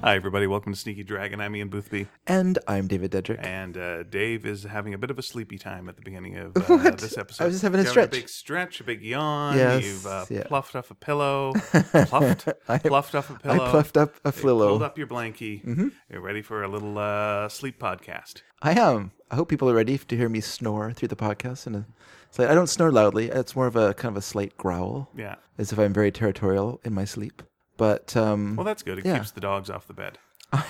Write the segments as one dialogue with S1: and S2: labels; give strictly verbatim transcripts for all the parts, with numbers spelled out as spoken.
S1: Hi, everybody. Welcome to Sneaky Dragon. I'm Ian Boothby.
S2: And I'm David Dedrick.
S1: And uh, Dave is having a bit of a sleepy time at the beginning of uh, this episode.
S2: I was just having a
S1: You're
S2: stretch.
S1: Having a big stretch, a big yawn.
S2: Yes,
S1: You've uh,
S2: yeah.
S1: pluffed off a pillow. Pluffed?
S2: I,
S1: pluffed off a pillow.
S2: I pluffed up a
S1: You
S2: flillo.
S1: pulled up your blankie. Mm-hmm. You're ready for a little uh, sleep podcast.
S2: I am. I hope people are ready to hear me snore through the podcast. And it's like, I don't snore loudly. It's more of a kind of a slight growl.
S1: Yeah.
S2: As if I'm very territorial in my sleep. But um,
S1: Well, that's good. It
S2: yeah.
S1: keeps the dogs off the bed.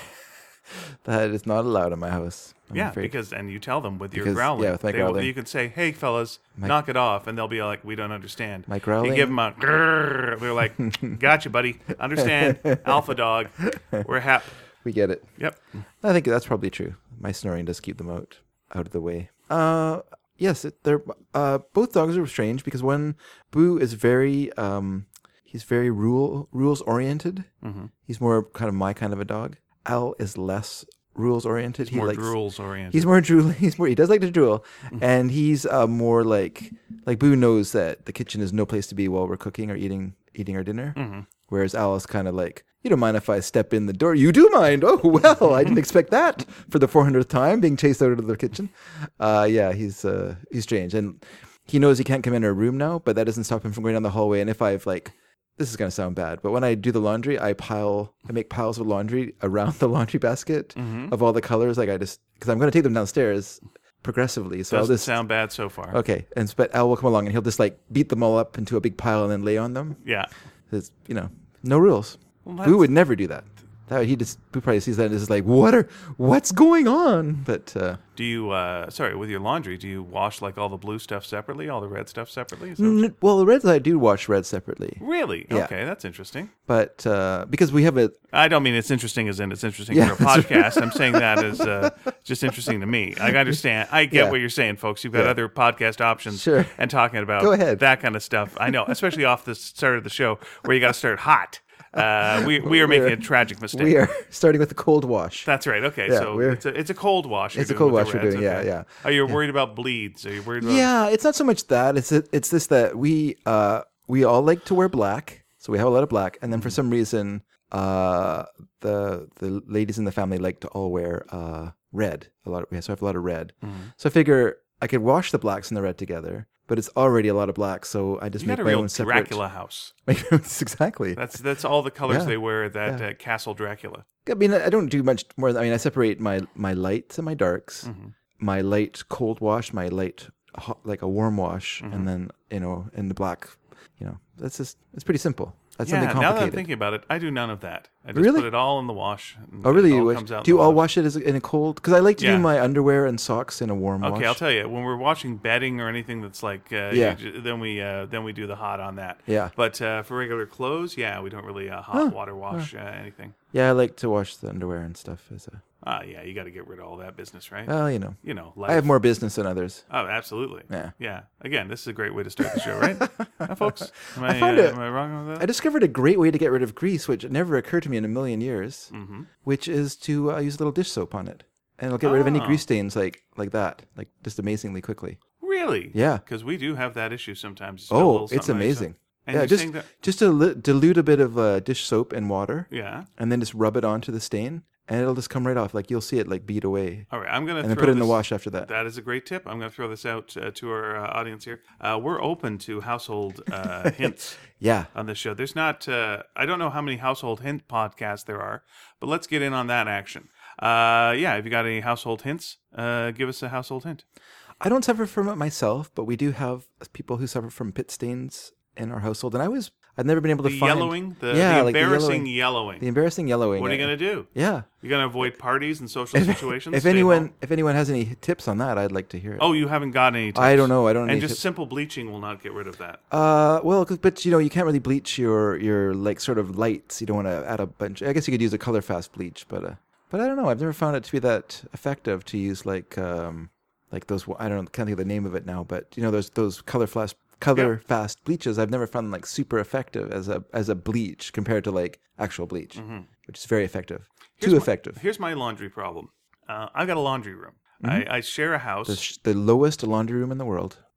S2: that is not allowed in my house. I'm
S1: yeah,
S2: afraid.
S1: because and you tell them with your
S2: Because,
S1: growling.
S2: yeah, with my
S1: They will-
S2: growling.
S1: you can say, "Hey, fellas,
S2: My-
S1: knock it off," and they'll be like, "We don't understand."
S2: My growling?
S1: You give them a grrr. They're like, "Gotcha, buddy. Understand? Alpha dog. We're hap."
S2: We get it.
S1: Yep.
S2: I think that's probably true. My snoring does keep them out out of the way. Uh, yes, it, they're uh, both dogs are strange because one, Boo is very um, he's very rule rules oriented.
S1: Mm-hmm.
S2: He's more kind of my kind of a dog. Al is less rules oriented. He
S1: More
S2: likes
S1: drools oriented.
S2: he's more drool. He's more he does like to drool, and he's uh, more like like Boo knows that the kitchen is no place to be while we're cooking or eating eating our dinner.
S1: Mm-hmm.
S2: Whereas Al is kind of like, you don't mind if I step in the door? You do mind? Oh, well, I didn't expect that for the four hundredth time, being chased out of the kitchen. Uh, yeah, he's uh, he's strange. And he knows he can't come in our room now, but that doesn't stop him from going down the hallway. And if I've like, this is going to sound bad, but when I do the laundry, I pile, I make piles of laundry around the laundry basket
S1: Mm-hmm.
S2: of all the colors. Like I just, because I'm going to take them downstairs progressively. So
S1: Doesn't
S2: I'll just,
S1: sound bad so far.
S2: okay. And but Al will come along and he'll just like beat them all up into a big pile and then lay on them.
S1: Yeah.
S2: It's, you know, no rules.
S1: Well,
S2: Boo
S1: that's-
S2: would never do that. That he just Boo probably sees that and is like, what are what's going on? But uh,
S1: Do you? Uh, sorry, with your laundry, do you wash like all the blue stuff separately, all the red stuff separately? Is that what you-
S2: n- well, the Reds I do wash red separately,
S1: really?
S2: Yeah.
S1: Okay, that's interesting.
S2: but uh, because we have a
S1: I don't mean it's interesting as in it's interesting
S2: Yeah,
S1: for a
S2: that's
S1: podcast. I'm saying that as uh, just interesting to me. I understand. I get
S2: Yeah.
S1: what you're saying, folks. You've got
S2: Yeah.
S1: other podcast options
S2: Sure.
S1: and talking about
S2: Go ahead.
S1: that kind of stuff. I know, especially off the start of the show where you got to start hot. Uh, we we are making
S2: We're-
S1: a tragic mistake.
S2: we are starting with the cold wash.
S1: That's right. Okay,
S2: Yeah,
S1: so
S2: we're-
S1: it's a it's a cold wash. you're
S2: It's a
S1: doing
S2: cold
S1: with
S2: wash
S1: the
S2: we're
S1: Reds,
S2: doing, yeah,
S1: okay.
S2: yeah.
S1: Are you worried about bleeds? Are you worried about?
S2: Yeah, it's not so much that it's it's this that we uh, we all like to wear black, so we have a lot of black, and then for some reason uh, the the ladies in the family like to all wear uh, red. A lot of yeah, so I have a lot of red.
S1: Mm-hmm.
S2: So I figure I could wash the blacks and the red together, but it's already a lot of black, so I just
S1: You
S2: make
S1: got a
S2: my
S1: real
S2: own separate.
S1: Dracula house.
S2: Make my own- exactly.
S1: That's that's all the colors
S2: Yeah.
S1: they wear at that
S2: Yeah.
S1: uh, Castle Dracula.
S2: I mean, I don't do much more. I mean, I separate my my lights and my darks,
S1: Mm-hmm.
S2: my light cold wash, my light hot, like a warm wash,
S1: Mm-hmm.
S2: and then you know in the black. You know, that's just it's pretty simple. That's
S1: Yeah,
S2: something
S1: now that I'm
S2: complicated.
S1: thinking about it, I do none of that. I just
S2: Really?
S1: put it all in the wash. and
S2: Oh, really?
S1: It
S2: You
S1: all
S2: wash-
S1: comes out
S2: do
S1: in
S2: you
S1: the
S2: all
S1: wash.
S2: wash it as in a cold? Because I like to
S1: Yeah.
S2: do my underwear and socks in a warm wash.
S1: Okay, I'll tell you. When we're watching bedding or anything that's like, uh,
S2: Yeah.
S1: you ju- then we uh, then we do the hot on that.
S2: Yeah.
S1: But uh, for regular clothes, yeah, we don't really uh, hot water wash uh, anything.
S2: Yeah, I like to wash the underwear and stuff. As a
S1: Ah, yeah, you got to get rid of all that business, right?
S2: well, you know,
S1: you know, life.
S2: I have more business than others.
S1: Oh, absolutely.
S2: Yeah.
S1: Yeah. Again, this is a great way to start the show, right, uh, folks? Am I,
S2: found
S1: uh,
S2: it-
S1: am I wrong with
S2: I
S1: that?
S2: discovered a great way to get rid of grease, which never occurred to me in a million years,
S1: Mm-hmm.
S2: which is to uh, use a little dish soap on it, and it'll get rid of any
S1: Oh.
S2: grease stains like like that, like just amazingly quickly.
S1: Really?
S2: Yeah.
S1: Because we do have that issue sometimes. Spill a
S2: Oh,
S1: little
S2: it's
S1: something on yourself.
S2: amazing.
S1: And
S2: yeah,
S1: you're
S2: just
S1: saying that-
S2: just to li- dilute a bit of uh, dish soap in water,
S1: yeah.
S2: and then just rub it onto the stain, and it'll just come right off. Like you'll see it like bead away,
S1: All right, I'm gonna
S2: and then
S1: throw
S2: put it in the
S1: this-
S2: wash after that.
S1: That is a great tip. I'm going to throw this out uh, to our uh, audience here. Uh, we're open to household uh, hints
S2: Yeah,
S1: on this show. There's not, uh, I don't know how many household hint podcasts there are, but let's get in on that action. Uh, yeah, if you got any household hints, uh, give us a household hint.
S2: I don't suffer from it myself, but we do have people who suffer from pit stains in our household, and I was I've never been able to
S1: The
S2: find
S1: yellowing, the,
S2: yeah,
S1: the
S2: like the
S1: embarrassing
S2: yellowing.
S1: yellowing.
S2: the embarrassing yellowing.
S1: What are you going to do?
S2: Yeah,
S1: You're going to avoid parties and social situations?
S2: if
S1: Stay
S2: anyone
S1: home?
S2: if anyone has any tips on that, I'd like to hear it.
S1: Oh, you haven't got any tips.
S2: I don't know. I don't.
S1: And
S2: need
S1: just
S2: tips.
S1: simple bleaching will not get rid of that.
S2: Uh, well, 'cause- but you know, you can't really bleach your your like sort of lights. You don't want to add a bunch. I guess you could use a color fast bleach, but uh, but I don't know. I've never found it to be that effective to use like um like those. I don't can't think of the name of it now, but you know those those color flash color
S1: Yep.
S2: fast bleaches. I've never found like super effective as a as a bleach compared to like actual bleach, which is very effective.
S1: Here's
S2: Too
S1: my-
S2: effective.
S1: Here's my laundry problem. Uh, I've got a laundry room. I, I share a house.
S2: The, sh- the lowest laundry room in the world.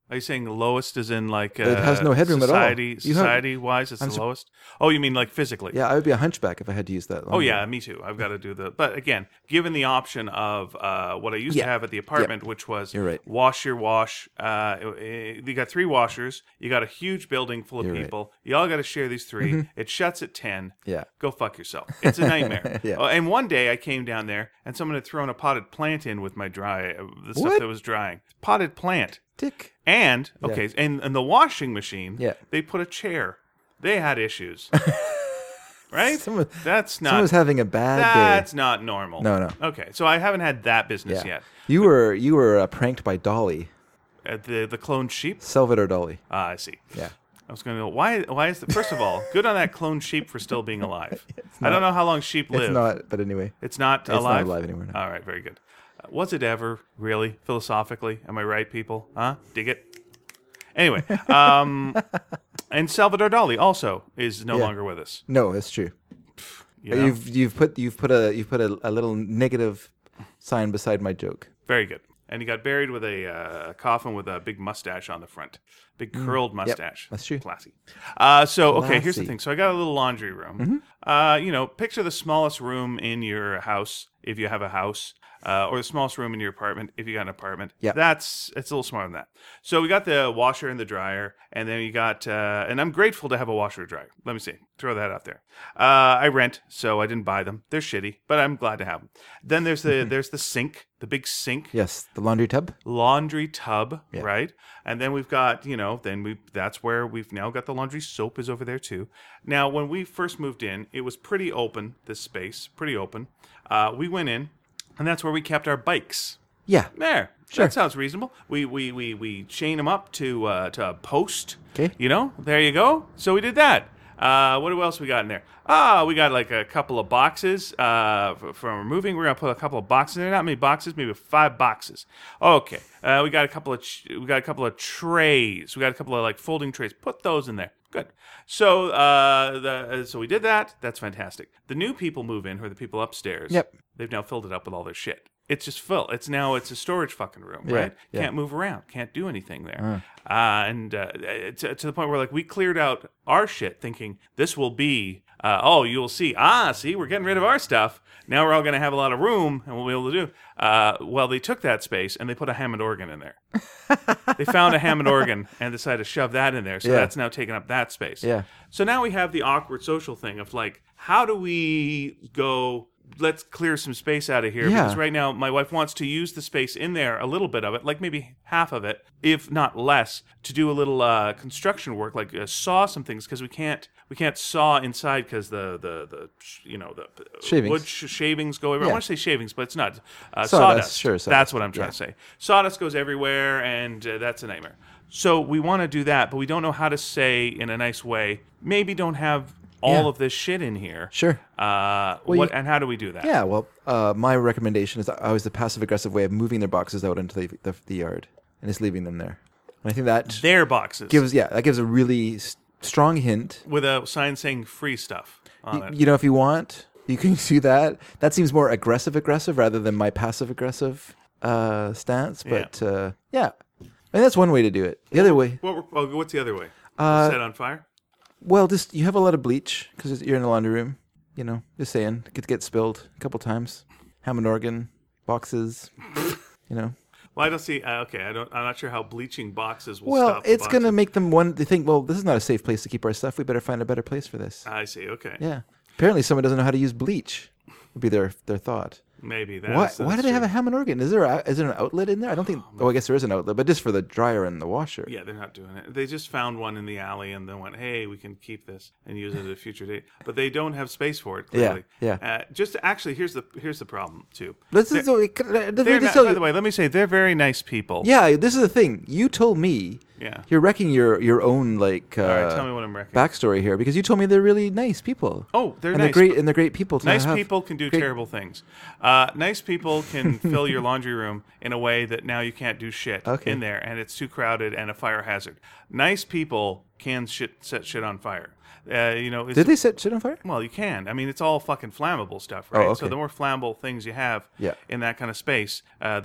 S1: Are you saying lowest is in like uh,
S2: It has no headroom at all.
S1: society,
S2: You have-
S1: Society wise, it's
S2: I'm
S1: the
S2: sur-
S1: lowest. Oh, you mean like physically?
S2: Yeah, I would be a hunchback if I had to use that.
S1: Oh yeah, me too. I've got to do the. But again, given the option of uh, what I used
S2: Yeah.
S1: to have at the apartment, which was
S2: You're right.
S1: wash your wash. Uh, it- you got three washers. You got a huge building full of
S2: You're right.
S1: people. You all got to share these 3 It shuts at ten.
S2: Yeah.
S1: Go fuck yourself. It's a nightmare.
S2: Yeah.
S1: Oh, and one day I came down there and someone had thrown a potted plant in with my dry uh, the stuff
S2: What?
S1: that was drying. Potted plant.
S2: Dick.
S1: And okay, and, and the washing machine.
S2: Yeah.
S1: They put a chair. They had issues. Right?
S2: Someone,
S1: That's not.
S2: someone was having a bad
S1: That's
S2: day.
S1: not normal.
S2: No, no.
S1: Okay, so I haven't had that business
S2: Yeah.
S1: yet.
S2: You were you were uh, pranked by Dolly,
S1: Uh, the the cloned sheep.
S2: Salvador Dolly.
S1: Ah, I see.
S2: Yeah.
S1: I was going to go. Why? Why is the first of all good on that cloned sheep for still being alive? I don't know how long sheep live.
S2: It's not, but anyway.
S1: It's not
S2: It's not
S1: alive.
S2: alive anymore, no.
S1: All right, very good. Uh, was it ever really philosophically? Am I right, people? Huh? Dig it. Anyway, um, and Salvador Dali also is no
S2: Yeah.
S1: longer with us.
S2: No, it's true.
S1: You know?
S2: You've you've put you've put a you've put a, a little negative sign beside my joke.
S1: Very good. And he got buried with a uh, coffin with a big mustache on the front, big curled mustache.
S2: that's true.
S1: Classy. Uh, so okay, here's the
S2: Classy.
S1: thing. So I got a little laundry room. Uh, you know, picture the smallest room in your house if you have a house, uh, or the smallest room in your apartment if you got an apartment.
S2: Yeah.
S1: That's it's a little smaller than that. So we got the washer and the dryer, and then you got. Uh, and I'm grateful to have a washer and dryer. Let me see. Throw that out there. Uh, I rent, so I didn't buy them. They're shitty, but I'm glad to have them. Then there's the there's the sink, the big sink.
S2: Yes, the laundry tub.
S1: Laundry tub,
S2: Yeah.
S1: right? And then we've got, you know, then we that's where we've now got the laundry soap is over there too. Now, when we first moved in, it was pretty open, this space, pretty open. Uh, we went in, and that's where we kept our bikes.
S2: Yeah.
S1: There,
S2: Sure.
S1: that sounds reasonable. We we we we chain them up to uh, to a post.
S2: 'Kay.
S1: You know, there you go. So we did that. Uh, what else we got in there? Ah, we got like a couple of boxes uh, f- from moving. We're gonna put a couple of boxes in there. Not many boxes, maybe five boxes. Okay. Uh, we got a couple of ch- we got a couple of trays. We got a couple of like folding trays. Put those in there. Good. So uh, the uh, so we did that. That's fantastic. The new people move in, who are the people upstairs.
S2: Yep.
S1: They've now filled it up with all their shit. It's just full. It's now it's a storage fucking room,
S2: Yeah,
S1: right?
S2: yeah.
S1: Can't move around. Can't do anything there. Uh, and uh, to, to the point where like we cleared out our shit, thinking this will be. Uh, oh, you'll see. Ah, see, we're getting rid of our stuff. Now we're all going to have a lot of room, and we'll be able to do. Uh, well, they took that space and they put a Hammond organ in there. They found a Hammond organ and decided to shove that in there. So
S2: Yeah.
S1: that's now taking up that space.
S2: Yeah.
S1: So now we have the awkward social thing of like, how do we go? Let's clear some space out of here
S2: Yeah.
S1: because right now my wife wants to use the space in there, a little bit of it, like maybe half of it, if not less, to do a little uh, construction work, like uh, saw some things because we can't we can't saw inside because the the the sh- you know the uh,
S2: Shavings.
S1: wood sh- shavings go everywhere. I
S2: Yeah.
S1: want to say shavings, but it's not uh,
S2: Sawdust,
S1: sawdust.
S2: sure,
S1: That's
S2: sawdust.
S1: what I'm trying
S2: Yeah.
S1: to say. Sawdust goes everywhere, and uh, that's a nightmare. So we want to do that, but we don't know how to say in a nice way. Maybe don't have all
S2: Yeah.
S1: of this shit in here.
S2: Sure.
S1: Uh,
S2: Well,
S1: what
S2: you-
S1: and how do we do that?
S2: Yeah, well, uh, my recommendation is always the passive aggressive way of moving their boxes out into the, the, the yard and just leaving them there. And I think that
S1: Their boxes
S2: gives, yeah, that gives a really s- strong hint.
S1: with a sign saying free stuff on
S2: Y-
S1: it.
S2: you know, if you want, you can do that. That seems more aggressive aggressive rather than my passive aggressive uh, stance.
S1: Yeah.
S2: But uh, yeah, and that's one way to do it. The other way,
S1: What, oh, what's the other way?
S2: Uh,
S1: Set on fire?
S2: well, just you have a lot of bleach because you're in the laundry room. You know, just saying, it could get spilled a couple times. Hammond organ boxes. You know.
S1: Well, I don't see. Uh, okay, I don't. I'm not sure how bleaching boxes will
S2: Well,
S1: stop. the
S2: it's going to
S1: boxes.
S2: make them one. They think, well, this is not a safe place to keep our stuff. We better find a better place for this.
S1: I see. Okay,
S2: Yeah. Apparently, someone doesn't know how to use bleach. Would be their their thought.
S1: maybe
S2: Why?
S1: that's.
S2: Why
S1: that's
S2: do they have a
S1: true.
S2: Hammond organ? Is there a, is there an outlet in there? I don't think. Oh, I guess there is an outlet, but just for the dryer and the washer.
S1: Yeah, they're not doing it. They just found one in the alley and then went, "Hey, we can keep this and use it at a future date." But they don't have space for it. Clearly.
S2: Yeah,
S1: Uh, just actually, here's the here's the problem too.
S2: This is.
S1: They're-
S2: They're,
S1: They're not, by the way, let me say they're very nice people.
S2: yeah, this is the thing. You told me
S1: Yeah.
S2: you're wrecking your your own like uh,
S1: All right, tell me what I'm wrecking.
S2: backstory here because you told me they're really nice people.
S1: Oh, they're
S2: and
S1: nice.
S2: they're great, and they're great people. To
S1: Nice
S2: have.
S1: people can do
S2: great-
S1: terrible things. Uh, nice people can fill your laundry room in a way that now you can't do shit
S2: Okay.
S1: in there, and it's too crowded and a fire hazard. Nice people can shit, set shit on fire. Uh, you know, it's,
S2: Did they set shit on fire?
S1: well, you can. I mean, it's all fucking flammable stuff, right?
S2: Oh,
S1: So
S2: okay.
S1: the more flammable things you have
S2: Yeah.
S1: in that kind of space, uh, the more.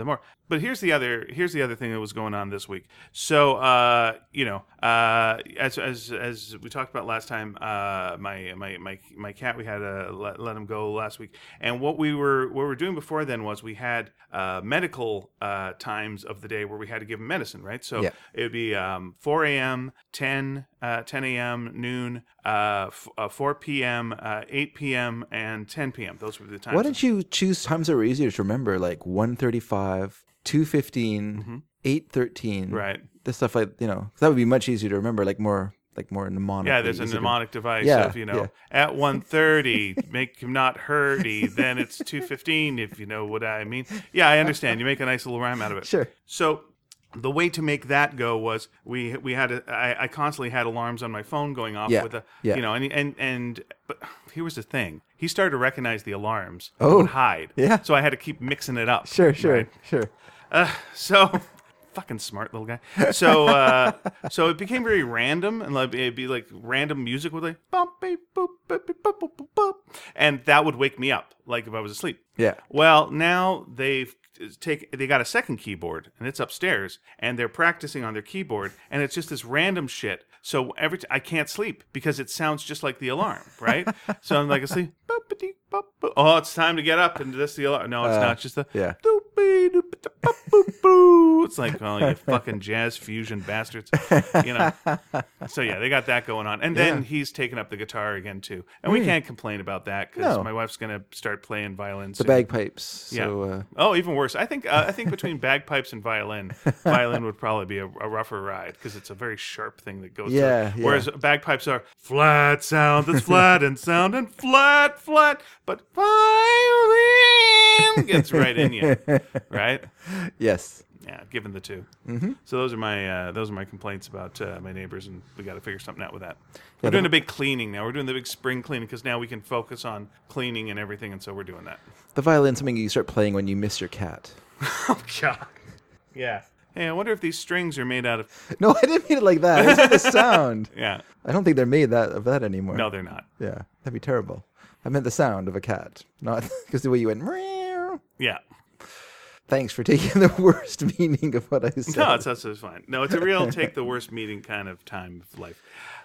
S1: but here's the other here's the other thing that was going on this week. So uh, you know, uh, as as as we talked about last time, uh, my my my my cat, we had to let, let him go last week, and what we were what we were doing before then was we had uh, medical uh, times of the day where we had to give him medicine, right? So
S2: Yeah.
S1: it would be um, four a.m., ten uh, ten a.m., noon, uh, f- uh, four p.m., uh, eight p.m., and ten p.m. Those were the times.
S2: Why didn't you choose times that were easier to remember, like one thirty-five, two fifteen, eight thirteen?
S1: Right.
S2: This stuff like, you know, that would be much easier to remember, like more like more mnemonic.
S1: Yeah, there's a mnemonic device
S2: Yeah,
S1: of, you know,
S2: yeah.
S1: at one thirty, make him not hurdy, then it's two fifteen, if you know what I mean. Yeah, I understand. You make a nice little rhyme out of it.
S2: Sure.
S1: So the way to make that go was we we had a, I, I constantly had alarms on my phone going off
S2: Yeah,
S1: with a
S2: yeah.
S1: you know and and and but here was the thing, he started to recognize the alarms and
S2: Oh,
S1: would hide,
S2: yeah.
S1: so I had to keep mixing it up.
S2: Sure, sure,
S1: right?
S2: sure.
S1: Uh, so fucking smart little guy. So uh, so it became very random, and like it'd be like random music would like bump, beep, boop, beep, beep, boop, boop, boop, boop, and that would wake me up like if I was asleep.
S2: Yeah.
S1: Well, now they've take they got a second keyboard, and it's upstairs, and they're practicing on their keyboard, and it's just this random shit. So every t- I can't sleep because it sounds just like the alarm, right? So I'm like asleep. Oh, it's time to get up, and this the alarm. No, it's
S2: Uh,
S1: not. It's just the
S2: yeah.
S1: It's like, oh, you fucking jazz fusion bastards, you know. So yeah, they got that going on, and then
S2: Yeah.
S1: he's taking up the guitar again too, and we can't complain about that because
S2: No.
S1: my wife's gonna start playing violin.
S2: The
S1: soon.
S2: bagpipes. So,
S1: Yeah.
S2: uh,
S1: Oh, even worse. I think uh, I think between bagpipes and violin, violin would probably be a, a rougher ride because it's a very sharp thing that goes.
S2: Yeah,
S1: through.
S2: yeah.
S1: Whereas bagpipes are flat sound that's flat and sound and flat flat, but violin gets right in you, right?
S2: yes.
S1: Yeah, given the two. Mm-hmm. So those are my uh, those are my complaints about uh, my neighbors, and we got to figure something out with that. We're
S2: Yeah,
S1: doing
S2: the-
S1: a big cleaning now. We're doing the big spring cleaning because now we can focus on cleaning and everything, and so we're doing that.
S2: The violin's something you start playing when you miss your cat.
S1: Oh God. Yeah. Hey, I wonder if these strings are made out of.
S2: No, I didn't mean it like that. It's the sound.
S1: Yeah.
S2: I don't think they're made that of that anymore.
S1: No, they're not.
S2: Yeah, that'd be terrible. I meant the sound of a cat, not because the way you went. Meow.
S1: Yeah.
S2: Thanks for taking the worst meaning of what I said.
S1: No, it's that's fine. No, it's a real take the worst meeting kind of time of life.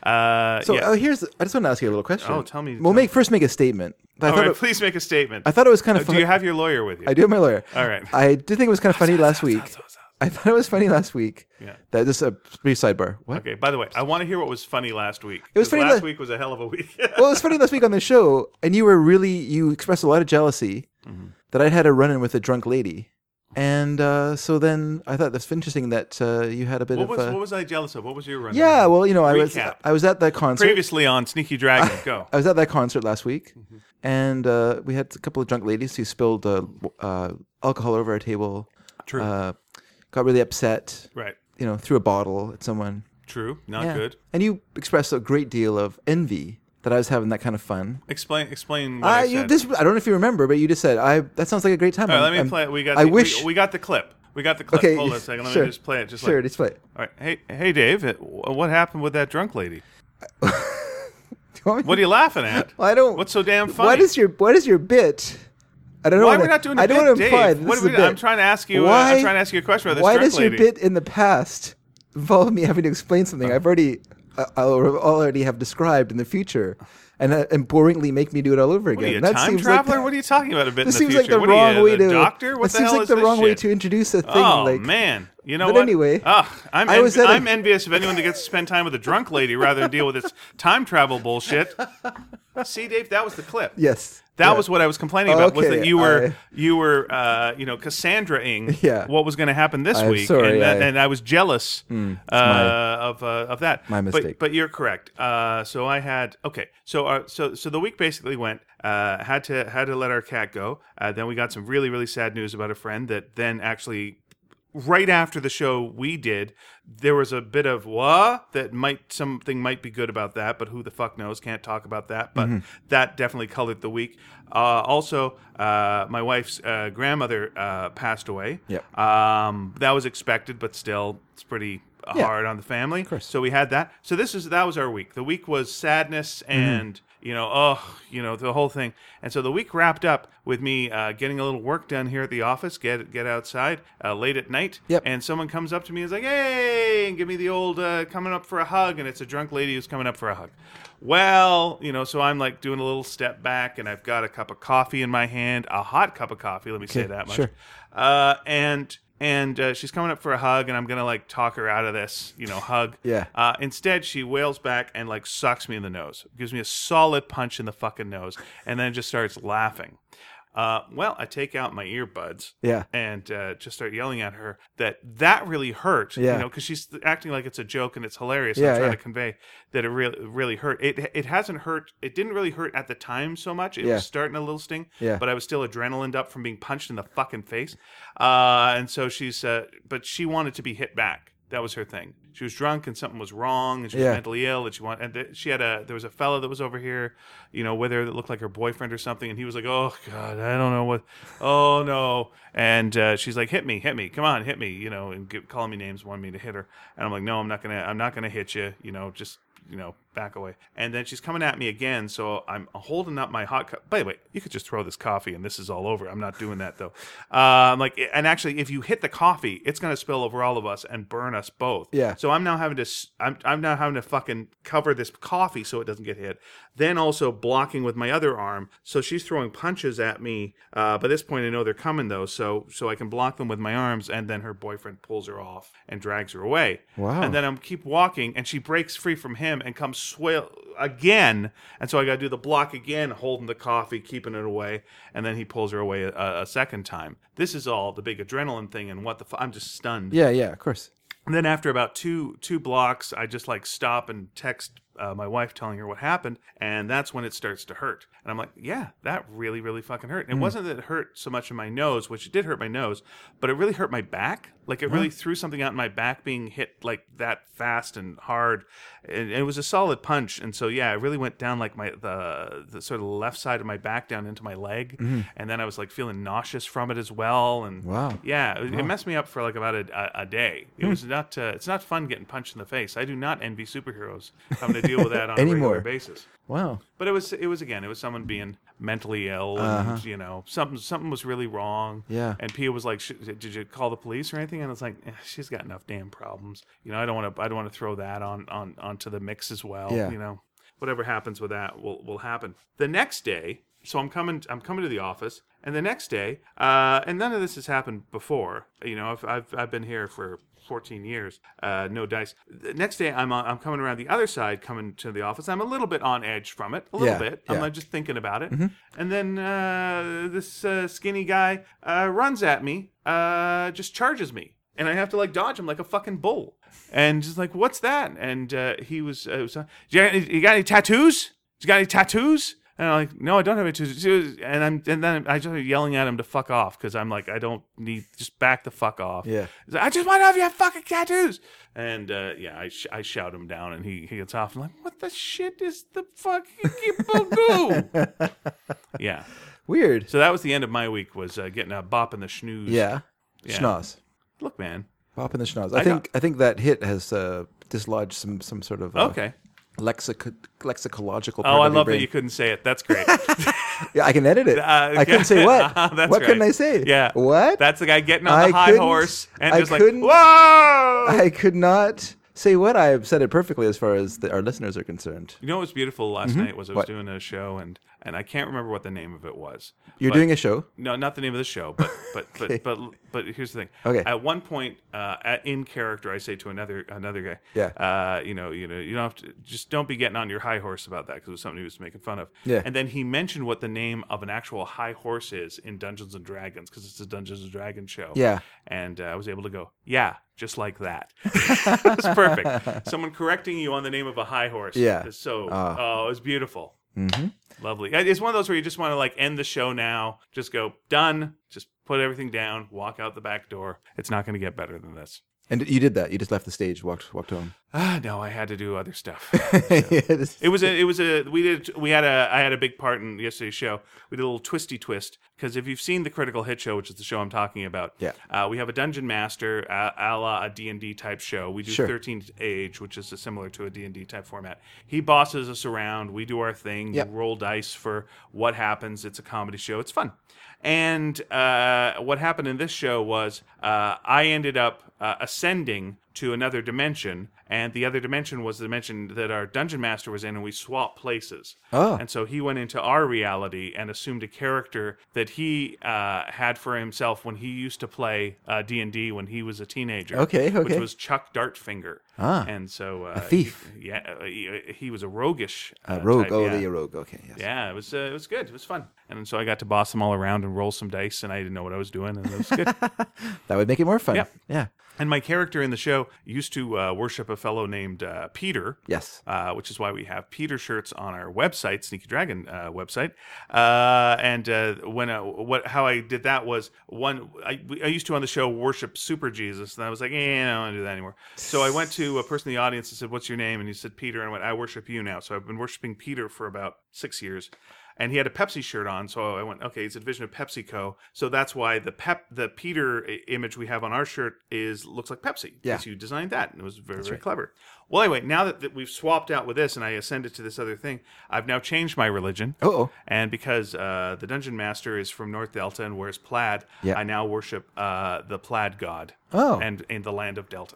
S1: Uh,
S2: so
S1: yeah.
S2: oh, here's. I just want to ask you a little question.
S1: Oh, tell me-
S2: We'll
S1: tell
S2: make first make a statement. I
S1: All
S2: thought
S1: right,
S2: it,
S1: please make a statement.
S2: I thought it was kind
S1: Uh,
S2: of.
S1: Do
S2: fun.
S1: you have your lawyer with you?
S2: I do have my lawyer.
S1: All right.
S2: I did think it was kind of funny last week. I thought it was funny last week.
S1: Yeah.
S2: That just a brief sidebar. What?
S1: Okay. By the way, I want to hear what was funny last week.
S2: It was
S1: 'cause
S2: funny
S1: Last
S2: la-
S1: week was a hell of a week.
S2: Well, it was funny last week on the show, and you were really you expressed a lot of jealousy
S1: Mm-hmm.
S2: that I'd had a run in with a drunk lady, and uh, so then I thought that's interesting that uh, you had a bit
S1: what
S2: of.
S1: was
S2: uh,
S1: what was I jealous of? What was your run?
S2: yeah, well, you know, I was
S1: Recap.
S2: I was at that concert.
S1: Previously on Sneaky Dragon. Go.
S2: I was at that concert last week,
S1: Mm-hmm.
S2: and uh, we had a couple of drunk ladies who spilled uh, uh, alcohol over our table.
S1: True.
S2: Uh, got really upset.
S1: Right.
S2: You know, threw a bottle at someone.
S1: True. Not
S2: Yeah.
S1: good.
S2: And you expressed a great deal of envy that I was having that kind of fun.
S1: Explain. Explain what I
S2: I,
S1: said.
S2: you, this, I don't know if you remember, but you just said, "I." That sounds like a great time.
S1: All right, let
S2: I'm-
S1: me
S2: I'm-
S1: play it. We got.
S2: I
S1: the,
S2: wish.
S1: we, we got the clip. We got the clip.
S2: Okay,
S1: Hold on a second. Let
S2: sure.
S1: me just play it. Just
S2: sure,
S1: like.
S2: display it.
S1: All right. Hey, hey, Dave. it- What happened with that drunk lady?
S2: Do you want me-
S1: What are you laughing at?
S2: I don't.
S1: What's so damn funny?
S2: What is your What is your bit? I don't know.
S1: Why are
S2: what
S1: we not doing a
S2: I
S1: bit,
S2: don't want to
S1: Dave?
S2: imply that
S1: What
S2: this
S1: are
S2: is
S1: we,
S2: a bit.
S1: I'm trying to ask you. Uh,
S2: Why,
S1: I'm trying to ask you a question about this
S2: Why
S1: drunk
S2: does your
S1: lady.
S2: bit in the past involve me having to explain something I've already, uh, I already have described in the future, and uh, and boringly make me do it all over
S1: What are
S2: again?
S1: you, a
S2: that
S1: time
S2: seems
S1: traveler?
S2: Like,
S1: what are you talking about? A bit
S2: this
S1: in the
S2: seems
S1: future?
S2: like the
S1: what
S2: wrong
S1: are you,
S2: way
S1: the
S2: to.
S1: doctor? What
S2: That
S1: the
S2: seems
S1: hell
S2: like
S1: is
S2: the
S1: this
S2: wrong way
S1: shit?
S2: to introduce a thing.
S1: Oh
S2: like,
S1: man, you know
S2: But
S1: what?
S2: anyway,
S1: Ugh, I'm
S2: I was
S1: env-
S2: at a-
S1: I'm envious of anyone that gets to spend time with a drunk lady rather than deal with this time travel bullshit. See, Dave, that was the clip.
S2: yes,
S1: That
S2: yeah.
S1: was what I was complaining about. Was
S2: Okay,
S1: that you were
S2: I-
S1: you were uh, you know Cassandra-ing
S2: Yeah.
S1: what was going to happen this
S2: I'm
S1: week,
S2: sorry,
S1: and, that,
S2: I-
S1: and I was jealous uh,
S2: my-
S1: of uh, of that.
S2: my
S1: But-
S2: mistake.
S1: But, you're correct. Uh, so I had okay. So uh, so so the week basically went. Uh, had to had to let our cat go. Uh, then we got some really really sad news about a friend that then actually. Right after the show we did, there was a bit of what that might something might be good about that, but who the fuck knows? Can't talk about that. But that definitely colored the week. Uh, also, uh, my wife's uh, grandmother uh, passed away.
S2: Yep.
S1: Um, that was expected, but still, it's pretty
S2: Yeah.
S1: hard on the family.
S2: course.
S1: So we had that. So this is that was our week. The week was sadness and you know, oh, you know, the whole thing. And so the week wrapped up with me uh, getting a little work done here at the office, get get outside uh, late at night,
S2: Yep.
S1: and someone comes up to me and is like, hey, and give me the old uh, coming up for a hug, and it's a drunk lady who's coming up for a hug. Well, you know, so I'm like doing a little step back, and I've got a cup of coffee in my hand, a hot cup of coffee, let me say
S2: Okay,
S1: that much.
S2: sure.
S1: Uh, and... And uh, she's coming up for a hug, and I'm gonna like talk her out of this, you know, hug.
S2: Yeah.
S1: Uh, instead, she wails back and like sucks me in the nose, gives me a solid punch in the fucking nose, and then just starts laughing. Uh, well, I take out my earbuds.
S2: Yeah.
S1: And uh, just start yelling at her that that really hurt.
S2: Yeah.
S1: You know, because she's acting like it's a joke and it's hilarious.
S2: Yeah,
S1: I'm trying
S2: yeah.
S1: to convey that it really really hurt. It it hasn't hurt. It didn't really hurt at the time so much. It
S2: Yeah.
S1: was starting a little sting.
S2: Yeah.
S1: But I was still adrenalined up from being punched in the fucking face. Uh, and so she's, uh, but she wanted to be hit back. That was her thing. She was drunk and something was wrong, and she was
S2: Yeah.
S1: mentally ill, and she wanted. And th- she had a. There was a fella that was over here, you know, with her that looked like her boyfriend or something, and he was like, "Oh God, I don't know what. Oh no." And uh, she's like, "Hit me, hit me, come on, hit me," you know, and give, calling me names, wanting me to hit her, and I'm like, "No, I'm not gonna. I'm not gonna hit you. You know, just." You know, back away. And then she's coming at me again, so I'm holding up my hot cup. By the way, you could just throw this coffee and this is all over. I'm not doing that, though. Uh, I'm like, and actually, if you hit the coffee, it's going to spill over all of us and burn us both.
S2: Yeah.
S1: So I'm now having to, s- I'm, I'm now having to fucking cover this coffee so it doesn't get hit. Then also blocking with my other arm. So she's throwing punches at me. Uh, by this point, I know they're coming, though, so so I can block them with my arms, and then her boyfriend pulls her off and drags her away.
S2: Wow.
S1: And then I'm keep walking, and she breaks free from him and comes swell again, and so I got to do the block again, holding the coffee, keeping it away, and then he pulls her away a, a second time. This is all the big adrenaline thing, and what the fu- I'm just stunned.
S2: Yeah, yeah, of course.
S1: And then after about two two blocks, I just like stop and text uh, my wife, telling her what happened, and that's when it starts to hurt. And I'm like, yeah, that really, really fucking hurt. And it wasn't that it hurt so much in my nose, which it did hurt my nose, but it really hurt my back. Like it really threw something out in my back, being hit like that fast and hard. And it was a solid punch, and so yeah, it really went down like my the the sort of left side of my back down into my leg, and then I was like feeling nauseous from it as well. And
S2: Wow.
S1: yeah, it, it messed me up for like about a, a, a day. It was not. Uh, it's not fun getting punched in the face. I do not envy superheroes having to deal with that on a
S2: Anymore.
S1: regular basis.
S2: Wow.
S1: But it was. It was again. It was someone being mentally ill, and you know, something something was really wrong.
S2: Yeah.
S1: And Pia was like, Sh- "Did you call the police or anything?" And I was like, eh, "She's got enough damn problems. You know, I don't want to. I don't want to throw that on on onto the mix as well.
S2: Yeah.
S1: You know, whatever happens with that will will happen." The next day. So I'm coming. I'm coming to the office, and the next day, uh, and none of this has happened before. You know, I've I've, I've been here for fourteen years. Uh, no dice. The next day, I'm on, I'm coming around the other side, coming to the office. I'm a little bit on edge from it, a little
S2: Yeah,
S1: bit.
S2: yeah.
S1: I'm like, just thinking about it, and then uh, this uh, skinny guy uh, runs at me, uh, just charges me, and I have to like dodge him like a fucking bull. And just like, what's that? And uh, he was, uh, was uh, you, got any, you got any tattoos? You got any tattoos? And I'm like, no, I don't have any tattoos. And I'm, and then I just started yelling at him to fuck off because I'm like, I don't need, just back the fuck off.
S2: Yeah.
S1: He's like, I just want to have you have fucking tattoos. And uh, yeah, I, sh- I shout him down, and he, he gets off. I'm like, what the shit is the fucking goo? Yeah.
S2: Weird.
S1: So that was the end of my week, was uh, getting a bop in the schnooze.
S2: Yeah.
S1: Yeah.
S2: Schnoz.
S1: Look, man.
S2: Pop in the schnoz. I,
S1: I
S2: think I think that hit has uh, dislodged some some sort of uh,
S1: Okay.
S2: lexic lexicological. Part
S1: Oh, I
S2: of your
S1: love that
S2: brain.
S1: you couldn't say it. That's great.
S2: Yeah, I can edit it.
S1: Uh,
S2: I couldn't say what.
S1: That's
S2: what couldn't
S1: right.
S2: I say?
S1: Yeah.
S2: What?
S1: That's the guy getting on
S2: I
S1: the high
S2: couldn't-
S1: horse and
S2: I
S1: just like,
S2: couldn't-
S1: whoa!
S2: I could not say what. I have said it perfectly as far as the, our listeners are concerned.
S1: You know what was beautiful last night was I was
S2: Mm-hmm. What?
S1: doing a show, and and I can't remember what the name of it was.
S2: You're
S1: But-
S2: doing a show.
S1: No, not the name of the show, but but
S2: Okay.
S1: but, but but here's the thing.
S2: Okay.
S1: At one point, uh, at, in character, I say to another another guy,
S2: Yeah.
S1: uh, you know, you know, you don't have to just don't be getting on your high horse about that because it was something he was making fun of.
S2: Yeah.
S1: And then he mentioned what the name of an actual high horse is in Dungeons and Dragons because it's a Dungeons and Dragons show.
S2: Yeah.
S1: And uh, I was able to go, yeah, just like that. It's perfect. Someone correcting you on the name of a high horse.
S2: Yeah.
S1: Is so
S2: Ah.
S1: oh, it was beautiful. Mm-hmm. Lovely. It's one of those where you just want to like end the show now. Just go done. Just put everything down. Walk out the back door. It's not going to get better than this.
S2: And you did that. You just left the stage, walked walked home.
S1: Ah, no, I had to do other stuff.
S2: Yeah, this-
S1: It was a, it was a, we did, we had a, I had a big part in yesterday's show. We did a little twisty twist because if you've seen the Critical Hit show, which is the show I'm talking about,
S2: Yeah.
S1: uh, we have a dungeon master, a, a la a D and D type show. We do
S2: Sure.
S1: thirteenth Age, which is a, similar to a D and D type format. He bosses us around. We do our thing.
S2: Yep.
S1: We roll dice for what happens. It's a comedy show. It's fun. And uh, what happened in this show was uh, I ended up uh, ascending to another dimension, and the other dimension was the dimension that our dungeon master was in, and we swapped places.
S2: Oh.
S1: And so he went into our reality and assumed a character that he uh, had for himself when he used to play uh, D and D when he was a teenager.
S2: Okay,
S1: Which
S2: okay.
S1: was Chuck Dartfinger.
S2: Ah,
S1: And so uh,
S2: a thief.
S1: He, yeah, uh, he, he was a roguish uh,
S2: Uh, rogue.
S1: type,
S2: Oh,
S1: yeah.
S2: the rogue. Okay. Yes.
S1: Yeah, it was uh, it was good. It was fun, and so I got to boss them all around and roll some dice, and I didn't know what I was doing, and it was good.
S2: That would make it more fun.
S1: Yep.
S2: Yeah.
S1: And my character in the show used to uh, worship a fellow named uh, Peter.
S2: Yes.
S1: Uh, which is why we have Peter shirts on our website, Sneaky Dragon uh, website. Uh, and uh, when uh, what how I did that was one I, I used to on the show worship Super Jesus, and I was like, eh, I don't want to do that anymore. So I went to a person in the audience and said, "What's your name?" And he said Peter, and I went, "I worship you now." So I've been worshiping Peter for about six years. And he had a Pepsi shirt on, so I went, okay, it's a division of PepsiCo. So that's why the pep, the Peter i- image we have on our shirt is looks like Pepsi.
S2: Yeah.
S1: Because you designed that, and it was very, very
S2: right.
S1: clever. Well, anyway, now that, that we've swapped out with this, and I ascended to this other thing, I've now changed my religion.
S2: Oh.
S1: And because uh, the Dungeon Master is from North Delta and wears plaid,
S2: Yeah.
S1: I now worship uh, the plaid god.
S2: Oh.
S1: And in the land of Delta.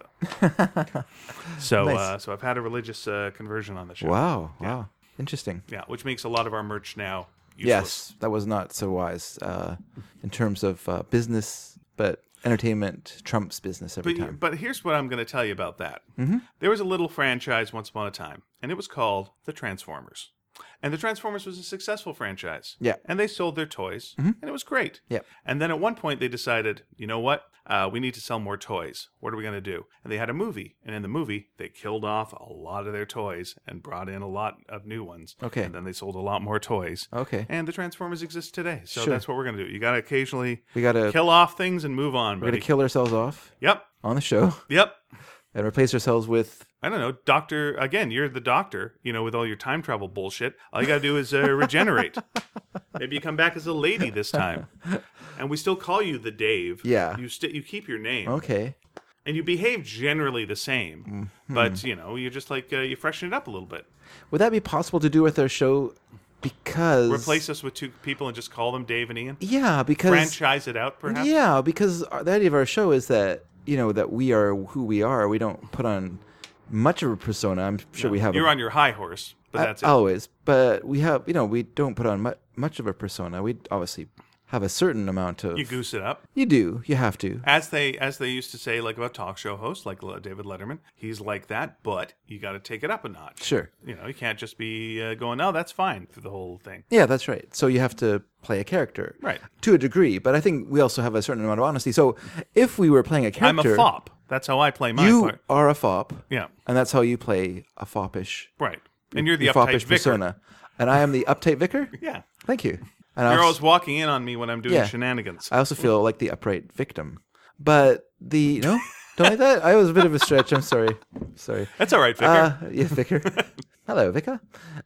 S1: so,
S2: Nice.
S1: uh, so I've had a religious uh, conversion on the show.
S2: Wow. Wow. Interesting.
S1: Yeah, which makes a lot of our merch now useless.
S2: Yes, that was not so wise uh, in terms of uh, business, but entertainment trumps business every
S1: But,
S2: time.
S1: but here's what I'm going to tell you about that.
S2: Mm-hmm.
S1: There was a little franchise once upon a time, and it was called The Transformers. And The Transformers was a successful franchise.
S2: Yeah.
S1: And they sold their toys, and it was great.
S2: Yeah.
S1: And then at one point they decided, you know what? Uh, we need to sell more toys. What are we going to do? And they had a movie. And in the movie, they killed off a lot of their toys and brought in a lot of new ones.
S2: Okay.
S1: And then they sold a lot more toys.
S2: Okay.
S1: And the Transformers exist today. So
S2: Sure.
S1: that's what we're going to do. You got to occasionally
S2: We gotta
S1: kill off things and move on,
S2: we're
S1: buddy.
S2: gonna kill ourselves off
S1: Yep.
S2: on the show
S1: Yep.
S2: and replace ourselves with.
S1: I don't know, doctor. Again, you're the doctor. You know, with all your time travel bullshit, all you gotta do is uh, regenerate. Maybe you come back as a lady this time, and we still call you the Dave.
S2: Yeah.
S1: You st- you keep your name,
S2: Okay.
S1: and you behave generally the same,
S2: Mm-hmm.
S1: but you know, you just like uh, you freshen it up a little bit.
S2: Would that be possible to do with our show? Because
S1: Replace us with two people and just call them Dave and Ian.
S2: Yeah, because
S1: Franchise it out, perhaps.
S2: yeah, because our, the idea of our show is that you know that we are who we are. We don't put on much of a persona. I'm sure we have.
S1: You're
S2: a,
S1: on your high horse, but
S2: I-
S1: that's it.
S2: always, but we have. You know, we don't put on mu- much of a persona. We obviously have a certain amount of.
S1: You goose it up.
S2: You do. You have to.
S1: As they as they used to say, like about talk show hosts, like uh, David Letterman, he's like that, but you got to take it up a notch.
S2: Sure.
S1: You know, you can't just be uh, going, "Oh, that's fine" through the whole thing.
S2: Yeah, that's right. So you have to play a character,
S1: Right.
S2: to a degree. But I think we also have a certain amount of honesty. So if we were playing a
S1: I'm
S2: character,
S1: a fop. That's how I play my
S2: you
S1: part.
S2: are a fop,
S1: Yeah,
S2: and that's how you play a foppish,
S1: right. And you're the
S2: your
S1: uptight
S2: foppish
S1: vicar.
S2: persona, and I am the uptight vicar.
S1: Yeah,
S2: Thank you. And I
S1: you're
S2: also-
S1: always walking in on me when I'm doing
S2: Yeah.
S1: shenanigans.
S2: I also feel like the upright victim. But the no, don't like that. I was a bit of a stretch. I'm sorry. Sorry.
S1: That's all right, vicar.
S2: Uh, yeah, vicar. Hello, Vika.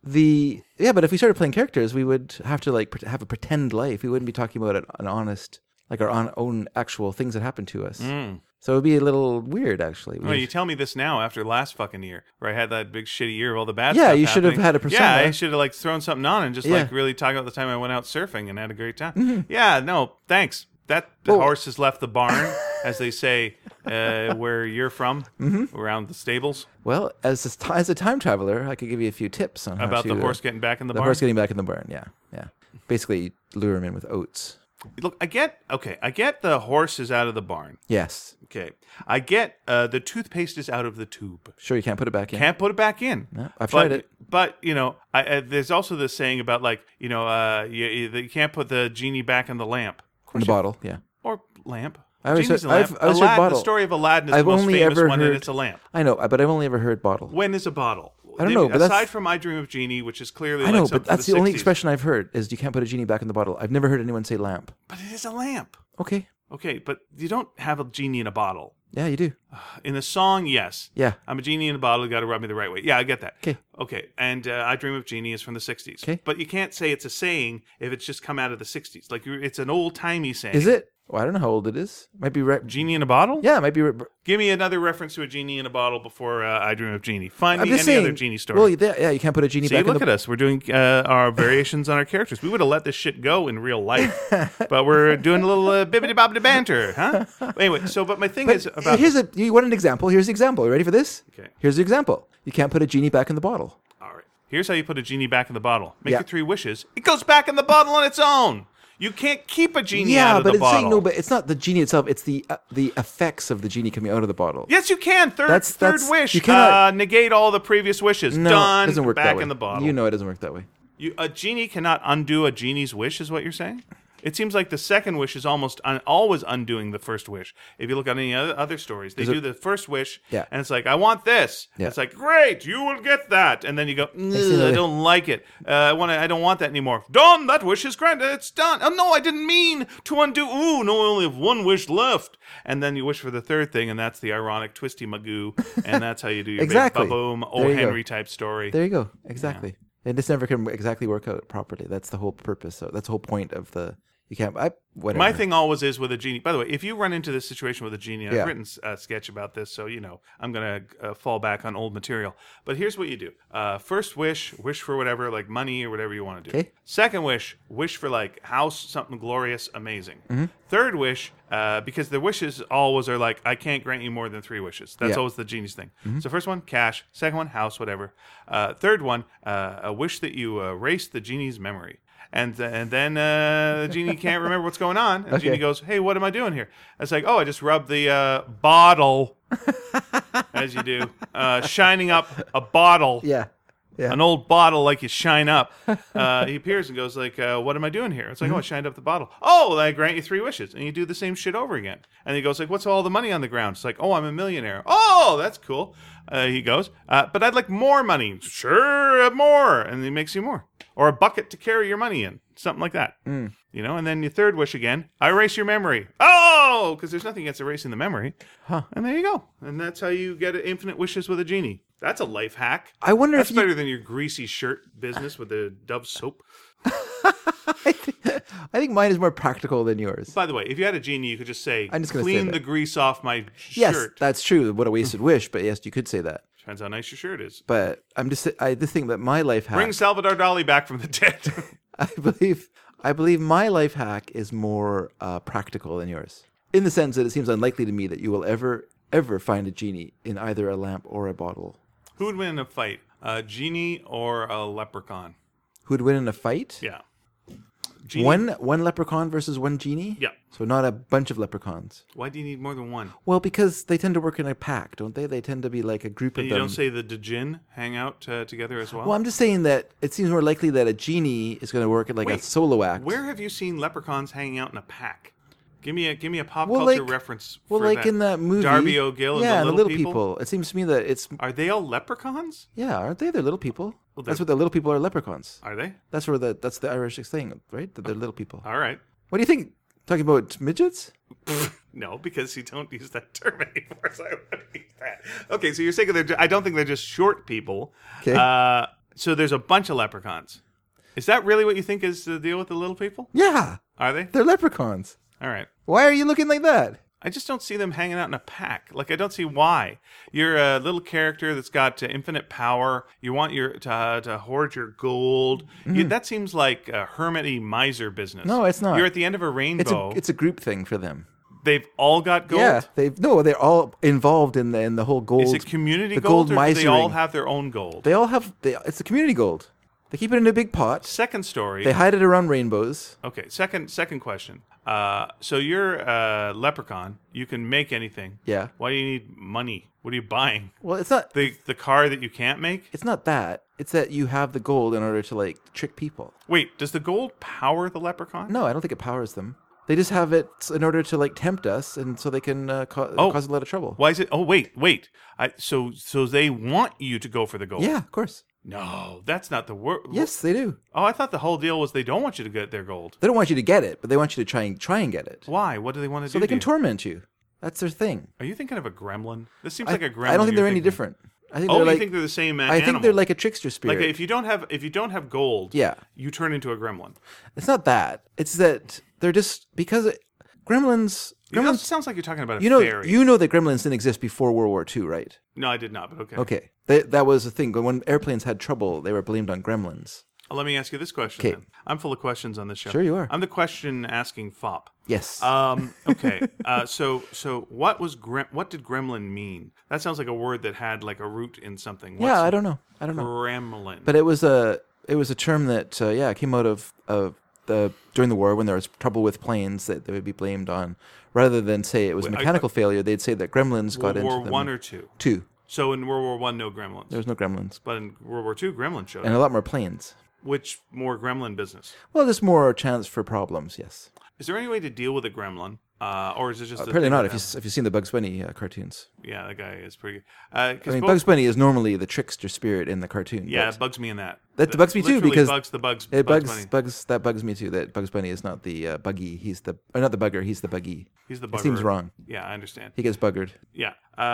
S2: The yeah, but if we started playing characters, we would have to like pre- have a pretend life. We wouldn't be talking about an, an honest, like our own, own actual things that happened to us.
S1: Mm.
S2: So it would be a little weird, actually.
S1: Well, you tell me this now after last fucking year, where I had that big shitty year of all the bad
S2: Yeah,
S1: stuff
S2: you should have
S1: happening.
S2: had a persona.
S1: Yeah, I should have like thrown something on and just like
S2: Yeah. Mm-hmm.
S1: really talk about the time I went out surfing and had a great time. Yeah, no, thanks. That the
S2: Well-
S1: horse has left the barn, as they say, uh, where you're from,
S2: Mm-hmm.
S1: around the stables.
S2: well, as a, t- as a time traveler, I could give you a few tips on how
S1: About
S2: to,
S1: the
S2: uh,
S1: horse getting back in the,
S2: the
S1: barn.
S2: horse getting back in the barn. Yeah, yeah. Basically, lure him in with oats.
S1: Look, I get okay. I get the horse is out of the barn.
S2: Yes.
S1: Okay, I get uh, the toothpaste is out of the tube.
S2: Sure, you can't put it back in.
S1: Can't put it back in.
S2: No, I've
S1: but,
S2: tried it.
S1: But you know, I, uh, there's also this saying about like you know, uh, you, you you can't put the genie back in the lamp. Of
S2: In the
S1: course you-
S2: bottle. Yeah.
S1: or lamp.
S2: I always
S1: Genie's
S2: heard-
S1: a lamp.
S2: I've- I always heard
S1: Aladdin-
S2: bottle.
S1: The story of Aladdin is
S2: I've
S1: the most
S2: only
S1: famous
S2: ever
S1: one,
S2: heard-
S1: and it's a lamp.
S2: I know, but I've only ever heard bottle.
S1: When is a bottle?
S2: I don't know, but that's-
S1: aside from I Dream of Genie, which is clearly
S2: I
S1: like
S2: know,
S1: something
S2: but that's
S1: from
S2: the only
S1: sixties.
S2: expression I've heard is you can't put a genie back in the bottle. I've never heard anyone say lamp.
S1: But it is a lamp.
S2: Okay.
S1: Okay, but you don't have a genie in a bottle.
S2: Yeah, you do.
S1: In the song, yes.
S2: Yeah.
S1: I'm a genie in a bottle. You got to rub me the right way. Yeah, I get that.
S2: Okay.
S1: Okay. And uh, I Dream of Jeannie is from the sixties.
S2: Okay.
S1: But you can't say it's a saying if it's just come out of the sixties. Like, you're, it's an old-timey saying.
S2: Is it? Well, I don't know how old it is. Might be right.
S1: Genie in a bottle?
S2: Yeah, it might be. Re-
S1: Give me another reference to a genie in a bottle before uh, I Dream of Jeannie. Find
S2: I'm
S1: me
S2: just
S1: any
S2: saying.
S1: other genie story.
S2: Well, yeah, yeah, you can't put a genie
S1: See,
S2: back
S1: look
S2: in the.
S1: at us. We're doing uh, our variations on our characters. We would have let this shit go in real life. But we're doing a little uh, bibbidi-bobbidi banter, huh? Anyway, so, but my thing
S2: But
S1: is about...
S2: here's a. You want an example? Here's the example. You ready for this?
S1: Okay.
S2: Here's the example. You can't put a genie back in the bottle.
S1: All right. Here's how you put a genie back in the bottle. Make
S2: Yeah.
S1: your three wishes. It goes back in the bottle on its own. You can't keep a genie
S2: Yeah,
S1: out of
S2: but
S1: the
S2: it's
S1: bottle.
S2: saying no. But it's not the genie itself. It's the uh, the effects of the genie coming out of the bottle.
S1: Yes, you can. Third,
S2: That's-
S1: third
S2: that's-
S1: wish.
S2: you cannot-
S1: uh, negate all the previous wishes.
S2: No,
S1: Done.
S2: it doesn't work
S1: back
S2: that way.
S1: in the bottle.
S2: You know it doesn't work that way.
S1: You, a genie cannot undo a genie's wish, is what you're saying? It seems like the second wish is almost un- always undoing the first wish. If you look at any other, other stories, they
S2: Is
S1: do
S2: it-
S1: the first wish,
S2: Yeah.
S1: and it's like, I want this.
S2: Yeah.
S1: It's like, great, you will get that. And then you go, "Ugh,
S2: thing,
S1: I don't like it. Uh, I want. I don't want that anymore. Done. That wish is granted. It's done. Oh, no, I didn't mean to undo. Ooh, no, I only have one wish left. And then you wish for the third thing, and that's the ironic twisty magoo, and that's how you do your
S2: Exactly.
S1: big ba-boom, O.
S2: There you go.
S1: Henry type story.
S2: There you go. Exactly. And this never can exactly work out properly. That's the whole purpose. So that's the whole point of the. You can't. I, whatever.
S1: My thing always is with a genie. By the way, if you run into this situation with a genie, and
S2: Yeah.
S1: I've written a sketch about this, so you know I'm gonna uh, fall back on old material. But here's what you do: uh, first wish, wish for whatever, like money or whatever you want to do.
S2: Okay.
S1: Second wish, wish for like house, something glorious, amazing.
S2: Mm-hmm.
S1: Third wish, uh, because the wishes always are like, I can't grant you more than three wishes. That's
S2: Yeah.
S1: always the genie's thing. So first one, cash. Second one, house, whatever. Uh, third one, uh, a wish that you uh, erase the genie's memory. And th- and then uh, the genie can't remember what's going on. And the
S2: Okay.
S1: genie goes, "Hey, what am I doing here?" It's like, "Oh, I just rubbed the uh, bottle," as you do, uh, shining up a bottle,
S2: Yeah. Yeah.
S1: an old bottle like you shine up. Uh, he appears and goes like, uh, "What am I doing here?" It's like, "Oh, I shined up the bottle." "Oh, well, I grant you three wishes," and you do the same shit over again. And he goes like, "What's all the money on the ground?" It's like, "Oh, I'm a millionaire." "Oh, that's cool." Uh, he goes, uh, "But I'd like more money." "Sure, uh, more," and he makes you more, or a bucket to carry your money in, something like that.
S2: Mm.
S1: You know, and then your third wish again, I erase your memory. Oh, because there's nothing against erasing the memory.
S2: Huh.
S1: And there you go. And that's how you get infinite wishes with a genie. That's a life hack.
S2: I wonder
S1: That's
S2: if you,
S1: better than your greasy shirt business with the Dove soap.
S2: I, think, I think mine is more practical than yours.
S1: By the way, if you had a genie, you could just say,
S2: I'm just gonna say
S1: clean
S2: that.
S1: the grease off my
S2: Yes,
S1: shirt.
S2: that's true. What a wasted wish. But yes, you could say that.
S1: Depends how nice your shirt is.
S2: But I'm just. I just think that my life hack.
S1: Bring Salvador Dali back from the dead.
S2: I believe. I believe my life hack is more uh, practical than yours, in the sense that it seems unlikely to me that you will ever, ever find a genie in either a lamp or a bottle.
S1: Who would win in a fight? A genie or a leprechaun?
S2: Who'd win in a fight?
S1: Yeah. Genie?
S2: One one leprechaun versus one genie?
S1: Yeah.
S2: So not a bunch of leprechauns.
S1: Why do you need more than one?
S2: Well, because they tend to work in a pack, don't they? They tend to be like a group
S1: And
S2: of
S1: you
S2: them.
S1: don't say the djinn hang out uh, together as well?
S2: Well, I'm just saying that it seems more likely that a genie is going to work at like a
S1: Wait,
S2: solo act.
S1: Where have you seen leprechauns hanging out in a pack? Give me a give me a pop
S2: Well,
S1: culture
S2: like-
S1: reference.
S2: Well,
S1: for
S2: like
S1: that.
S2: in that movie,
S1: Darby O'Gill
S2: yeah,
S1: and the Little, people?
S2: It seems to me that it's
S1: Are they all leprechauns?
S2: yeah, aren't they? They're little people.
S1: Well,
S2: That's
S1: they're-
S2: what the little people are. Leprechauns.
S1: Are they?
S2: That's where the that's the Irish thing, right? That they're little people.
S1: All right.
S2: What do you think? Talking about midgets?
S1: No, because you don't use that term anymore. So I wouldn't use that. Okay, so you're saying they're. ju- I don't think they're just short people.
S2: Okay.
S1: Uh, so there's a bunch of leprechauns. Is that really what you think is the deal with the little people?
S2: Yeah,
S1: Are they?
S2: they're leprechauns.
S1: All right.
S2: Why are you looking like that?
S1: I just don't see them hanging out in a pack. Like, I don't see why. You're a little character that's got uh, infinite power. You want your to, uh, to hoard your gold. You, that seems like a hermity miser business.
S2: Mm-hmm. No, it's not.
S1: You're at the end of a
S2: It's a
S1: rainbow.
S2: it's a group thing for them.
S1: They've all got gold.
S2: Yeah, they no, they're all involved in the in the whole gold.
S1: Is it community
S2: the
S1: gold,
S2: gold
S1: or do they all
S2: misering.
S1: have their own gold?
S2: They all have. They, it's a community gold. They keep it in a big pot.
S1: Second story.
S2: They hide it around rainbows.
S1: Okay, second second question. Uh, so you're a leprechaun. You can make anything.
S2: Yeah.
S1: Why do you need money? What are you buying?
S2: Well, it's not.
S1: The the car that you can't make?
S2: It's not that. It's that you have the gold in order to like trick people.
S1: Wait, does the gold power the leprechaun?
S2: No, I don't think it powers them. They just have it in order to like tempt us, and so they can uh, ca-
S1: Oh.
S2: cause a lot of trouble.
S1: Why is it? Oh, wait, wait. I, so so they want you to go for the gold.
S2: Yeah, of course.
S1: No, that's not the word.
S2: Yes, they do.
S1: Oh, I thought the whole deal was they don't want you to get their gold.
S2: They don't want you to get it, but they want you to try and try and get it,
S1: Why? What do they want to
S2: so
S1: do?
S2: they
S1: to
S2: can
S1: you?
S2: torment you. That's their thing.
S1: Are you thinking of a gremlin? This seems
S2: I,
S1: like a gremlin.
S2: I don't think
S1: you're
S2: they're any
S1: thinking.
S2: different. I think
S1: Oh,
S2: they're
S1: you
S2: like,
S1: think they're the same uh,
S2: I think
S1: animal?
S2: they're like a trickster spirit.
S1: Like if you don't have if you don't have gold,
S2: Yeah.
S1: you turn into a gremlin.
S2: It's not that. It's that they're just because it, gremlins.
S1: It also
S2: Gremlins.
S1: sounds like you're talking about a
S2: You know,
S1: fairy.
S2: you know that gremlins didn't exist before World War Two, right?
S1: No, I did not. But okay.
S2: Okay, they, that was the thing. When airplanes had trouble, they were blamed on gremlins.
S1: Let me ask you this question.
S2: 'Kay.
S1: Then. I'm full of questions on this show.
S2: Sure you are.
S1: I'm the question asking fop.
S2: Yes.
S1: Um, okay. uh, so so what was grem- what did gremlin mean? That sounds like a word that had like a root in something. What's
S2: yeah, I don't know. I don't know.
S1: gremlin?
S2: But it was a it was a term that uh, yeah came out of of the during the war when there was trouble with planes that they would be blamed on, rather than say it was
S1: Wait, I-
S2: mechanical failure. They'd say that gremlins
S1: World
S2: got
S1: War
S2: into them.
S1: One or two.
S2: two.
S1: So in World War One, no gremlins.
S2: There was no gremlins
S1: But in World War Two, gremlin showed
S2: and
S1: up.
S2: a lot more planes.
S1: Which more gremlin business?
S2: Well, there's more chance for problems. Yes.
S1: Is there any way to deal with a gremlin, uh, or is it just a
S2: Apparently
S1: thing
S2: not.
S1: with
S2: If you
S1: them?
S2: if you've seen the Bugs Bunny uh, cartoons,
S1: Yeah, that guy is pretty good. Uh, 'cause
S2: I mean
S1: both-
S2: Bugs Bunny is normally the trickster spirit in the cartoon.
S1: Yeah,
S2: but
S1: it bugs me in that.
S2: That bugs me too,
S1: literally
S2: because
S1: bugs the bugs.
S2: it
S1: bugs
S2: bugs
S1: Bunny.
S2: bugs that bugs me too. That Bugs Bunny is not the uh, buggy. He's the or not the bugger. He's the buggy.
S1: He's the
S2: It
S1: bugger.
S2: seems wrong.
S1: Yeah, I understand.
S2: He gets buggered.
S1: Yeah,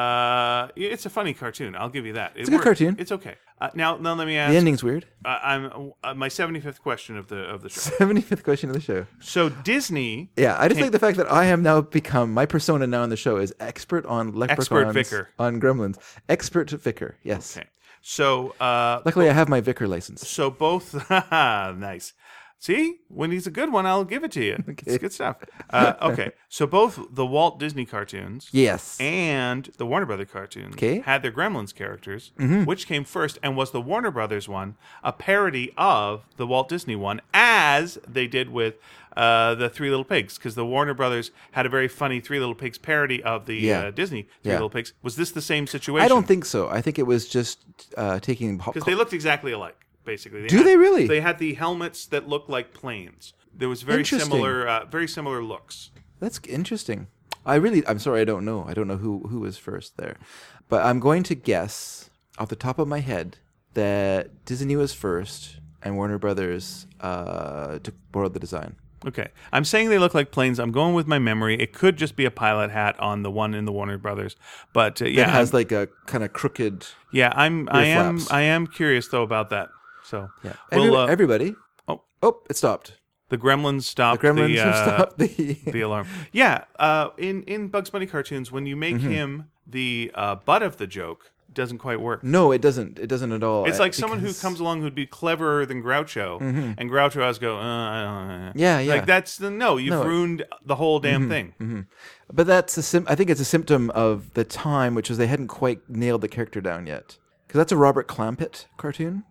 S1: uh, it's a funny cartoon. I'll give you that.
S2: It's a good cartoon.
S1: It's okay. Uh, now, now let me ask.
S2: The ending's weird.
S1: Uh, I'm uh, my seventy-fifth question of the of the show.
S2: seventy-fifth question of the show.
S1: So Disney,
S2: Yeah, I just
S1: Came-
S2: like the fact that I have now become my persona now on the show is expert on leprechauns,
S1: vicar.
S2: on gremlins, expert vicar. Yes.
S1: okay. So uh,
S2: Luckily, I have my vicar license.
S1: so both nice. See, when he's a good one, I'll give it to you. It's good stuff. Uh, okay, so both the Walt Disney cartoons
S2: Yes.
S1: and the Warner Brother cartoons
S2: 'Kay.
S1: had their Gremlins characters.
S2: Mm-hmm.
S1: Which came first, and was the Warner Brothers one a parody of the Walt Disney one, as they did with uh, the Three Little Pigs? Because the Warner Brothers had a very funny Three Little Pigs parody of the
S2: Yeah.
S1: uh, Disney Three
S2: Yeah.
S1: Little Pigs. Was this the same situation?
S2: I don't think so. I think it was just uh, taking.
S1: because they looked exactly alike. Basically,
S2: Do
S1: had-
S2: they really?
S1: They had the helmets that looked like planes. There was very
S2: Interesting.
S1: similar, uh, very similar looks.
S2: That's interesting. I really, I'm sorry, I don't know. I don't know who who was first there, but I'm going to guess off the top of my head that Disney was first and Warner Brothers uh, took borrowed the design.
S1: Okay, I'm saying they look like planes. I'm going with my memory. It could just be a pilot hat on the one in the Warner Brothers, but uh, yeah,
S2: it has
S1: I'm-
S2: like a kind of crooked.
S1: yeah. I'm, I am,
S2: flaps.
S1: I am curious though about that. So
S2: Yeah,
S1: well,
S2: Every-
S1: uh,
S2: everybody.
S1: oh.
S2: oh, it stopped.
S1: the Gremlins
S2: The
S1: stopped
S2: Gremlins
S1: the,
S2: have
S1: uh,
S2: stopped the.
S1: the alarm. Yeah, uh, in in Bugs Bunny cartoons, when you
S2: Mm-hmm.
S1: make him the uh, butt of the joke, it doesn't quite work.
S2: No, it doesn't. It doesn't at all.
S1: It's
S2: Uh,
S1: like someone who
S2: because-
S1: comes along who'd be cleverer than Groucho, and Groucho has go, uh, I don't know.
S2: Yeah, yeah.
S1: Like that's the no. You've
S2: No. Mm-hmm.
S1: ruined the whole damn thing.
S2: But that's a sim- I think it's a symptom of the time, which is they hadn't quite nailed the character down yet. Because that's a Robert Clampett cartoon,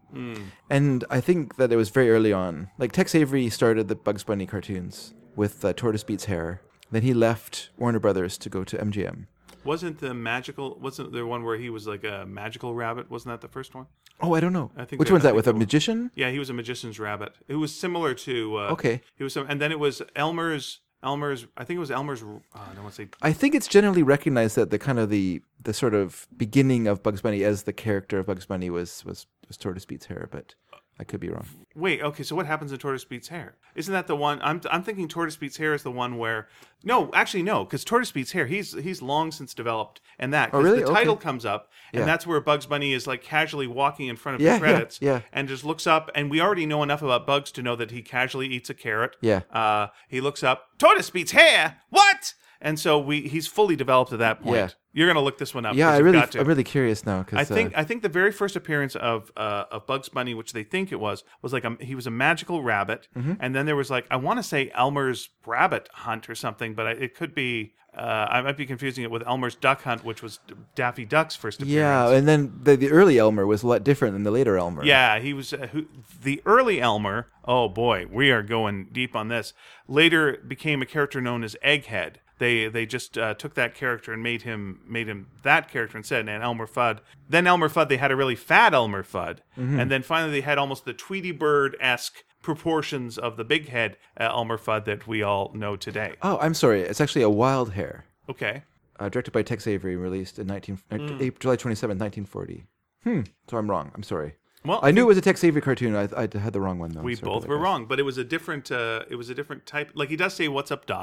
S2: and I think that it was very early on. Like Tex Avery started the Bugs Bunny cartoons with uh, Tortoise Beats Hair. Then he left Warner Brothers to go to M G M.
S1: Wasn't the magical? Wasn't there one where he was like a magical rabbit? Wasn't that the first one?
S2: Oh, I don't know.
S1: I think
S2: Which
S1: that-
S2: one's
S1: I
S2: that?
S1: think
S2: With a
S1: that one-
S2: magician?
S1: Yeah, he was a magician's rabbit. It was similar to. Uh,
S2: Okay.
S1: He was some, and then it was Elmer's. Elmer's. I think it was Elmer's. Uh, I don't want to say.
S2: I think it's generally recognized that the kind of the the sort of beginning of Bugs Bunny as the character of Bugs Bunny was was, was Tortoise Beats Hair, but I could be wrong.
S1: Wait, okay, so what happens in Tortoise Beats Hair? Isn't that the one? I'm I'm thinking Tortoise Beats Hair is the one where no, actually no, because Tortoise Beats Hair he's he's long since developed, and that 'cause
S2: Oh, really?
S1: the title
S2: Okay.
S1: comes up, and
S2: Yeah.
S1: that's where Bugs Bunny is like casually walking in front of
S2: Yeah,
S1: the
S2: yeah,
S1: credits,
S2: yeah.
S1: and just looks up, and we already know enough about Bugs to know that he casually eats a carrot.
S2: Yeah.
S1: uh, he looks up, Tortoise Beats Hair, what? And so we he's fully developed at that point.
S2: Yeah.
S1: You're gonna look this one up.
S2: Yeah,
S1: 'cause
S2: I
S1: you've
S2: really
S1: got to.
S2: I'm really curious now because
S1: I think I think the very first appearance of uh, of Bugs Bunny, which they think it was, was like a, he was a magical rabbit,
S2: Mm-hmm.
S1: and then there was like I want to say Elmer's Rabbit Hunt or something, but I, it could be uh, I might be confusing it with Elmer's Duck Hunt, which was Daffy Duck's first appearance.
S2: yeah, and then the, the early Elmer was a lot different than the later Elmer.
S1: Yeah, he was uh, who, the early Elmer. Oh boy, we are going deep on this. Later became a character known as Egghead. They they just uh, took that character and made him made him that character instead, and Elmer Fudd. Then Elmer Fudd, they had a really fat Elmer Fudd,
S2: Mm-hmm.
S1: and then finally they had almost the Tweety Bird esque proportions of the big head uh, Elmer Fudd that we all know today.
S2: Oh, I'm sorry. It's actually a Wild Hair,
S1: Okay,
S2: uh, directed by Tex Avery, released in nineteen uh,
S1: Hmm.
S2: April- July twenty-seventh, nineteen forty. Hmm. So I'm wrong. I'm sorry.
S1: well
S2: I knew it was a Tex Avery cartoon. I, I had the wrong one though.
S1: we
S2: Sorry
S1: both
S2: about
S1: were
S2: that, guys.
S1: wrong, but it was a different uh, it was a different type. Like he does say, "What's up, Doc?"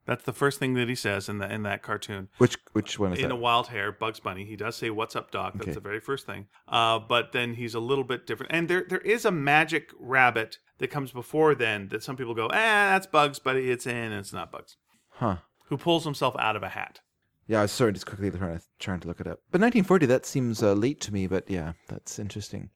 S1: That's the first thing that he says in the in that cartoon.
S2: Which which one is
S1: In
S2: that?
S1: a Wild Hair, Bugs Bunny, he does say, "What's up, Doc?" That's
S2: Okay.
S1: the very first thing. Uh, but then he's a little bit different. And there there is a magic rabbit that comes before then that some people go, "Eh, that's Bugs, but it's in, and it's not Bugs."
S2: Huh.
S1: Who pulls himself out of a hat.
S2: Yeah, I was sorry, just quickly trying to trying to look it up. But nineteen forty, that seems uh, late to me. But yeah, that's interesting.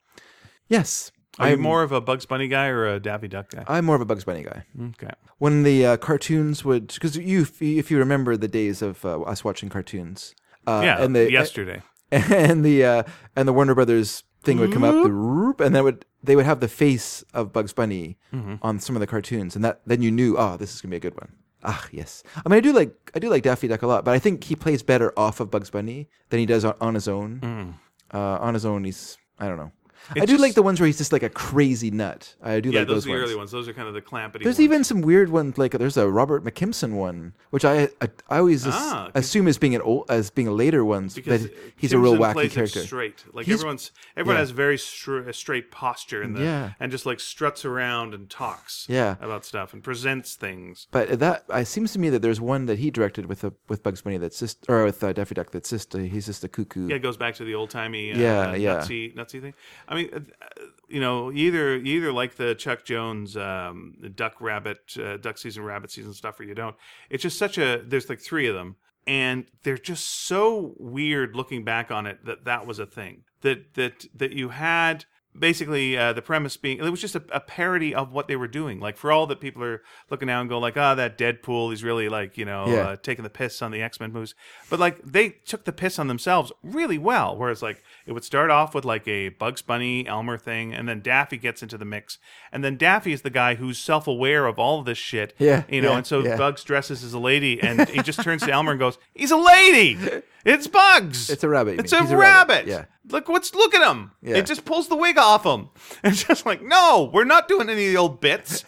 S2: Yes,
S1: Are you
S2: I'm
S1: more of a Bugs Bunny guy or a Daffy Duck guy?
S2: I'm more of a Bugs Bunny guy.
S1: Okay.
S2: When the uh, cartoons would, because you, if you remember the days of uh, us watching cartoons, uh,
S1: Yeah,
S2: and the
S1: yesterday.
S2: and the uh, and the Warner Brothers thing would come up, the whoop, and then would they would have the face of Bugs Bunny
S1: Mm-hmm.
S2: on some of the cartoons, and that then you knew, oh, this is gonna be a good one. Ah, yes. I mean, I do like I do like Daffy Duck a lot, but I think he plays better off of Bugs Bunny than he does on, on his own.
S1: Mm.
S2: Uh, on his own, he's I don't know.
S1: It's
S2: I do
S1: just-
S2: like the ones where he's just like a crazy nut. I do
S1: Yeah,
S2: like
S1: those
S2: those
S1: are the
S2: ones.
S1: early ones. Those are kind of the clampety
S2: There's
S1: ones.
S2: even some weird ones, like there's a Robert McKimson one, which I I, I always as-
S1: Ah, 'cause-
S2: assume as being an old, as being a later ones,
S1: because
S2: but he's a real
S1: Simpson
S2: wacky
S1: plays it
S2: character.
S1: straight. Like
S2: He's-
S1: everyone's everyone
S2: yeah.
S1: has very str- a straight posture in the
S2: Yeah.
S1: and just like struts around and talks
S2: Yeah.
S1: about stuff and presents things.
S2: But that it seems to me that there's one that he directed with a, with Bugs Bunny that's just or with uh, Daffy Duck that's just a, he's just a cuckoo.
S1: Yeah, it goes back to the old timey, uh,
S2: Yeah,
S1: uh,
S2: yeah.
S1: nutsy, nutsy thing. I mean, uh, you know, you either you either like the Chuck Jones um, Duck Rabbit, uh, Duck Season, Rabbit Season stuff, or you don't. It's just such a. There's like three of them, and they're just so weird looking back on it that that was a thing that that that you had. Basically, uh, the premise being it was just a, a parody of what they were doing. Like for all that people are looking now and go like, "Ah, oh, that Deadpool, he's really like you know
S2: Yeah.
S1: uh, taking the piss on the X-Men movies." But like they took the piss on themselves really well. Whereas like it would start off with like a Bugs Bunny Elmer thing, and then Daffy gets into the mix, and then Daffy is the guy who's self-aware of all of this shit.
S2: Yeah,
S1: you know,
S2: yeah,
S1: and so
S2: yeah.
S1: Bugs dresses as a lady, and he just turns to Elmer and goes, "He's a lady. It's Bugs.
S2: It's a rabbit, you
S1: It's
S2: mean.
S1: a
S2: He's a
S1: rabbit.
S2: rabbit. Yeah.
S1: Look what's look at him.
S2: Yeah.
S1: It just pulls the wig off him. It's just like, no, we're not doing any of the old bits.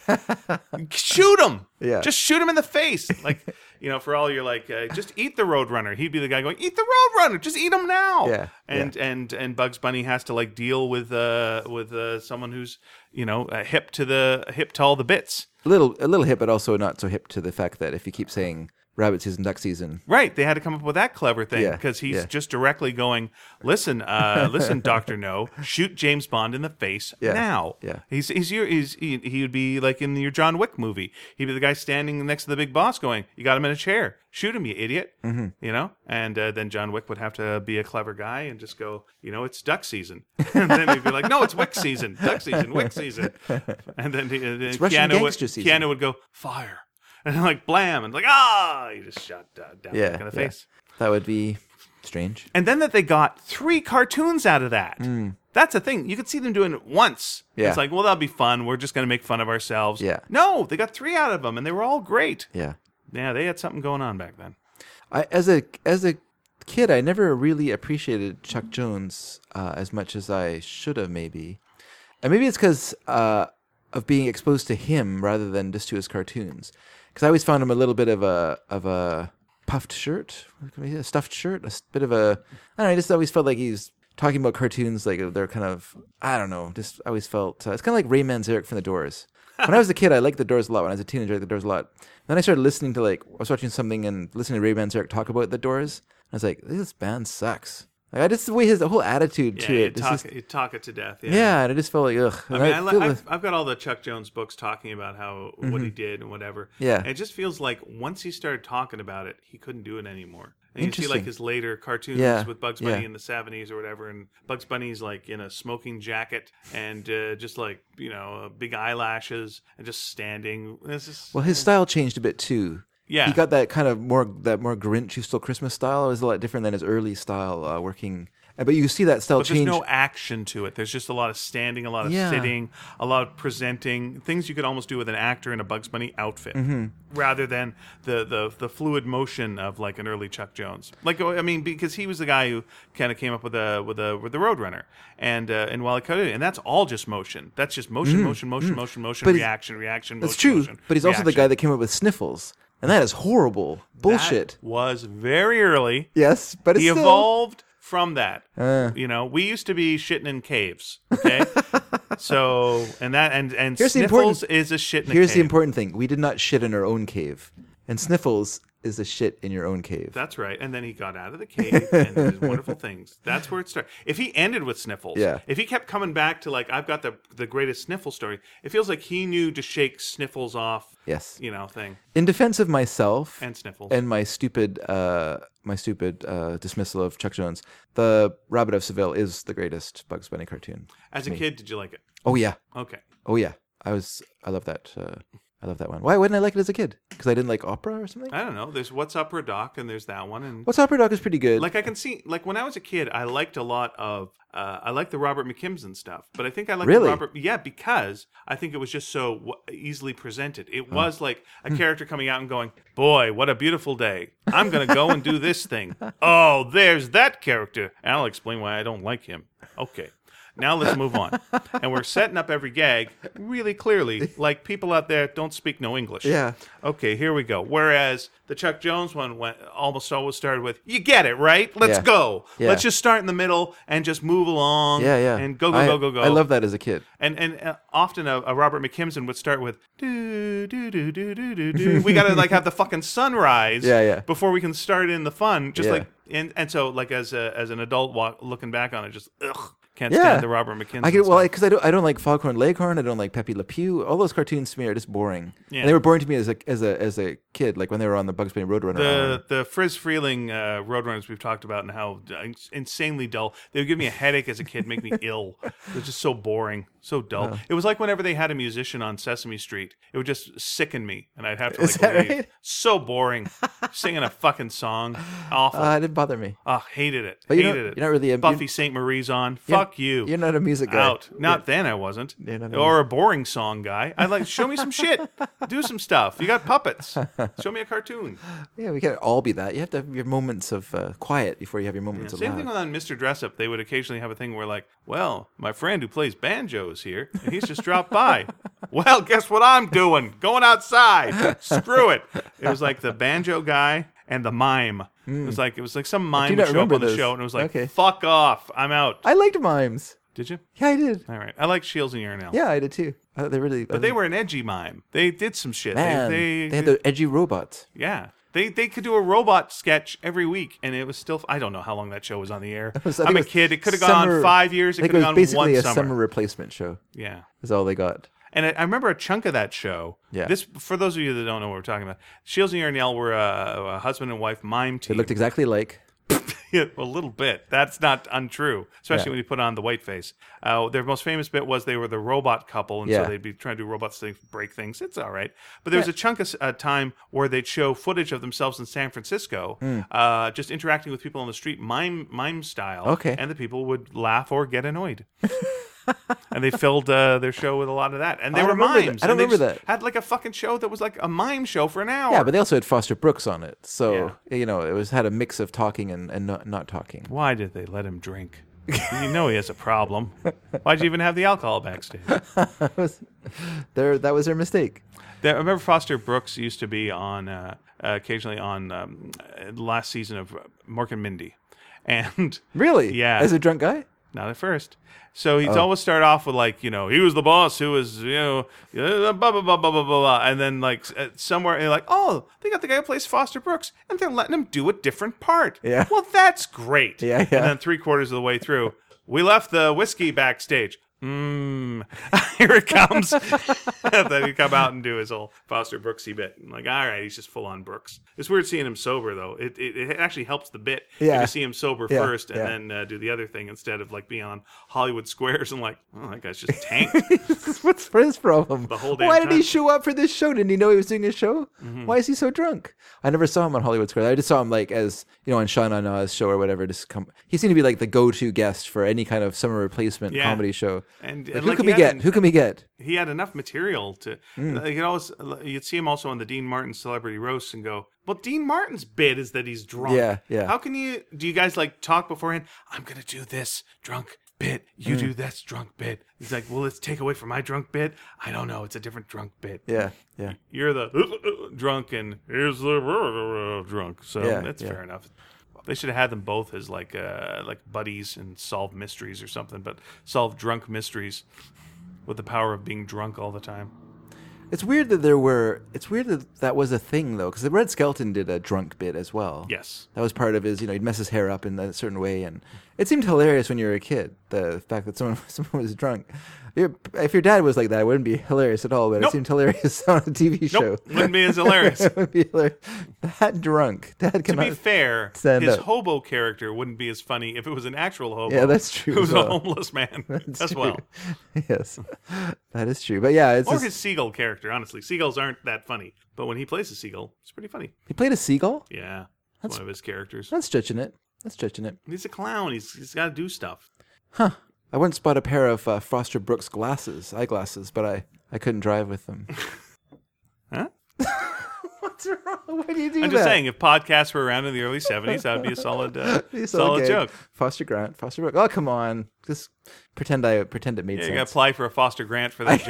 S1: Shoot him.
S2: Yeah.
S1: Just shoot him in the face. Like, you know, for all you're like, uh, just eat the Roadrunner. He'd be the guy going, eat the Roadrunner. Just eat him now.
S2: Yeah,
S1: And and and Bugs Bunny has to like deal with uh with uh, someone who's you know uh, hip to the hip to all the bits.
S2: A little a little hip, but also not so hip to the fact that if you keep saying rabbit season, duck season,
S1: Right, they had to come up with that clever thing
S2: Yeah,
S1: because he's
S2: yeah.
S1: just directly going, "Listen, uh, listen, Doctor No, shoot James Bond in the face
S2: Yeah,
S1: now."
S2: yeah.
S1: he's he's your he's he, he would be like in your John Wick movie. He'd be the guy standing next to the big boss, going, "You got him in a chair, shoot him, you idiot!" Mm-hmm. You know, and uh, then John Wick would have to be a clever guy and just go, "You know, it's duck season," and then he'd be like, "No, it's Wick season, duck season, Wick season," and then, he, uh, then
S2: Russian
S1: Keanu would,
S2: gangster season.
S1: Keanu would go, "Fire." And like blam, and like ah, you just shot uh, down
S2: yeah,
S1: in the
S2: yeah.
S1: face.
S2: That would be strange.
S1: And then that they got three cartoons out of that. That's the thing. You could see them doing it once.
S2: Hmm. Yeah.
S1: It's like, well, that'll be fun. We're just going to make fun of ourselves.
S2: Yeah.
S1: No, they got three out of them, and they were all great.
S2: Yeah.
S1: Yeah, they had something going on back then.
S2: I as a as a kid, I never really appreciated Chuck Jones uh, as much as I should have, maybe, and maybe it's because uh, of being exposed to him rather than just to his cartoons. Because I always found him a little bit of a of a puffed shirt, a stuffed shirt, a s- bit of a. I don't know. I just always felt like he's talking about cartoons like they're kind of. I don't know. Just I always felt uh, it's kind of like Ray Manzarek from The Doors. When I was a kid, I liked The Doors a lot. When I was a teenager, I liked The Doors a lot. Then I started listening to like I was watching something and listening to Ray Manzarek talk about The Doors. I was like, this band sucks. Like I just the way his the whole attitude
S1: Yeah,
S2: to
S1: you
S2: it. it's
S1: talk,
S2: just-
S1: you talk it to death. Yeah.
S2: yeah, and I just felt like ugh.
S1: I
S2: And
S1: mean, I, li-
S2: feel
S1: I've,
S2: the-
S1: I've got all the Chuck Jones books talking about how what he did and whatever.
S2: Mm-hmm. Yeah.
S1: And it just feels like once he started talking about it, he couldn't do it anymore. And you see like
S2: Interesting.
S1: his later cartoons
S2: Yeah,
S1: with Bugs Bunny
S2: yeah.
S1: in the seventies or whatever, and Bugs Bunny's like in a smoking jacket and uh, just like you know big eyelashes and just standing. It's just,
S2: well, his style changed a bit too.
S1: Yeah.
S2: he got that kind of more that more Grinch, You Stole Christmas style. It was a lot different than his early style uh, working. uh, But you see that style
S1: But there's
S2: change.
S1: no action to it. There's just a lot of standing, a lot of
S2: Yeah.
S1: sitting, a lot of presenting things you could almost do with an actor in a Bugs Bunny outfit,
S2: Mm-hmm.
S1: rather than the, the the fluid motion of like an early Chuck Jones. Like I mean, because he was the guy who kind of came up with a with a with the Roadrunner and uh, and Wile E. Coyote, and that's all just motion. That's just motion, motion, motion, motion, motion,
S2: Mm-hmm. But he's-
S1: reaction, reaction.
S2: That's
S1: motion,
S2: true.
S1: motion,
S2: But he's also the
S1: reaction.
S2: guy that came up with Sniffles, and that is horrible bullshit.
S1: That was very early.
S2: Yes, but it's
S1: He
S2: still,
S1: evolved from that.
S2: Uh.
S1: You know, we used to be shitting in caves. Okay, so and that and and
S2: Here's the
S1: Sniffles
S2: important-
S1: is a shit in a
S2: Here's
S1: cave.
S2: the important thing: we did not shit in our own cave. And Sniffles is a shit in your own cave.
S1: That's right. And then he got out of the cave and did wonderful things. That's where it started. If he ended with Sniffles,
S2: Yeah.
S1: if he kept coming back to like, I've got the the greatest Sniffle story, it feels like he knew to shake Sniffles off,
S2: Yes.
S1: you know, thing.
S2: In defense of myself
S1: And Sniffles.
S2: and my stupid, uh, my stupid uh, dismissal of Chuck Jones, the Rabbit of Seville is the greatest Bugs Bunny cartoon.
S1: As a kid, did you like it?
S2: Oh yeah,
S1: Okay.
S2: oh yeah. I was, I love that. Uh, I love that one. Why wouldn't I like it as a kid? Because I didn't like opera or something.
S1: I don't know. There's What's Upper Doc, and there's that one. And
S2: What's Opera Doc is pretty good.
S1: like I can see, like when I was a kid, I liked a lot of, uh, I liked the Robert McKimson stuff. But I think I liked
S2: Really?
S1: the Robert, yeah, because I think it was just so w- easily presented. It was like a
S2: Hmm.
S1: character coming out and going, "Boy, what a beautiful day! I'm gonna go and do this thing. Oh, there's that character, and I'll explain why I don't like him." Okay. Now let's move on. And we're setting up every gag really clearly, like people out there don't speak no English.
S2: Yeah.
S1: Okay, here we go. Whereas the Chuck Jones one went almost always started with, "You get it, right? Let's
S2: Yeah.
S1: go.
S2: Yeah.
S1: Let's just start in the middle and just move along.
S2: yeah, yeah.
S1: And go, go,
S2: I,
S1: go, go, go.
S2: I love that as a kid.
S1: And and uh, often a, a Robert McKimson would start with do do do do do do do. We gotta like have the fucking sunrise.
S2: Yeah, yeah.
S1: Before we can start in the fun. Just
S2: Yeah.
S1: like and and so like as a, as an adult walk, looking back on it, just ugh. Can't
S2: Yeah.
S1: stand the Robert McKinson.
S2: I get well
S1: stuff.
S2: because I don't I don't like Foghorn Leghorn. I don't like Pepe Le Pew. All those cartoons to me are just boring.
S1: Yeah.
S2: And they were boring to me as a as a as a kid, like when they were on the Bugs Bunny Roadrunner.
S1: the the Frizz Freeling uh, Roadrunners we've talked about and how insanely dull. They would give me a headache as a kid, make me ill. They're just so boring, so dull. It was like whenever they had a musician on Sesame Street, it would just sicken me, and I'd have to like
S2: Is that
S1: leave.
S2: right?
S1: So boring, singing a fucking song, awful.
S2: uh, it didn't bother me.
S1: Oh, hated it.
S2: But you're
S1: hated
S2: not-
S1: it.
S2: you're not really a-
S1: Buffy
S2: you're-
S1: Saint Marie's on. Fuck you.
S2: You're not a music guy.
S1: Out. Not then I wasn't.
S2: You're not a
S1: Or a boring song guy. I like show me some shit. Do some stuff. You got puppets. Show me a cartoon.
S2: Yeah, we can't all be that. You have to have your moments of uh, quiet before you have your moments of
S1: Same
S2: loud.
S1: thing on Mister Dressup. They would occasionally have a thing where, like, well, my friend who plays banjo is here, and he's just dropped by. Well, guess what I'm doing? Going outside. Screw it. It was like the banjo guy and the mime. It was like it was like some mime
S2: do
S1: would
S2: not
S1: show up
S2: remember
S1: on the
S2: those.
S1: show, and it was like,
S2: Okay.
S1: fuck off, I'm out.
S2: I liked mimes.
S1: Did you?
S2: Yeah, I did.
S1: All right. I like Shields and Yarnell.
S2: Yeah, I did too. Uh, they really.
S1: But they were an edgy mime. They did some shit.
S2: man.
S1: They,
S2: They,
S1: they,
S2: had the edgy robots.
S1: yeah. They they could do a robot sketch every week, and it was still. I don't know how long that show was on the air.
S2: was- I
S1: I'm
S2: think
S1: a
S2: it was
S1: kid. It could have gone
S2: summer-
S1: on five years.
S2: I
S1: It
S2: think
S1: could
S2: it
S1: have
S2: was
S1: gone
S2: basically
S1: one
S2: a
S1: summer.
S2: summer replacement show.
S1: Yeah.
S2: Is all they got.
S1: And I, I remember a chunk of that show.
S2: Yeah.
S1: This for those of you that don't know what we're talking about. Shields and Yarnell were a, a husband and wife mime
S2: They
S1: team.
S2: looked exactly like.
S1: Yeah, a little bit. That's not untrue, especially
S2: Yeah.
S1: when you put on the white face. Uh, their most famous bit was they were the robot couple, and
S2: Yeah.
S1: so they'd be trying to do robots to break things. It's all right. But there was
S2: Yeah.
S1: a chunk of s- uh, time where they'd show footage of themselves in San Francisco, uh, just interacting with people on the street, mime mime style.
S2: Okay.
S1: And the people would laugh or get annoyed. And they filled uh, their show with a lot of that. And they
S2: I
S1: were
S2: remember that.
S1: mimes.
S2: I don't
S1: and they
S2: remember
S1: just
S2: that.
S1: Had like a fucking show that was like a mime show for an hour.
S2: Yeah, but they also had Foster Brooks on it, so you know it was had a mix of talking and, and not, not talking.
S1: Why did they let him drink? You know he has a problem. Why'd you even have the alcohol backstage?
S2: That was their that was their mistake.
S1: There, I remember Foster Brooks used to be on uh, uh, occasionally on um, uh, the last season of Mork and Mindy, and
S2: Really?
S1: Yeah.
S2: As a drunk guy?
S1: not at first. So he'd
S2: Oh.
S1: always start off with like, you know, he was the boss who was, you know, uh, blah blah blah blah blah blah, blah. And then like s- uh, somewhere you're like, oh, they got the guy who plays Foster Brooks, and they're letting him do a different part.
S2: Yeah.
S1: Well, that's great.
S2: Yeah, yeah.
S1: And then three quarters of the way through, we left the whiskey backstage. Mmm. Here it comes. Then he'd come out and do his whole Foster Brooksy bit. I'm like, all right, he's just full on Brooks. It's weird seeing him sober, though. It it, it actually helps the bit
S2: Yeah.
S1: if you see him sober
S2: Yeah,
S1: first and
S2: yeah.
S1: then uh, do the other thing instead of like being on Hollywood Squares and like, oh, that guy's just tanked.
S2: What's his problem?
S1: The whole damn
S2: Why did he
S1: time.
S2: show up for this show? Didn't he know he was doing a show?
S1: Mm-hmm.
S2: Why is he so drunk? I never saw him on Hollywood Squares. I just saw him like as you know on Sean Ona's show or whatever. Just come. He seemed to be like the go-to guest for any kind of summer replacement
S1: Yeah.
S2: comedy show.
S1: And,
S2: Like,
S1: and
S2: who
S1: like
S2: can
S1: he
S2: we
S1: had
S2: get?
S1: an-
S2: Who can we get?
S1: he had enough material to
S2: Hmm.
S1: like, you'd always you'd see him also on the Dean Martin celebrity roast and go, well, Dean Martin's bit is that he's drunk.
S2: Yeah, yeah.
S1: How can you do you guys like talk beforehand? I'm gonna do this drunk bit. You
S2: Hmm.
S1: do this drunk bit. He's like, well, let's take away from my drunk bit. I don't know. It's a different drunk bit.
S2: Yeah, yeah.
S1: You're the drunk and here's the drunk. So
S2: Yeah,
S1: that's
S2: yeah.
S1: fair enough. They should have had them both as like uh, like buddies and solve mysteries or something, but solve drunk mysteries with the power of being drunk all the time.
S2: It's weird that there were. It's weird that that was a thing though, because the Red Skelton did a drunk bit as well.
S1: Yes.
S2: That was part of his. You know, he'd mess his hair up in a certain way, and it seemed hilarious when you were a kid. The fact that someone someone was drunk. If your dad was like that, it wouldn't be hilarious at all. But
S1: Nope.
S2: it seemed hilarious on a T V show.
S1: Nope, wouldn't be as hilarious.
S2: It would be hilarious. That drunk, Dad
S1: To
S2: cannot.
S1: be fair,
S2: stand
S1: his
S2: up.
S1: hobo character wouldn't be as funny if it was an actual hobo.
S2: Yeah, that's true
S1: Who was
S2: as well.
S1: a homeless man
S2: That's
S1: as
S2: true.
S1: well.
S2: Yes, that is true. But yeah, it's
S1: Or
S2: just,
S1: his seagull character, honestly. Seagulls aren't that funny. But when he plays a seagull, it's pretty funny.
S2: he played a seagull.
S1: Yeah.
S2: That's-
S1: One of his characters.
S2: That's stretching it. That's stretching it.
S1: He's a clown. He's He's got to do stuff.
S2: Huh. I once bought a pair of uh, Foster Brooks glasses, eyeglasses, but I, I couldn't drive with them.
S1: Huh?
S2: What's wrong? Why do you do
S1: I'm
S2: that?
S1: just saying, if podcasts were around in the early seventies, that would be a solid, uh,
S2: It's
S1: solid
S2: okay.
S1: joke.
S2: Foster Grant, Foster Brooks. Oh, come on. Just pretend I pretend it made
S1: Yeah, you got to
S2: sense.
S1: apply for a Foster grant for that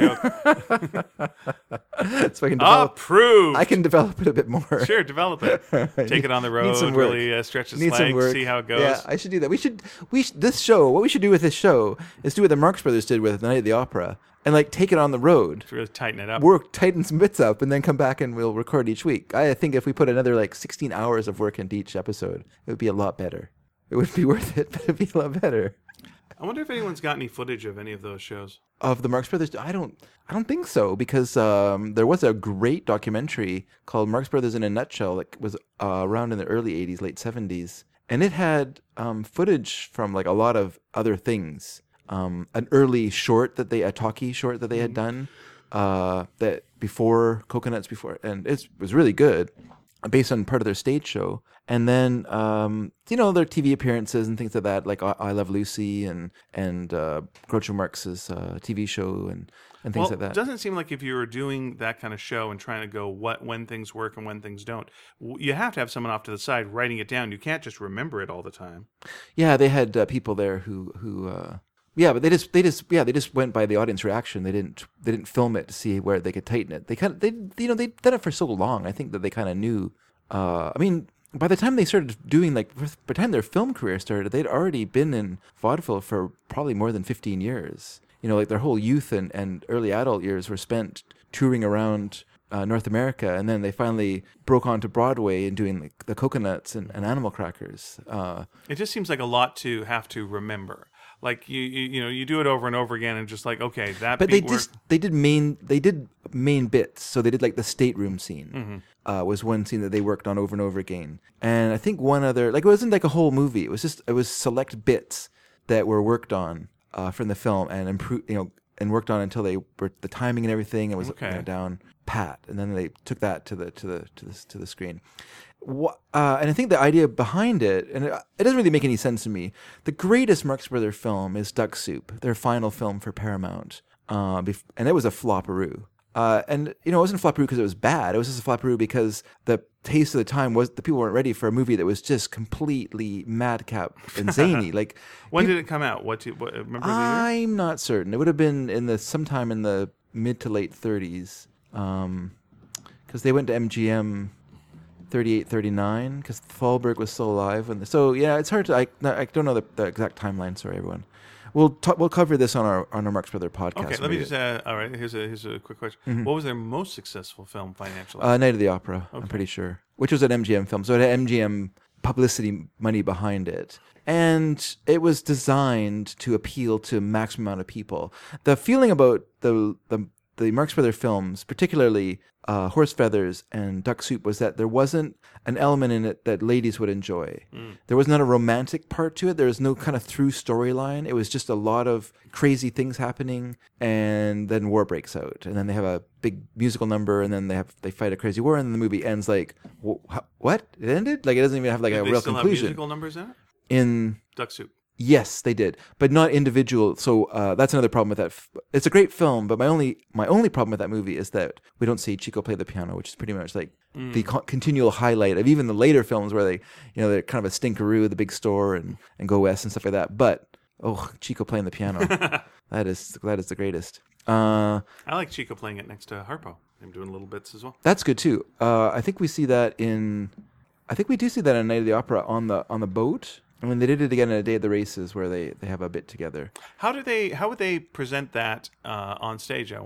S1: joke.
S2: So I can develop.
S1: Approved.
S2: I can develop it a bit more.
S1: Sure, develop it. Take it on the
S2: Need
S1: road,
S2: some work.
S1: really uh, stretch its
S2: Need some
S1: legs,
S2: work.
S1: see how it goes.
S2: Yeah, I should do that. We should. We sh- this show. What we should do with this show is do what the Marx Brothers did with the Night of the Opera, and like take it on the road.
S1: To really tighten it up.
S2: Work, tighten some bits up, and then come back and we'll record each week. I think if we put another like sixteen hours of work into each episode, it would be a lot better. It would be worth it, but it'd be a lot better.
S1: I wonder if anyone's got any footage of any of those shows.
S2: Of the Marx Brothers, I don't, I don't think so, because um, there was a great documentary called Marx Brothers in a Nutshell that was uh, around in the early eighties, late seventies, and it had um, footage from like a lot of other things. Um, an early short that they, a talkie short that they had done, uh, that before Coconuts before, and it was really good, based on part of their stage show. And then, um, you know, their T V appearances and things like that, like I, I Love Lucy and and uh, Groucho Marx's uh, T V show and, and things
S1: Well,
S2: like that.
S1: it doesn't seem like if you were doing that kind of show and trying to go what when things work and when things don't, w- you have to have someone off to the side writing it down. You can't just remember it all the time.
S2: Yeah, they had uh, people there who who. Uh, yeah, but they just they just yeah they just went by the audience reaction. They didn't they didn't film it to see where they could tighten it. They kind of they you know they'd done it for so long. I think that they kind of knew. Uh, I mean. By the time they started doing, like, by the time their film career started, they'd already been in vaudeville for probably more than fifteen years. You know, like their whole youth and, and early adult years were spent touring around uh, North America, and then they finally broke onto Broadway and doing like, the Coconuts and, and Animal Crackers. Uh,
S1: It just seems like a lot to have to remember. Like you, you, you know, you do it over and over again, and just like, okay, that.
S2: but they
S1: beat
S2: just
S1: worked.
S2: they did main they did main bits. So they did like the stateroom scene. Uh, was one scene that they worked on over and over again, and I think one other like it wasn't like a whole movie. It was just it was select bits that were worked on uh, from the film and improved, you know, and worked on until they were the timing and everything. It was
S1: Okay.
S2: you know, down pat, and then they took that to the to the to the to the screen. What, uh, and I think the idea behind it, and it, it doesn't really make any sense to me. The greatest Marx Brothers film is Duck Soup, their final film for Paramount, uh, bef- and it was a flopperoo. Uh, and you know, it wasn't a flopperoo because it was bad. It was just a flopperoo because the taste of the time was the people weren't ready for a movie that was just completely madcap and zany. Like,
S1: When did it come out? What? Do you, what remember the year?
S2: I'm not certain. It would have been in the sometime in the mid to late thirties, um, because they went to M G M thirty-eight, thirty-nine, because Thalberg was still alive. When the, so yeah, it's hard to. I, I don't know the, the exact timeline. Sorry, everyone. We'll talk, we'll cover this on our on our Marx Brother podcast.
S1: Okay, let me just. Uh, all right, here's a here's a quick question. What was their most successful film financially?
S2: Uh, Night of the Opera, I'm
S1: Okay.
S2: pretty sure, which was an M G M film, so it had M G M publicity money behind it, and it was designed to appeal to a maximum amount of people. The feeling about the the the Marx Brother films, particularly uh, Horse Feathers and Duck Soup, was that there wasn't an element in it that ladies would enjoy.
S1: Mm.
S2: There was not a romantic part to it. There was no kind of through storyline. It was just a lot of crazy things happening, and then war breaks out, and then they have a big musical number, and then they have they fight a crazy war, and then the movie ends like wh- how- what? It ended? Like it doesn't even have like
S1: Did
S2: a
S1: they
S2: real
S1: still
S2: conclusion.
S1: have musical numbers in it?
S2: In
S1: Duck Soup.
S2: Yes, they did, but not individual. So uh, that's another problem with that. F- it's a great film, but my only my only problem with that movie is that we don't see Chico play the piano, which is pretty much like
S1: Mm.
S2: the co- continual highlight of even the later films where they, you know, they're kind of a stinkeroo, the big store and, and Go West and stuff like that. But oh, Chico playing the piano, that is that is the greatest. Uh,
S1: I like Chico playing it next to Harpo. I'm doing little bits as well.
S2: that's good too. Uh, I think we see that in, I think we do see that in Night of the Opera on the on the boat. And when they did it again in A Day of the Races, where they, they have a bit together.
S1: How do they? How would they present that uh, on stage? I wonder.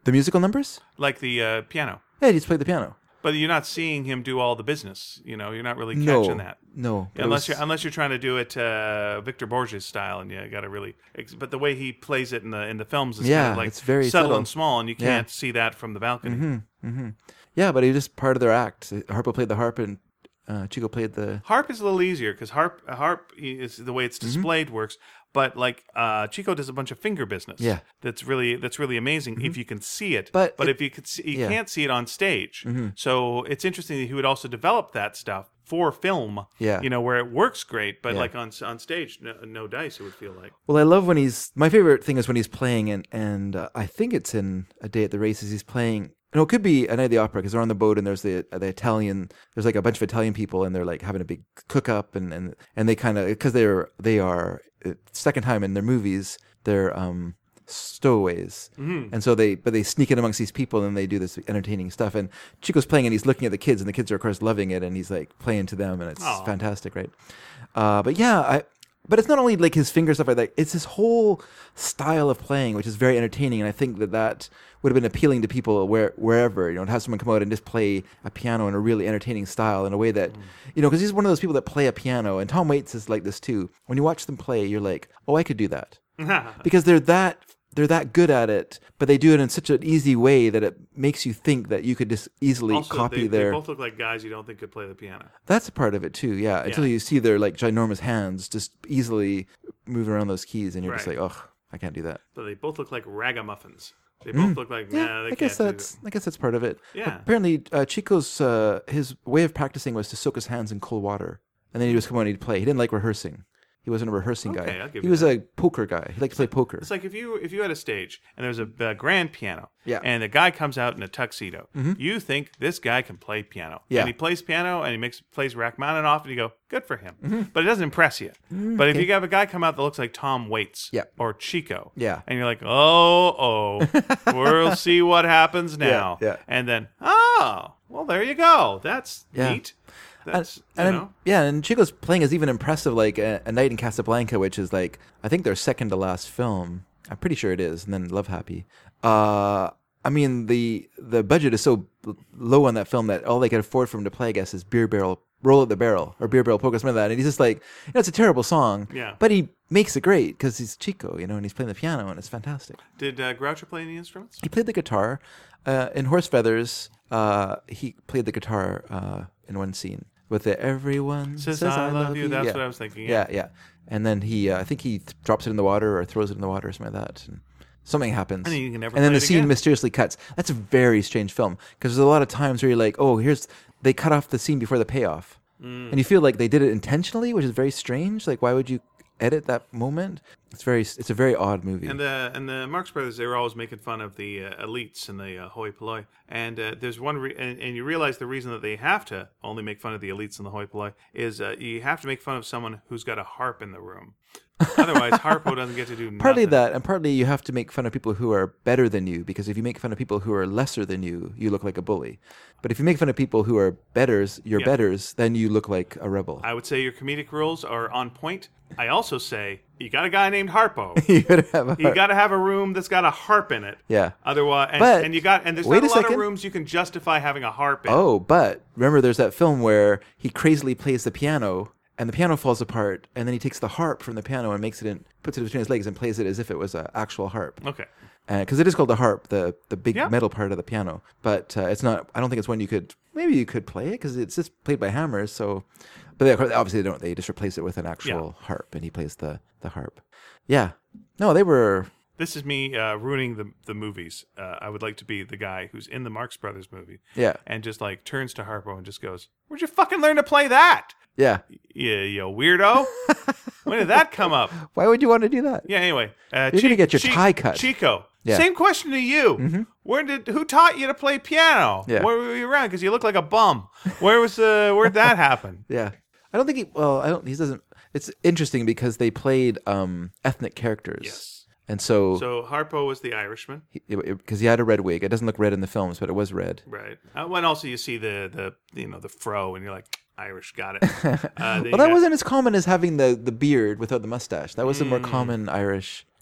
S2: The musical numbers?
S1: like the uh, piano.
S2: Yeah, he just played the piano.
S1: But you're not seeing him do all the business. You know, you're not really
S2: No,
S1: catching that.
S2: no. but it
S1: Unless
S2: was-
S1: you're unless you're trying to do it uh, Victor Borges style, and you got to really. ex- But the way he plays it in the in the films is
S2: Yeah,
S1: kind of like
S2: it's very
S1: subtle,
S2: subtle.
S1: and small, and you
S2: Yeah.
S1: can't see that from the balcony.
S2: Yeah, but he was just part of their act. Harpo played the harp and uh, Chico played the...
S1: Harp is a little easier because harp harp is the way it's
S2: Mm-hmm.
S1: displayed works. But like uh, Chico does a bunch of finger business.
S2: Yeah.
S1: that's really that's really amazing if you can see it.
S2: But
S1: but
S2: it-
S1: if you could, see, you
S2: yeah.
S1: can't see it on stage. So it's interesting that he would also develop that stuff for film.
S2: Yeah.
S1: you know where it works great, but
S2: Yeah.
S1: like on on stage, no, no dice. It would feel like.
S2: Well, I love when he's... My favorite thing is when he's playing, and, and uh, I think it's in A Day at the Races, he's playing... No, it could be A Night at the Opera because they're on the boat and there's the the Italian... There's like a bunch of Italian people and they're like having a big cook-up and, and, and they kind of... Because they're they are... Second time in their movies, they're um, stowaways.
S1: Mm-hmm.
S2: And so they... But they sneak in amongst these people and they do this entertaining stuff. And Chico's playing and he's looking at the kids and the kids are, of course, loving it. And he's like playing to them and it's
S1: Aw.
S2: fantastic, right? Uh, but yeah, I... But it's not only like his finger stuff like that. It's his whole style of playing, which is very entertaining. And I think that that would have been appealing to people where, wherever, you know, to have someone come out and just play a piano in a really entertaining style in a way that, you know, because he's one of those people that play a piano. And Tom Waits is like this too. When you watch them play, you're like, oh, I could do that. Because they're that they're that good at it, but they do it in such an easy way that it makes you think that you could just easily
S1: Also,
S2: copy
S1: they,
S2: their...
S1: they both look like guys you don't think could play the piano.
S2: That's a part of it too, yeah. Until
S1: Yeah.
S2: you see their like ginormous hands just easily moving around those keys, and you're just
S1: Right.
S2: like, oh, I can't do that.
S1: But they both look like ragamuffins. They both look like
S2: Mm. Yeah,
S1: nah, they
S2: I
S1: can't
S2: guess
S1: do
S2: that's
S1: that.
S2: I guess that's part of it.
S1: Yeah.
S2: Apparently, uh, Chico's uh, his way of practicing was to soak his hands in cold water, and then he just come on and he'd play. He didn't like rehearsing. He wasn't a rehearsing
S1: Okay,
S2: guy.
S1: I'll give
S2: He
S1: you
S2: was
S1: that.
S2: a poker guy. He liked to play poker.
S1: It's like if you if you had a stage and there's a, uh grand piano,
S2: Yeah. Mm-hmm.
S1: and the guy comes out in a tuxedo, you think this guy can play piano,
S2: Yeah.
S1: and he plays piano and he makes plays Rachmaninoff, and you go, good for him, but it doesn't impress you. But if you have a guy come out that looks like Tom Waits,
S2: Mm-hmm. Yeah.
S1: or Chico,
S2: Yeah.
S1: and you're like, oh oh, we'll see what happens now,
S2: yeah.
S1: and then oh well, there you go, that's
S2: Yeah.
S1: neat. That's
S2: and
S1: you
S2: and-
S1: know.
S2: yeah, and Chico's playing is even impressive. Like a, a Night in Casablanca, which is like I think their second to last film. I'm pretty sure it is, and then Love Happy. Uh, I mean the the budget is so l- low on that film that all they could afford for him to play, I guess, is Beer Barrel, Roll at the Barrel, or Beer Barrel Polka, something like that. And he's just like, you know, it's a terrible song,
S1: Yeah.
S2: but he makes it great because he's Chico, you know, and he's playing the piano, and it's fantastic.
S1: Did uh, Groucho play any instruments?
S2: He played the guitar uh, in Horse Feathers. Uh, he played the guitar uh, in one scene with the "Everyone
S1: Says,
S2: says
S1: I love you. That's what I was thinking.
S2: Yeah, yeah. And then he, uh, I think he th- drops it in the water or throws it in the water or something like that. And something happens.
S1: And then you can never
S2: And then
S1: play
S2: the
S1: it
S2: scene
S1: again.
S2: mysteriously cuts. That's a very strange film because there's a lot of times where you're like, oh, here's they cut off the scene before the payoff,
S1: Mm.
S2: and you feel like they did it intentionally, which is very strange. Like, why would you edit that moment? It's very, it's a very odd movie.
S1: And the and the Marx Brothers, they were always making fun of the uh, elites and the uh, hoi polloi. And uh, there's one, re- and, and you realize the reason that they have to only make fun of the elites and the hoi polloi is uh, you have to make fun of someone who's got a harp in the room. Otherwise, Harpo doesn't get to do nothing.
S2: Partly that, and partly you have to make fun of people who are better than you, because if you make fun of people who are lesser than you, you look like a bully. But if you make fun of people who are betters, you're
S1: Yeah.
S2: betters, then you look like a rebel.
S1: I would say your comedic rules are on point. I also say you got a guy named Harpo.
S2: you gotta have a
S1: You got to have a room that's got a harp in it.
S2: Yeah.
S1: Otherwise, and,
S2: But-
S1: and you got and there's
S2: wait
S1: not a,
S2: a
S1: lot
S2: second.
S1: of rooms you can justify having a harp in.
S2: Oh, but remember there's that film where he crazily plays the piano and the piano falls apart, and then he takes the harp from the piano and makes it in, puts it between his legs and plays it as if it was an actual harp.
S1: Okay.
S2: Because it is called the harp, the the big
S1: Yeah.
S2: metal part of the piano. But uh, it's not. I don't think it's one you could. Maybe you could play it because it's just played by hammers. So, but they, obviously they don't. They just replace it with an actual harp, and he plays the the harp. Yeah. No, they were.
S1: This is me uh, ruining the the movies. Uh, I would like to be the guy who's in the Marx Brothers movie.
S2: Yeah.
S1: And just like turns to Harpo and just goes, "Where'd you fucking learn to play that?
S2: Yeah.
S1: You, you weirdo! When did that come up?"
S2: Why would you want to do that?
S1: Yeah. Anyway, uh,
S2: You're gonna get your tie cut.
S1: Chico.
S2: Yeah.
S1: Same question to you. Where did who taught you to play piano?
S2: Yeah.
S1: Where were you around? Because you look like a bum. Where was uh, where'd that happen?
S2: Yeah. I don't think he. Well, I don't. He doesn't. It's interesting because they played um, ethnic characters.
S1: Yes.
S2: And so,
S1: So Harpo was the Irishman,
S2: because he, he had a red wig. It doesn't look red in the films, but it was red.
S1: right? Uh, when also you see the the you know the fro, and you're like Irish, got it. Uh, then you
S2: Well, that
S1: got-
S2: wasn't as common as having the, the beard without the mustache. That was a more
S1: Mm.
S2: common Irish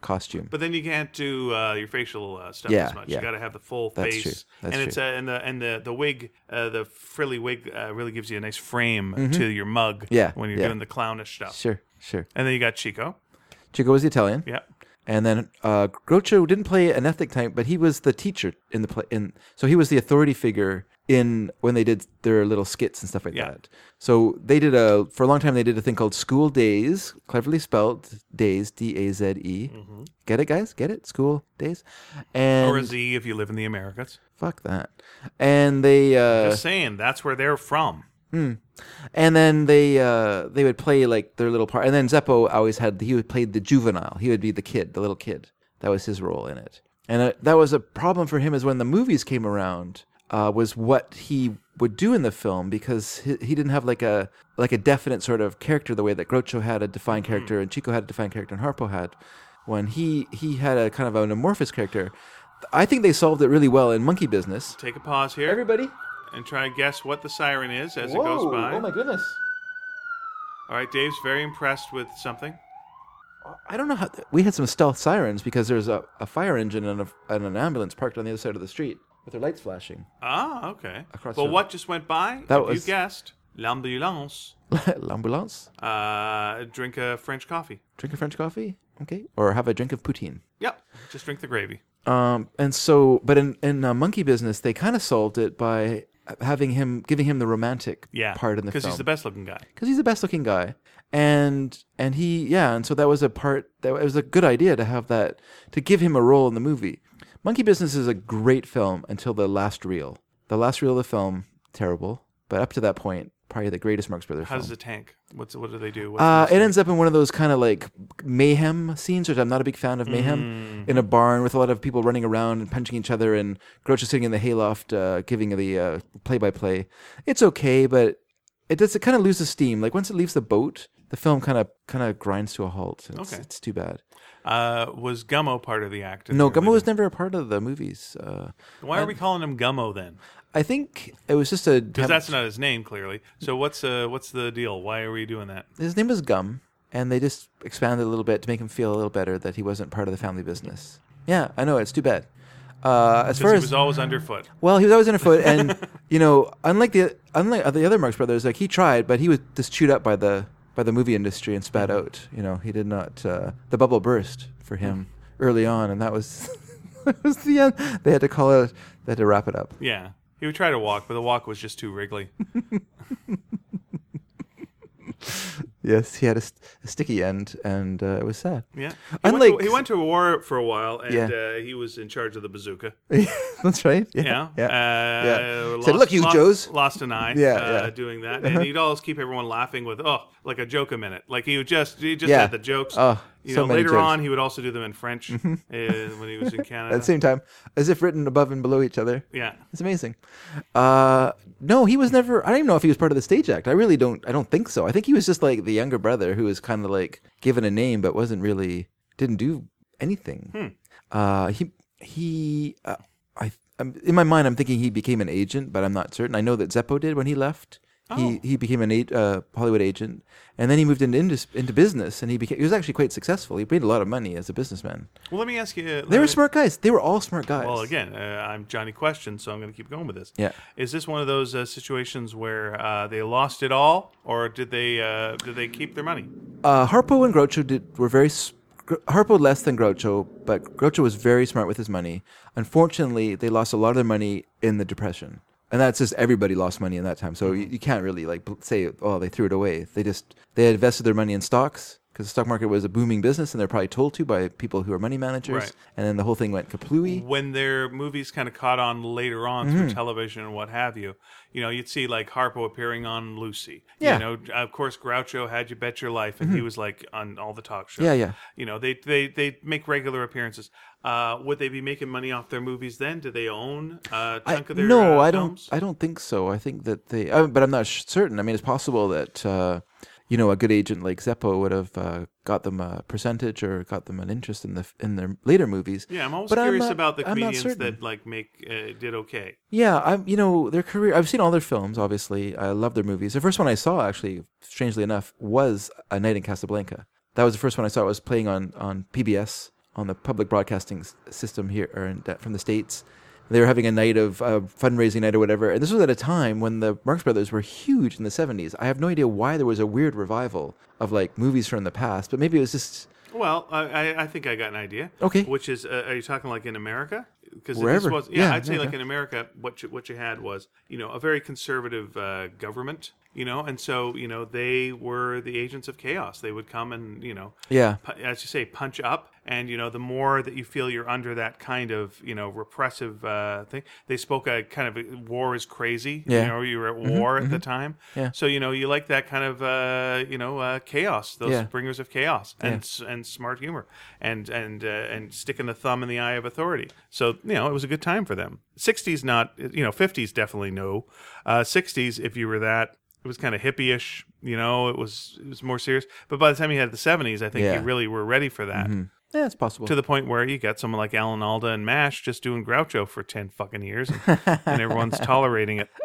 S2: costume.
S1: But then you can't do uh, your facial uh, stuff
S2: Yeah,
S1: as much.
S2: yeah.
S1: You got to have the full
S2: That's
S1: face,
S2: true. That's
S1: and it's
S2: true.
S1: uh, and the and the the wig, uh, the frilly wig, uh, really gives you a nice frame to your mug.
S2: Mm-hmm. Yeah,
S1: when you're
S2: yeah.
S1: doing the clownish stuff.
S2: Sure, sure.
S1: And then you got Chico.
S2: Chico was the Italian.
S1: Yeah.
S2: And then uh, Groucho didn't play an ethnic type, but he was the teacher in the play. In so he was the authority figure in when they did their little skits and stuff like
S1: Yeah.
S2: that. So they did a for a long time. They did a thing called School Days, cleverly spelled Days, D A Z E. Get it, guys? Get it? School Days, and
S1: Or a Z if you live in the Americas.
S2: fuck that. And they uh,
S1: Just saying, that's where they're from.
S2: and then they uh, they would play like their little part. And then Zeppo always had he would play the juvenile. He would be the kid, the little kid. That was his role in it. And uh, that was a problem for him is when the movies came around. Uh, was what he would do in the film because he, he didn't have like a like a definite sort of character the way that Groucho had a defined character and Chico had a defined character and Harpo had. When he he had a kind of an amorphous character. I think they solved it really well in Monkey Business.
S1: Take a pause here
S2: Everybody,
S1: and try and guess what the siren is as
S2: whoa!
S1: it goes by.
S2: Oh my goodness!
S1: All right, Dave's very impressed with something.
S2: I don't know how we had some stealth sirens because there's a, a fire engine and, a, and an ambulance parked on the other side of the street with their lights flashing.
S1: Ah, okay.
S2: Across
S1: Well,
S2: the-
S1: what just went by?
S2: That
S1: if
S2: was-
S1: you guessed. L'ambulance.
S2: L'ambulance.
S1: Uh, drink a French coffee.
S2: Drink a French coffee, okay, or have a drink of poutine.
S1: Yep. Just drink the gravy.
S2: Um, and so, but in in uh, Monkey Business, they kind of solved it by having him, giving him the romantic
S1: Yeah.
S2: part in the film.
S1: Because he's the best looking guy.
S2: Because he's the best looking guy, and and he, yeah, and so that was a part that it was a good idea to have that to give him a role in the movie. Monkey Business is a great film until the last reel. The last reel of the film, terrible, but up to that point, probably the greatest Marx Brothers
S1: How
S2: film.
S1: does the tank? What's what do they do? What's
S2: Uh,
S1: the
S2: it
S1: mystery?
S2: ends up in one of those kind of like mayhem scenes, which I'm not a big fan of mayhem,
S1: Mm-hmm.
S2: in a barn with a lot of people running around and punching each other, and Groucho sitting in the hayloft uh, giving the uh, play-by-play. It's okay, but it does. It kind of loses steam. Like once it leaves the boat, the film kind of kind of grinds to a halt. It's,
S1: Okay.
S2: it's too bad.
S1: Uh, was Gummo part of the act? in
S2: No,
S1: the
S2: Gummo
S1: movie?
S2: was never a part of the movies. Uh,
S1: Why are we calling him Gummo then?
S2: I think it was just a.
S1: Because that's not his name, clearly. So what's uh, what's the deal? Why are we doing that?
S2: His name was Gum, and they just expanded a little bit to make him feel a little better that he wasn't part of the family business. Yeah, I know, it's too bad. Uh, as
S1: Because
S2: far
S1: he
S2: as
S1: was always underfoot.
S2: well, he was always underfoot, and you know, unlike the unlike the other Marx Brothers, like he tried, but he was just chewed up by the by the movie industry and spat out. You know, he did not. Uh, the bubble burst for him early on, and that was that was the end. They had to call it. They had to wrap it up.
S1: Yeah. He would try to walk, but the walk was just too wriggly.
S2: Yes, he had a, st- a sticky end, and uh, it was sad.
S1: Yeah. He,
S2: Unlike-
S1: went to, he went to war for a while, and
S2: Yeah.
S1: uh, he was in charge of the bazooka.
S2: That's right.
S1: Yeah.
S2: Yeah.
S1: Uh,
S2: Yeah.
S1: Lost,
S2: Said, "Look, you
S1: lost,
S2: Joes."
S1: Lost an eye
S2: Yeah,
S1: uh,
S2: yeah.
S1: doing that. And he'd always keep everyone laughing with, oh, like a joke a minute. Like he would just, he just
S2: Yeah.
S1: had the jokes.
S2: Oh,
S1: you
S2: so
S1: know,
S2: many
S1: later
S2: jokes.
S1: on, he would also do them in French uh, when he was in Canada.
S2: At the same time, as if written above and below each other.
S1: Yeah.
S2: It's amazing. Uh, no, he was never. I don't even know if he was part of the stage act. I really don't. I don't think so. I think he was just like the younger brother who was kind of like given a name but wasn't really didn't do anything.
S1: Hmm.
S2: Uh, he he. Uh, I I'm, in my mind, I'm thinking he became an agent, but I'm not certain. I know that Zeppo did when he left.
S1: Oh.
S2: He he became an a, uh, Hollywood agent, and then he moved into, into into business, and he became he was actually quite successful. He made a lot of money as a businessman.
S1: Well, let me ask you.
S2: They were smart guys. They were all smart guys.
S1: Well, again, uh, I'm Johnny Question, so I'm going to keep going with this.
S2: Yeah.
S1: Is this one of those uh, situations where uh, they lost it all, or did they uh, did they keep their money?
S2: Uh, Harpo and Groucho did were very s- Gr- Harpo less than Groucho, but Groucho was very smart with his money. Unfortunately, they lost a lot of their money in the Depression, and that's just everybody lost money in that time. So you, you can't really like bl- say, oh, they threw it away. They just they had invested their money in stocks because the stock market was a booming business, and they're probably told to by people who are money managers.
S1: Right.
S2: And then the whole thing went kaplooey.
S1: When their movies kind of caught on later on
S2: Mm-hmm.
S1: through television and what have you, you know, you'd see like Harpo appearing on Lucy.
S2: Yeah.
S1: You know, of course, Groucho had You Bet Your Life, and he was like on all the talk shows.
S2: Yeah, yeah.
S1: You know, they they they make regular appearances. Uh, would they be making money off their movies then? Do they own a
S2: I,
S1: chunk of their
S2: no,
S1: uh,
S2: I don't.
S1: films?
S2: I don't think so. I think that they, uh, but I'm not sh- certain. I mean, it's possible that uh, you know a good agent like Zeppo would have uh, got them a percentage or got them an interest in the in their later movies.
S1: Yeah, I'm always
S2: But I'm
S1: curious
S2: not-
S1: about the
S2: I'm not
S1: comedians
S2: certain.
S1: that like make uh, did okay.
S2: Yeah, I'm. You know, their career. I've seen all their films. Obviously, I love their movies. The first one I saw, actually, strangely enough, was A Night in Casablanca. That was the first one I saw. It was playing on on P B S on the public broadcasting s- system here or in, from the States. They were having a night of uh, fundraising night or whatever. And this was at a time when the Marx Brothers were huge in the seventies. I have no idea why there was a weird revival of like movies from the past, but maybe it was just...
S1: Well, I, I- I think I got an idea.
S2: Okay.
S1: Which is, uh, are you talking like in America? Because
S2: Wherever.
S1: Was, yeah,
S2: Yeah,
S1: I'd say
S2: yeah,
S1: like
S2: yeah.
S1: in America, what you, what you had was, you know, a very conservative uh, government, you know, and so, you know, they were the agents of chaos. They would come and, you know,
S2: Yeah.
S1: pu- as you say, punch up. And, you know, the more that you feel you're under that kind of, you know, repressive uh, thing, they spoke a kind of a, war is crazy.
S2: Yeah.
S1: You know, you were at war at the time.
S2: Yeah.
S1: So, you know, you like that kind of, uh, you know, uh, chaos, those
S2: Yeah.
S1: bringers of chaos and
S2: Yeah.
S1: s and smart humor and, and, uh, and sticking the thumb in the eye of authority. So, you know, it was a good time for them. sixties, not, you know, fifties, definitely no. Uh, sixties, if you were that, it was kind of hippie-ish, you know, it was it was more serious. But by the time you had the seventies, I think
S2: Yeah.
S1: you really were ready for that.
S2: Yeah, it's possible.
S1: To the point where you got someone like Alan Alda and MASH just doing Groucho for ten fucking years, and, and everyone's tolerating it.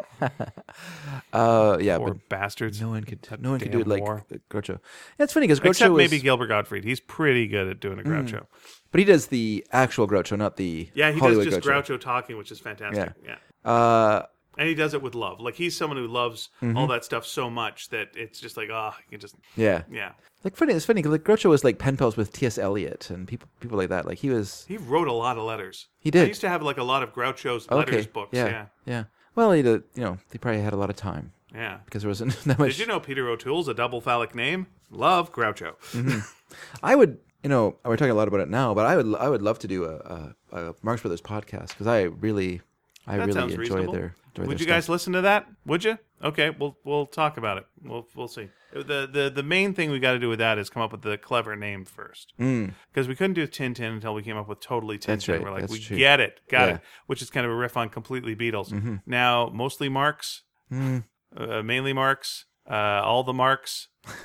S2: uh, yeah,
S1: Poor
S2: but
S1: bastards.
S2: no one could
S1: That
S2: no one could do it
S1: damn
S2: like
S1: war.
S2: Groucho. Yeah, it's funny because Groucho
S1: Except
S2: was,
S1: maybe Gilbert Gottfried. He's pretty good at doing a Groucho.
S2: but he does the actual Groucho, not the
S1: Yeah, he
S2: Hollywood
S1: does just
S2: Groucho.
S1: Groucho talking, which is fantastic. Yeah.
S2: Uh,
S1: And he does it with love. Like, he's someone who loves
S2: Mm-hmm.
S1: all that stuff so much that it's just like, oh, you can just,
S2: yeah,
S1: yeah.
S2: like funny. It's funny because like Groucho was like pen pals with T S. Eliot and people people like that. Like he was.
S1: He wrote a lot of letters.
S2: He did.
S1: I used to have like a lot of Groucho's letters
S2: Okay.
S1: books.
S2: yeah,
S1: Yeah.
S2: yeah. Well, he did, you know, they probably had a lot of time
S1: Yeah.
S2: because there wasn't that much.
S1: Did you know Peter O'Toole's a double phallic name? Love Groucho.
S2: I would, you know, we're talking a lot about it now, but I would, I would love to do a, a, a Marx Brothers podcast because I really, I
S1: That
S2: really
S1: sounds
S2: enjoy
S1: reasonable.
S2: their. Enjoy
S1: Would
S2: their
S1: you
S2: stuff.
S1: guys listen to that? Would you? Okay, we'll we'll talk about it. We'll we'll see. The the the main thing we got to do with that is come up with the clever name first. Because we couldn't do Tintin until we came up with Totally Tintin.
S2: Mm. That's right,
S1: We're like,
S2: that's
S1: we
S2: true.
S1: get it, got
S2: Yeah. Mm-hmm.
S1: it. Which is kind of a riff on Completely Beatles. Now mostly Marx,
S2: Mm.
S1: uh, mainly Marx, uh, all the Marx.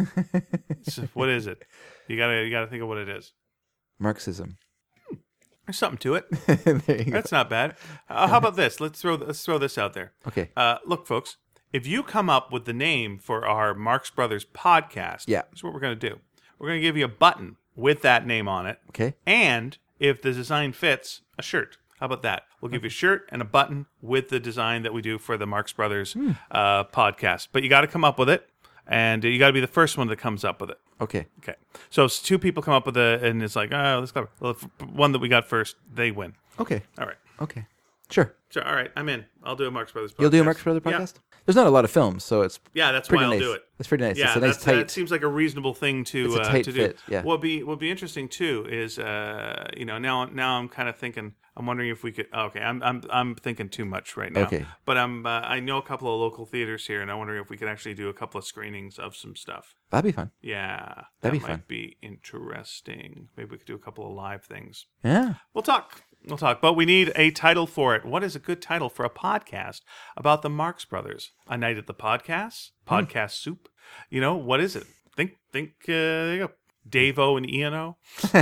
S1: So what is it? You gotta you gotta think of what it is.
S2: Marxism?
S1: There's something to it.
S2: There you go.
S1: That's not bad. Uh, how about this? Let's throw let's throw this out there.
S2: Okay.
S1: Uh, look, folks, if you come up with the name for our Marx Brothers podcast,
S2: Yeah.
S1: that's what we're going to do. We're going to give you a button with that name on it.
S2: Okay.
S1: And if the design fits, a shirt. How about that? We'll give you a shirt and a button with the design that we do for the Marx Brothers
S2: Hmm.
S1: uh, podcast. But you got to come up with it, and you got to be the first one that comes up with it.
S2: Okay.
S1: Okay. So if two people come up with it, and it's like, oh, that's clever. Well, if one that we got first, they win.
S2: Okay.
S1: All right.
S2: Okay. Sure.
S1: So, all right, I'm in. I'll do a Marx Brothers podcast.
S2: You'll do a Marx Brothers
S1: Yeah.
S2: podcast? There's not a lot of films, so it's
S1: Yeah, that's
S2: pretty
S1: why I'll
S2: nice.
S1: do it.
S2: It's pretty nice.
S1: Yeah,
S2: it's a nice
S1: that's,
S2: tight.
S1: that seems like a reasonable thing to
S2: It's a
S1: uh,
S2: tight
S1: to do.
S2: fit, yeah.
S1: What'll be what'll be interesting too is uh, you know now now I'm kind of thinking I'm wondering if we could okay I'm I'm I'm thinking too much right now.
S2: Okay.
S1: But I'm uh, I know a couple of local theaters here, and I'm wondering if we could actually do a couple of screenings of some stuff.
S2: That'd be fun.
S1: Yeah,
S2: That'd
S1: that
S2: be
S1: might
S2: fun.
S1: be interesting. Maybe we could do a couple of live things.
S2: Yeah.
S1: We'll talk. We'll talk. But we need a title for it. What is a good title for a podcast about the Marx Brothers? A Night at the Podcast? Podcast Soup? You know, what is it? Think, think, uh, there you go. Dave-O and Ian-O?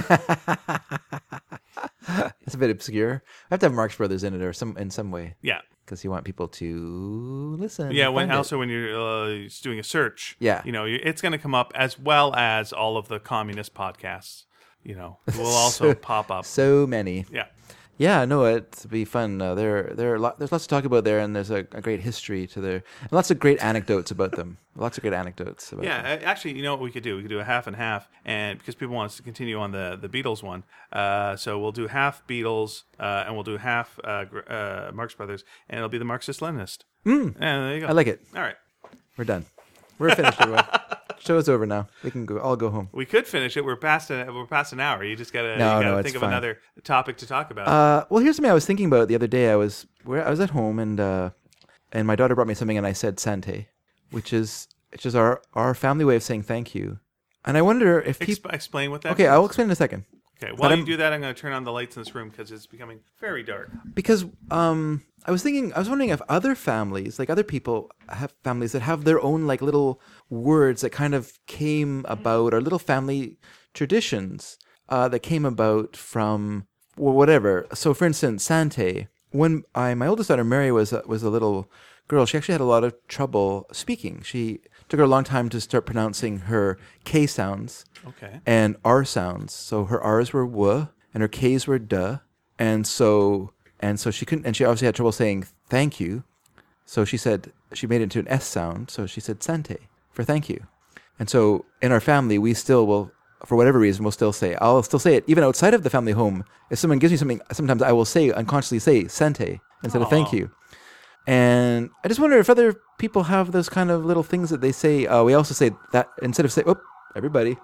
S2: It's a bit obscure. I have to have Marx Brothers in it or some in some way
S1: Yeah.
S2: because you want people to listen.
S1: Yeah,
S2: and
S1: when
S2: find it.
S1: also when you're uh, doing a search,
S2: Yeah.
S1: you know, you- it's going to come up as well as all of the communist podcasts. You know, will also
S2: So-
S1: pop up.
S2: So many.
S1: Yeah.
S2: Yeah, no, it'd be fun. Uh, there, there are lot, there's lots to talk about there, and there's a, a great history to their, and lots of great anecdotes about them. Lots of great anecdotes about
S1: Yeah,
S2: them.
S1: a- actually, you know what we could do? We could do a half and half, and because people want us to continue on the, the Beatles one, uh, so we'll do half Beatles, uh, and we'll do half uh, gr- uh, Marx Brothers, and it'll be the Marxist-Leninist. Mm. And there you go.
S2: I like it.
S1: All right.
S2: We're done. We're finished, everyone. Show's over now. We can go. I'll go home.
S1: We could finish it. We're past an, we're past an hour. You just gotta,
S2: No,
S1: you gotta
S2: no, it's
S1: think of
S2: fine.
S1: another topic to talk about.
S2: Uh, well, here's something I was thinking about the other day. I was where I was at home, and uh, and my daughter brought me something, and I said "Sante," which is which is our our family way of saying thank you. And I wonder if people.
S1: Exp- explain what that
S2: Okay,
S1: means.
S2: I'll explain in a second.
S1: Okay, while
S2: But
S1: you
S2: I'm-
S1: do that, I'm going to turn on the lights in this room because it's becoming very dark.
S2: Because um, I was thinking, I was wondering if other families, like other people, have families that have their own like little words that kind of came about, or little family traditions uh, that came about from well, whatever. So, for instance, Sante. When I, my oldest daughter Mary was a, was a little girl, she actually had a lot of trouble speaking. She took her a long time to start pronouncing her K sounds
S1: Okay.
S2: and R sounds. So her R's were W and her K's were duh, and so and so she couldn't, and she obviously had trouble saying thank you, so she said she made it into an S sound, so she said sante for thank you, and so in our family we still will, for whatever reason, we'll still say, I'll still say it even outside of the family home. If someone gives me something, sometimes I will say unconsciously say sante instead
S1: Aww.
S2: of thank you. And I just wonder if other people have those kind of little things that they say. Uh, we also say that instead of say, oh, everybody.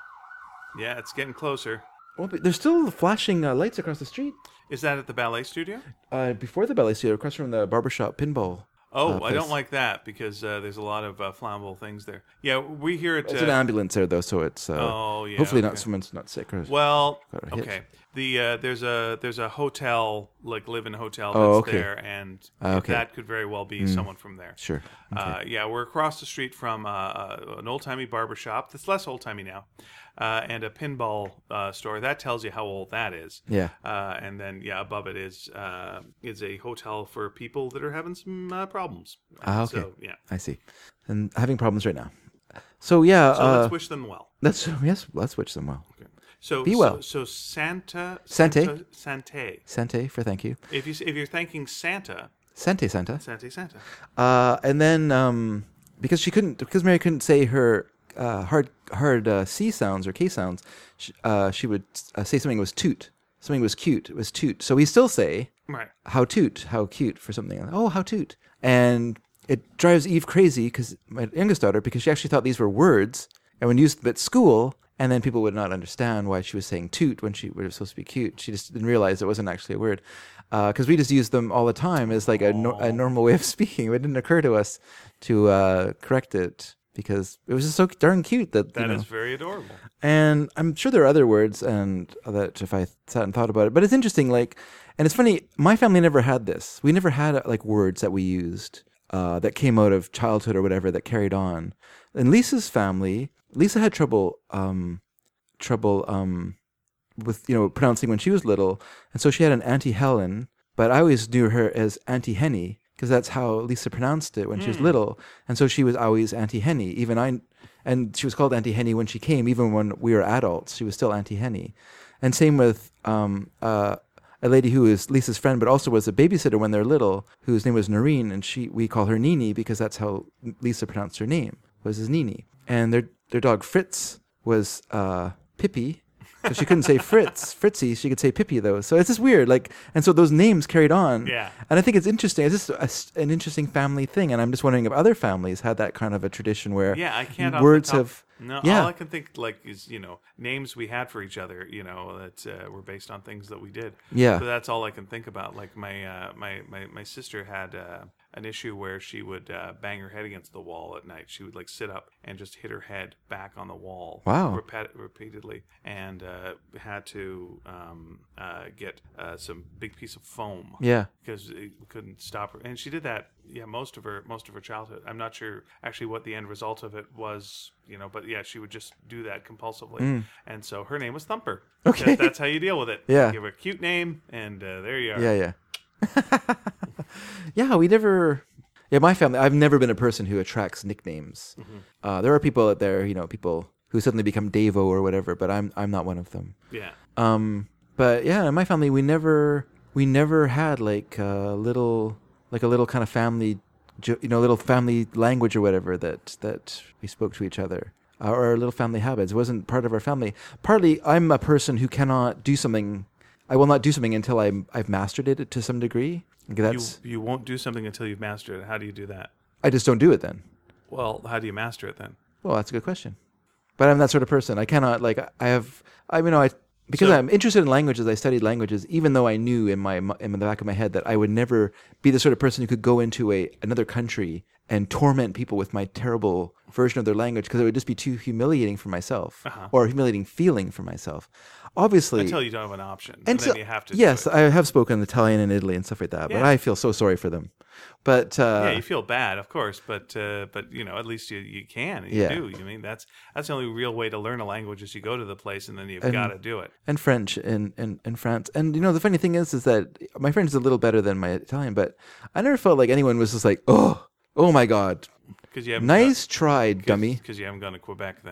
S1: Yeah, it's getting closer.
S2: Well, but there's still flashing uh, lights across the street.
S1: Is that at the ballet studio?
S2: Uh, before the ballet studio, across from the barbershop pinball.
S1: Oh,
S2: uh,
S1: I don't
S2: place.
S1: like that because uh, there's a lot of uh, flammable things there. Yeah, we hear it.
S2: There's
S1: Uh,
S2: an ambulance there, though, so it's uh,
S1: oh, yeah.
S2: hopefully
S1: okay.
S2: not someone's not sick. Or,
S1: Well,
S2: got a hit.
S1: okay. The uh, there's a there's a hotel, like live-in hotel that's
S2: Oh, okay.
S1: there, and
S2: Ah, okay.
S1: that could very well be someone from there.
S2: Sure. Okay.
S1: Uh, yeah, we're across the street from uh, uh, an old-timey barber shop that's less old-timey now, uh, and a pinball uh, store. That tells you how old that is.
S2: Yeah.
S1: Uh, and then, yeah, above it is uh, is a hotel for people that are having some uh, problems.
S2: Ah, okay.
S1: So, yeah.
S2: I see. And having problems right now. So, yeah.
S1: So
S2: uh,
S1: let's wish them well.
S2: let's, yes, let's wish them well.
S1: Okay. So,
S2: Be
S1: so-
S2: well.
S1: So, Santa.
S2: Sante.
S1: Santa. Sante.
S2: Sante for thank you.
S1: If you if you're thanking Santa,
S2: Sante, Santa.
S1: Sante Santa.
S2: Uh, and then um, because she couldn't, because Mary couldn't say her uh, hard hard uh, C sounds or K sounds, she, uh, she would uh, say something was toot. Something was cute. It was toot. So we still say
S1: Right.
S2: how toot, how cute for something. Oh, how toot. And it drives Eve crazy, because my youngest daughter, because she actually thought these were words, and when used at school, and then people would not understand why she was saying toot when she was supposed to be cute. She just didn't realize it wasn't actually a word. Because we just used them all the time as like a, no, a normal way of speaking. It didn't occur to us to uh, correct it, because it was just so darn cute that,
S1: That
S2: you know.
S1: is very adorable.
S2: And I'm sure there are other words, and that if I sat and thought about it, but it's interesting. Like, and it's funny. My family never had this. We never had uh, like words that we used uh, that came out of childhood or whatever that carried on. In Lisa's family, Lisa had trouble, um, trouble um, with you know pronouncing when she was little, and so she had an Auntie Helen. But I always knew her as Auntie Henny, because that's how Lisa pronounced it when she was little, and so she was always Auntie Henny. Even I, and she was called Auntie Henny when she came. Even when we were adults, she was still Auntie Henny. And same with um, uh, a lady who is Lisa's friend, but also was a babysitter when they're little, whose name was Noreen, and she we call her Nini because that's how Lisa pronounced her name, was as Nini. And their their dog Fritz was uh, Pippi. So she couldn't say Fritz, Fritzy. She could say Pippi though. So it's just weird. Like, and so those names carried on.
S1: Yeah.
S2: And I think it's interesting. It's just a, an interesting family thing. And I'm just wondering if other families had that kind of a tradition where
S1: Yeah, I can't. off the
S2: words
S1: top-
S2: have.
S1: No,
S2: yeah.
S1: all I can think like is you know names we had for each other. You know that uh, were based on things that we did.
S2: Yeah.
S1: So that's all I can think about. Like my uh, my, my my sister had uh, an issue where she would uh, bang her head against the wall at night. She would like sit up and just hit her head back on the wall.
S2: Wow.
S1: Repet- repeatedly, and uh, had to um, uh, get uh, some big piece of foam.
S2: Yeah.
S1: Because it couldn't stop her, and she did that. Yeah, most of her most of her childhood. I'm not sure actually what the end result of it was, you know, but yeah, she would just do that compulsively, and so her name was Thumper.
S2: Mm. Okay.
S1: That- that's how you deal with it.
S2: Yeah.
S1: Give her a cute name, and uh, there you are.
S2: Yeah, yeah. yeah, we never. Yeah, my family. I've never been a person who attracts nicknames.
S1: Mm-hmm.
S2: Uh, there are people out there, you know, people who suddenly become Davo or whatever, but I'm I'm not one of them.
S1: Yeah.
S2: Um, but yeah, in my family, we never we never had like a little like a little kind of family, jo- you know, little family language or whatever that that we spoke to each other. Uh, or our little family habits. It wasn't part of our family. Partly, I'm a person who cannot do something. I will not do something until I'm, I've mastered it to some degree. Like that's
S1: You you won't do something until you've mastered it. How do you do that?
S2: I just don't do it then.
S1: Well, how do you master it then?
S2: Well, that's a good question. But I'm that sort of person. I cannot like I have. I mean, I because
S1: So-
S2: I'm interested in languages. I studied languages, even though I knew in my in the back of my head that I would never be the sort of person who could go into a another country and torment people with my terrible version of their language, because it would just be too humiliating for myself,
S1: Uh-huh.
S2: or a humiliating feeling for myself. Obviously,
S1: Until you don't have an option, and,
S2: and
S1: then
S2: so-
S1: you have to.
S2: yes,
S1: do it.
S2: I have spoken Italian in Italy and stuff like that, but
S1: Yeah.
S2: I feel so sorry for them. But uh,
S1: yeah, you feel bad, of course, but uh, but you know, at least you, you can, you
S2: Yeah.
S1: do. You mean that's that's the only real way to learn a language is you go to the place and then you've
S2: And-
S1: got to do it.
S2: and French in, in, in France. And you know, the funny thing is, is that my French is a little better than my Italian, but I never felt like anyone was just like, oh, oh my God,
S1: Because you haven't
S2: nice try, dummy.
S1: Because you haven't gone to Quebec then.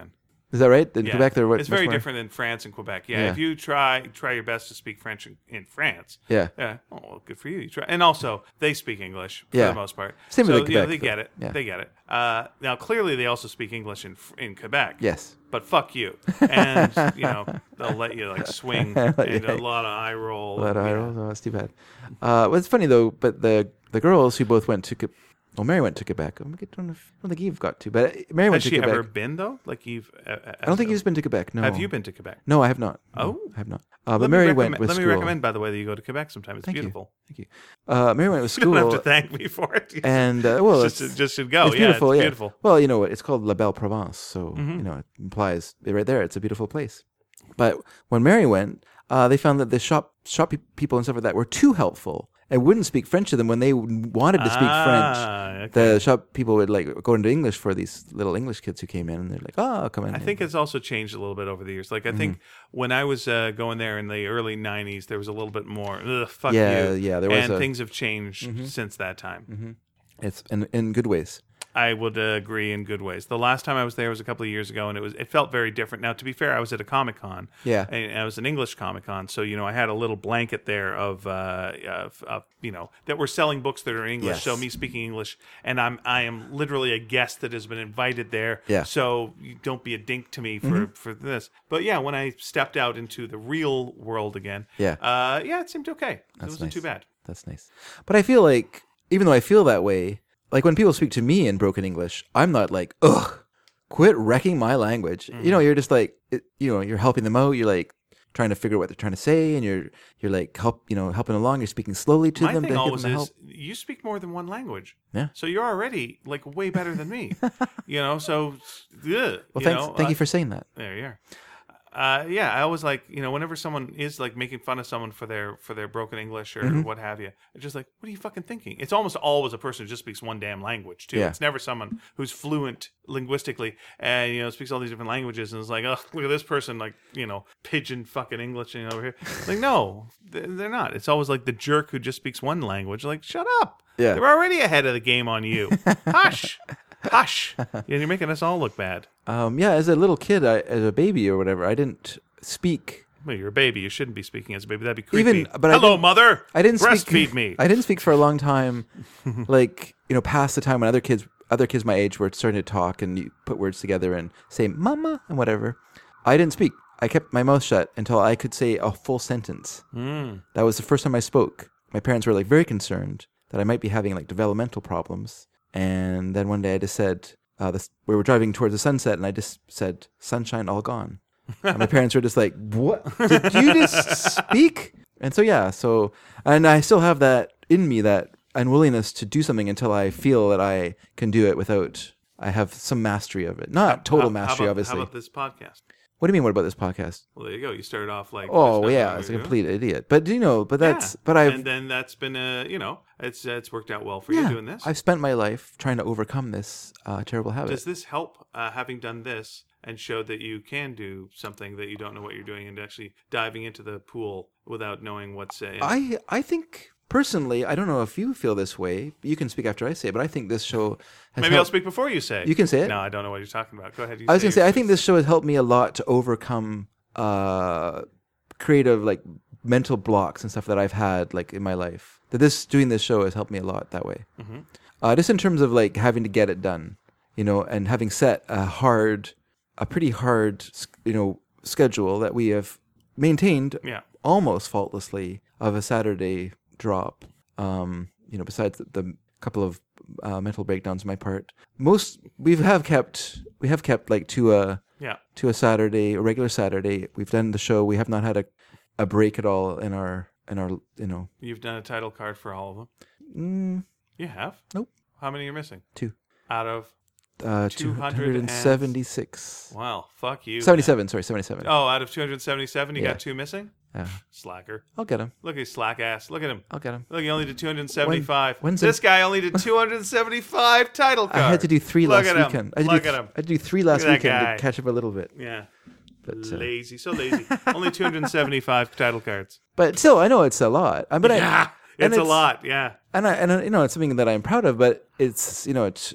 S2: Is that right? In
S1: Yeah.
S2: Quebec, they're what,
S1: it's
S2: much
S1: very
S2: more-
S1: different than France and Quebec. Yeah,
S2: Yeah.
S1: if you try try your best to speak French in, in France,
S2: Yeah.
S1: yeah, oh, well, good for you. you try. And also, they speak English for
S2: Yeah.
S1: the most part.
S2: Same with
S1: so,
S2: the
S1: you know,
S2: Quebec,
S1: they
S2: though.
S1: get it.
S2: Yeah.
S1: They get it. Uh, now, clearly, they also speak English in in Quebec.
S2: Yes.
S1: But fuck you, and you know they'll let you like swing and
S2: Yeah.
S1: a lot of eye roll.
S2: A lot of
S1: and,
S2: eye
S1: yeah.
S2: rolls. Oh, that's too bad. Uh, well, it's funny though. But the the girls who both went to, Que- well, Mary went to Quebec. I don't know if- I don't think Eve got to, but Mary went
S1: Has
S2: to
S1: she
S2: Quebec.
S1: ever been though? Like Eve? Uh,
S2: I don't think Eve's been to Quebec. No.
S1: Have you been to Quebec?
S2: No, I have not. No,
S1: Oh.
S2: I have not. Uh, but
S1: Let
S2: Mary
S1: me
S2: went
S1: recommend-
S2: with
S1: Let
S2: school.
S1: me recommend, by the way, that you go to Quebec sometime. It's
S2: Thank you.
S1: beautiful.
S2: Thank you. Uh, Mary went with
S1: You don't have
S2: school,
S1: to thank me for it. You
S2: and uh, well,
S1: just,
S2: it's,
S1: just should go.
S2: it's
S1: yeah,
S2: beautiful.
S1: it's
S2: yeah,
S1: beautiful.
S2: Well, you know what? It's called La Belle Provence, so
S1: Mhm.
S2: you know it implies right there. It's a beautiful place. But when Mary went, uh, they found that the shop shop pe- people and stuff like that were too helpful and wouldn't speak French to them when they wanted to speak French.
S1: Ah, okay.
S2: The shop people would like go into English for these little English kids who came in, and they're like, "Oh, come in."
S1: I think it's also changed a little bit over the years. Like I think
S2: Mm-hmm.
S1: when I was uh, going there in the early nineties, there was a little bit more. Ugh, fuck
S2: Yeah,
S1: you.
S2: yeah, there was
S1: and
S2: a-
S1: things have changed since that time.
S2: Mm-hmm. It's in in good ways.
S1: I would uh, agree in good ways. The last time I was there was a couple of years ago, and it was it felt very different. Now, to be fair, I was at a Comic Con.
S2: Yeah.
S1: and I was an English Comic Con, so you know I had a little blanket there of, uh, of, of you know that we're selling books that are in English.
S2: Yes.
S1: So me speaking English, and I'm I am literally a guest that has been invited there.
S2: Yeah.
S1: So you don't be a dink to me for for this. But yeah, when I stepped out into the real world again,
S2: Yeah.
S1: uh, yeah, it seemed okay. it
S2: That's
S1: wasn't
S2: nice.
S1: too bad.
S2: That's nice. But I feel like, even though I feel that way, like when people speak to me in broken English, I'm not like, ugh, quit wrecking my language.
S1: Mm-hmm.
S2: You know, you're just like, it, you know, you're helping them out. You're like trying to figure out what they're trying to say, and you're you're like help, you know, helping along. You're speaking slowly to
S1: My
S2: them
S1: thing
S2: to give
S1: always
S2: them the
S1: is
S2: help.
S1: you speak more than one language.
S2: Yeah.
S1: So you're already like way better than me. you know, so ugh,
S2: Well,
S1: you
S2: thanks,
S1: know,
S2: thank
S1: uh,
S2: you for saying that.
S1: there you are. Uh, yeah, I always like, you know, whenever someone is like making fun of someone for their for their broken English or
S2: Mm-hmm.
S1: what have you, it's just like, what are you fucking thinking? It's almost always a person who just speaks one damn language too.
S2: Yeah.
S1: It's never someone who's fluent linguistically and you know speaks all these different languages and it's like, oh, look at this person, like you know, pigeon fucking English you know, over here. Like, no, th- they're not. It's always like the jerk who just speaks one language. Like, shut up.
S2: Yeah.
S1: They're already ahead of the game on you. Hush. Hush. Yeah, you're making us all look bad.
S2: Um, yeah, as a little kid, I, as a baby or whatever, I didn't speak.
S1: Well, you're a baby. You shouldn't be speaking as a baby. That'd be creepy.
S2: Even- but I
S1: Hello,
S2: didn't-
S1: mother.
S2: I didn't
S1: breastfeed
S2: speak,
S1: me.
S2: I didn't speak for a long time, like you know, past the time when other kids, other kids my age, were starting to talk and you put words together and say "mama" and whatever. I didn't speak. I kept my mouth shut until I could say a full sentence.
S1: Mm.
S2: That was the first time I spoke. My parents were like very concerned that I might be having like developmental problems. And then one day I just said, uh, this, we were driving towards the sunset, and I just said, "Sunshine all gone." And my parents were just like, "What? Did you just speak?" And so yeah, so and I still have that in me, that unwillingness to do something until I feel that I can do it without I have some mastery of it. Not total
S1: How-
S2: mastery,
S1: how about,
S2: obviously.
S1: How about this podcast?
S2: What do you mean? What about this podcast?
S1: Well, there you go. You started off like,
S2: Oh
S1: there's
S2: yeah,
S1: nothing
S2: I was a
S1: to do.
S2: complete idiot. But you know, but that's
S1: Yeah.
S2: but I've
S1: and then that's been a you know it's uh, it's worked out well for
S2: yeah,
S1: you doing this.
S2: I've spent my life trying to overcome this uh, terrible habit.
S1: Does this help uh, having done this and showed that you can do something that you don't know what you're doing and actually diving into the pool without knowing what's uh, in it?
S2: I I think personally, I don't know if you feel this way. You can speak after I say it, but I think this show has
S1: Maybe I'll
S2: helped.
S1: speak before you say.
S2: You can say it.
S1: No, I don't know what you're talking about. Go ahead. You
S2: I was
S1: say
S2: gonna say,
S1: it.
S2: I think this show has helped me a lot to overcome uh, creative, like mental blocks and stuff that I've had, like in my life. That this doing this show has helped me a lot that way.
S1: Mm-hmm.
S2: Uh, just in terms of like having to get it done, you know, and having set a hard, a pretty hard, you know, schedule that we have maintained
S1: Yeah.
S2: almost faultlessly of a Saturday drop. Um, you know, besides the, the couple of uh, mental breakdowns on my part, most we have kept we have kept like to a
S1: Yeah.
S2: to a Saturday, a regular Saturday. We've done the show. We have not had a, a break at all in our in our you know.
S1: You've done a title card for all of them.
S2: Mm,
S1: You have?
S2: Nope.
S1: How many are missing?
S2: Two.
S1: Out of?
S2: uh,
S1: two
S2: two
S1: hundred
S2: hundred seventy-six.
S1: Well, fuck you.
S2: seventy-seven. Sorry, seventy-seven.
S1: Oh, out of two hundred seventy-seven, you
S2: Yeah.
S1: got two missing?
S2: Yeah.
S1: Slacker.
S2: I'll get him.
S1: Look at his slack ass. Look at him.
S2: I'll get him.
S1: Look, he only did two hundred seventy-five.
S2: When- when's
S1: this
S2: it-
S1: guy only did two hundred seventy-five title cards.
S2: I had to do three
S1: Look
S2: last
S1: at him.
S2: weekend. I had to
S1: Look
S2: do
S1: at
S2: th-
S1: him.
S2: I had to do three last
S1: Look at that
S2: weekend
S1: guy.
S2: to catch up a little bit.
S1: Yeah.
S2: But uh,
S1: Lazy. So lazy. only two hundred seventy-five title cards.
S2: but still, I know it's a lot. Uh, But I,
S1: Yeah.
S2: and
S1: It's a
S2: it's-
S1: lot. Yeah.
S2: and I and I, you know it's something that I'm proud of. But it's you know it's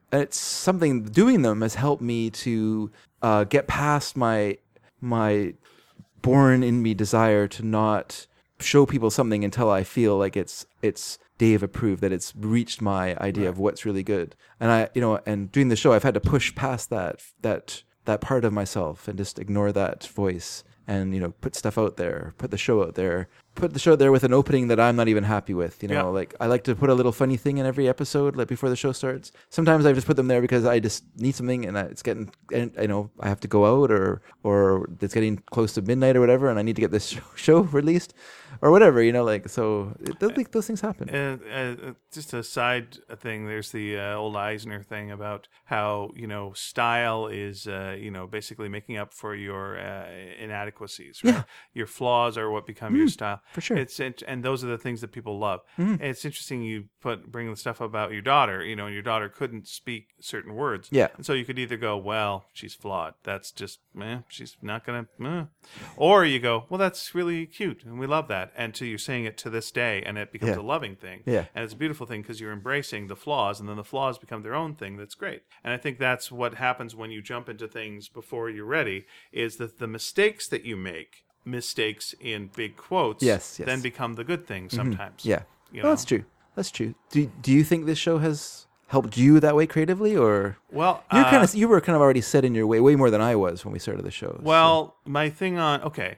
S2: it's something, doing them has helped me to uh, get past my my born in me desire to not show people something until I feel like it's it's Dave approved, that it's reached my idea
S1: Right.
S2: of what's really good. And I, you know, and doing the show, I've had to push past that that that part of myself and just ignore that voice and, you know, put stuff out there, put the show out there, put the show out there with an opening that I'm not even happy with. You know,
S1: Yeah.
S2: like I like to put a little funny thing in every episode, like before the show starts. Sometimes I just put them there because I just need something, and I- it's getting, and I know I have to go out, or or it's getting close to midnight or whatever, and I need to get this show, show released, or whatever. You know, like so it, those, like, those things happen.
S1: Uh, uh, just a side thing. There's the uh, old Eisner thing about how, you know, style is, uh, you know, basically making up for your uh, inadequacies. Right?
S2: Yeah.
S1: Your flaws are what become your style.
S2: for sure.
S1: It's int- and those are the things that people love.
S2: Mhm.
S1: It's interesting you put bring the stuff about your daughter. You know, and your daughter couldn't speak certain words.
S2: Yeah.
S1: And so you could either go, well, she's flawed. That's just, eh, she's not gonna. Eh. Or you go, well, that's really cute, and we love that. And so you're saying it to this day, and it becomes
S2: Yeah.
S1: a loving thing.
S2: Yeah.
S1: And it's a beautiful thing because you're embracing the flaws, and then the flaws become their own thing. That's great. And I think that's what happens when you jump into things before you're ready, is that the mistakes that you make, mistakes in big quotes,
S2: Yes, yes.
S1: then become the good thing sometimes.
S2: Yeah,
S1: You
S2: well,
S1: know?
S2: that's true. That's true. Do Do you think this show has helped you that way creatively, or
S1: Well,
S2: you're
S1: uh,
S2: kind of you were kind of already set in your way, way more than I was when we started the show. so-
S1: Well, my thing on okay,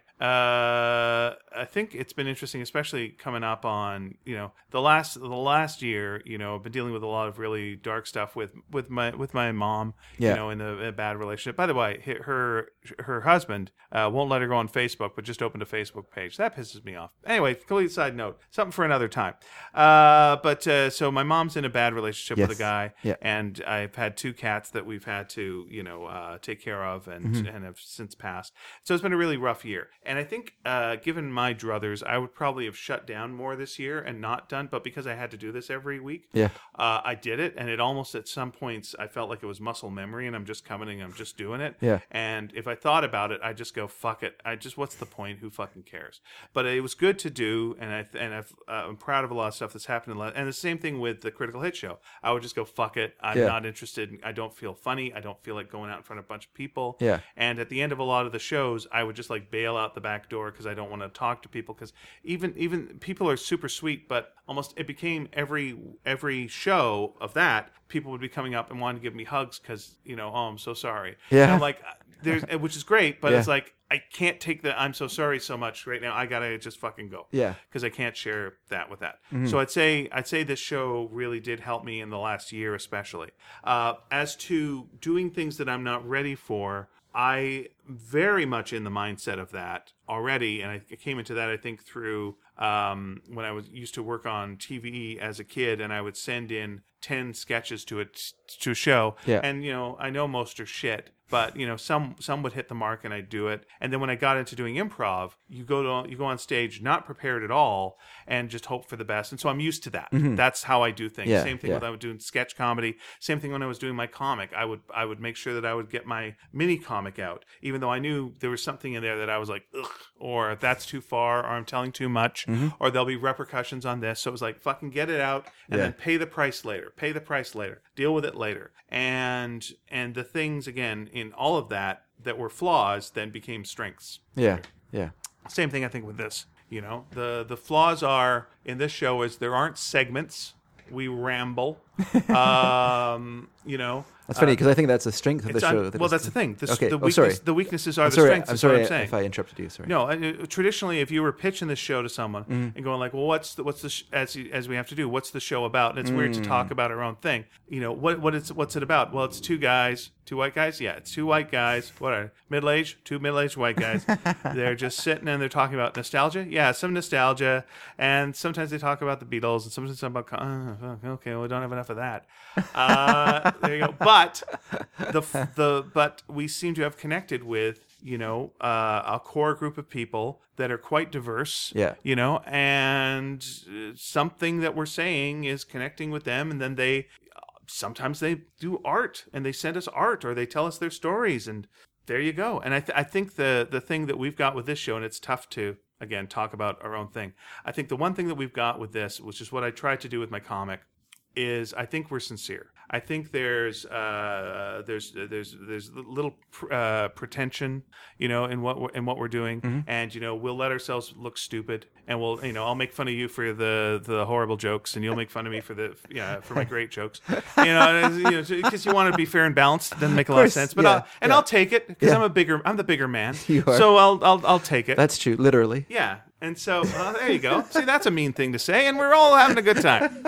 S1: uh, I think it's been interesting, especially coming up on you know the last the last year. You know, I've been dealing with a lot of really dark stuff with with my with my mom.
S2: Yeah.
S1: You know, in a, a bad relationship. By the way, hi- her her husband uh, won't let her go on Facebook, but just opened a Facebook page. That pisses me off. Anyway, complete side note. Something for another time. Uh, but uh, so my mom's in a bad relationship with
S2: Yes.
S1: a guy,
S2: Yeah.
S1: and I've had two cats that we've had to you know uh, take care of, and
S2: Mm-hmm.
S1: and have since passed. So it's been a really rough year. And I think, uh, given my druthers, I would probably have shut down more this year and not done. But because I had to do this every week,
S2: Yeah.
S1: uh, I did it. And it almost at some points I felt like it was muscle memory, and I'm just coming and I'm just doing it.
S2: Yeah.
S1: And if I thought about it, I just go fuck it. I just what's the point? Who fucking cares? But it was good to do, and I and I've, uh, I'm proud of a lot of stuff that's happened. In the, and the same thing with the Critical Hit show. I would just go fuck it. I'm
S2: Yeah.
S1: not interested. I don't feel funny. I don't feel like going out in front of a bunch of people.
S2: Yeah.
S1: And at the end of a lot of the shows, I would just like bail out the back door because I don't want to talk to people. Because even even people are super sweet, but almost it became every every show of that, people would be coming up and wanting to give me hugs because you know, oh, I'm so sorry.
S2: Yeah.
S1: And I'm like, there's which is great, but
S2: Yeah.
S1: it's like I can't take the I'm so sorry so much right now. I gotta just fucking go.
S2: Yeah.
S1: Because I can't share that with that.
S2: Mm-hmm.
S1: So I'd say I'd say this show really did help me in the last year, especially. Uh, as to doing things that I'm not ready for, I very much in the mindset of that already, and I came into that I think through um, when I was used to work on T V as a kid, and I would send in ten sketches to a to a show,
S2: Yeah.
S1: and you know I know most are shit. But you know, some some would hit the mark, and I'd do it. And then when I got into doing improv, you go to you go on stage not prepared at all, and just hope for the best. And so I'm used to that. That's how I do things.
S2: Yeah,
S1: Same thing
S2: yeah.
S1: when I was doing sketch comedy. Same thing when I was doing my comic. I would I would make sure that I would get my mini comic out, even though I knew there was something in there that I was like, ugh, or that's too far, or I'm telling too much, or there'll be repercussions on this. So it was like, fucking get it out, and
S2: Yeah.
S1: then pay the price later. Pay the price later. Deal with it later. And and the things again in all of that that were flaws then became strengths.
S2: Yeah. Yeah.
S1: Same thing I think with this. You know, the the flaws are in this show is there aren't segments. We ramble. um, you know,
S2: That's funny because I think that's a strength of the
S1: it's un-
S2: show.
S1: well,
S2: it's-
S1: that's the thing. The,
S2: Okay.
S1: the,
S2: Oh,
S1: weakness,
S2: sorry.
S1: the weaknesses are
S2: I'm
S1: the
S2: sorry.
S1: strengths.
S2: I'm
S1: is what
S2: sorry
S1: I'm saying.
S2: if I interrupted you. Sorry.
S1: No, uh, traditionally, if you were pitching this show to someone
S2: Mm-hmm.
S1: and going like, "Well, what's the, what's the sh- as you- as we have to do? What's the show about?" And it's weird to
S2: Mm.
S1: talk about our own thing. You know, what what is what's it about? Well, it's two guys, two white guys. Yeah, it's two white guys. What are middle aged? Two middle aged white guys. They're just sitting and they're talking about nostalgia. Yeah, some nostalgia, and sometimes they talk about the Beatles, and sometimes about uh, okay, well, we don't have enough of that. Uh, there you go. But the the but we seem to have connected with you know uh, a core group of people that are quite diverse.
S2: Yeah.
S1: You know, and uh, something that we're saying is connecting with them, and then they sometimes they do art and they send us art or they tell us their stories, and there you go. And I th- I think the the thing that we've got with this show, and it's tough to again talk about our own thing. I think the one thing that we've got with this, which is what I tried to do with my comic, is I think we're sincere. I think there's uh, there's there's there's little uh, pretension, you know, in what we're, in what we're doing,
S2: Mm-hmm.
S1: and you know, we'll let ourselves look stupid, and we'll, you know, I'll make fun of you for the the horrible jokes, and you'll make fun of me for the yeah for my great jokes, you know, because you, know, 'cause you want to be fair and balanced. It doesn't make a lot of
S2: course,
S1: sense, but
S2: yeah,
S1: I'll, and
S2: yeah.
S1: I'll take it because
S2: Yeah.
S1: I'm a bigger I'm the bigger man,
S2: You are.
S1: so I'll I'll I'll take it.
S2: That's true, literally.
S1: Yeah. And so uh, there you go. See, that's a mean thing to say, and we're all having a good time.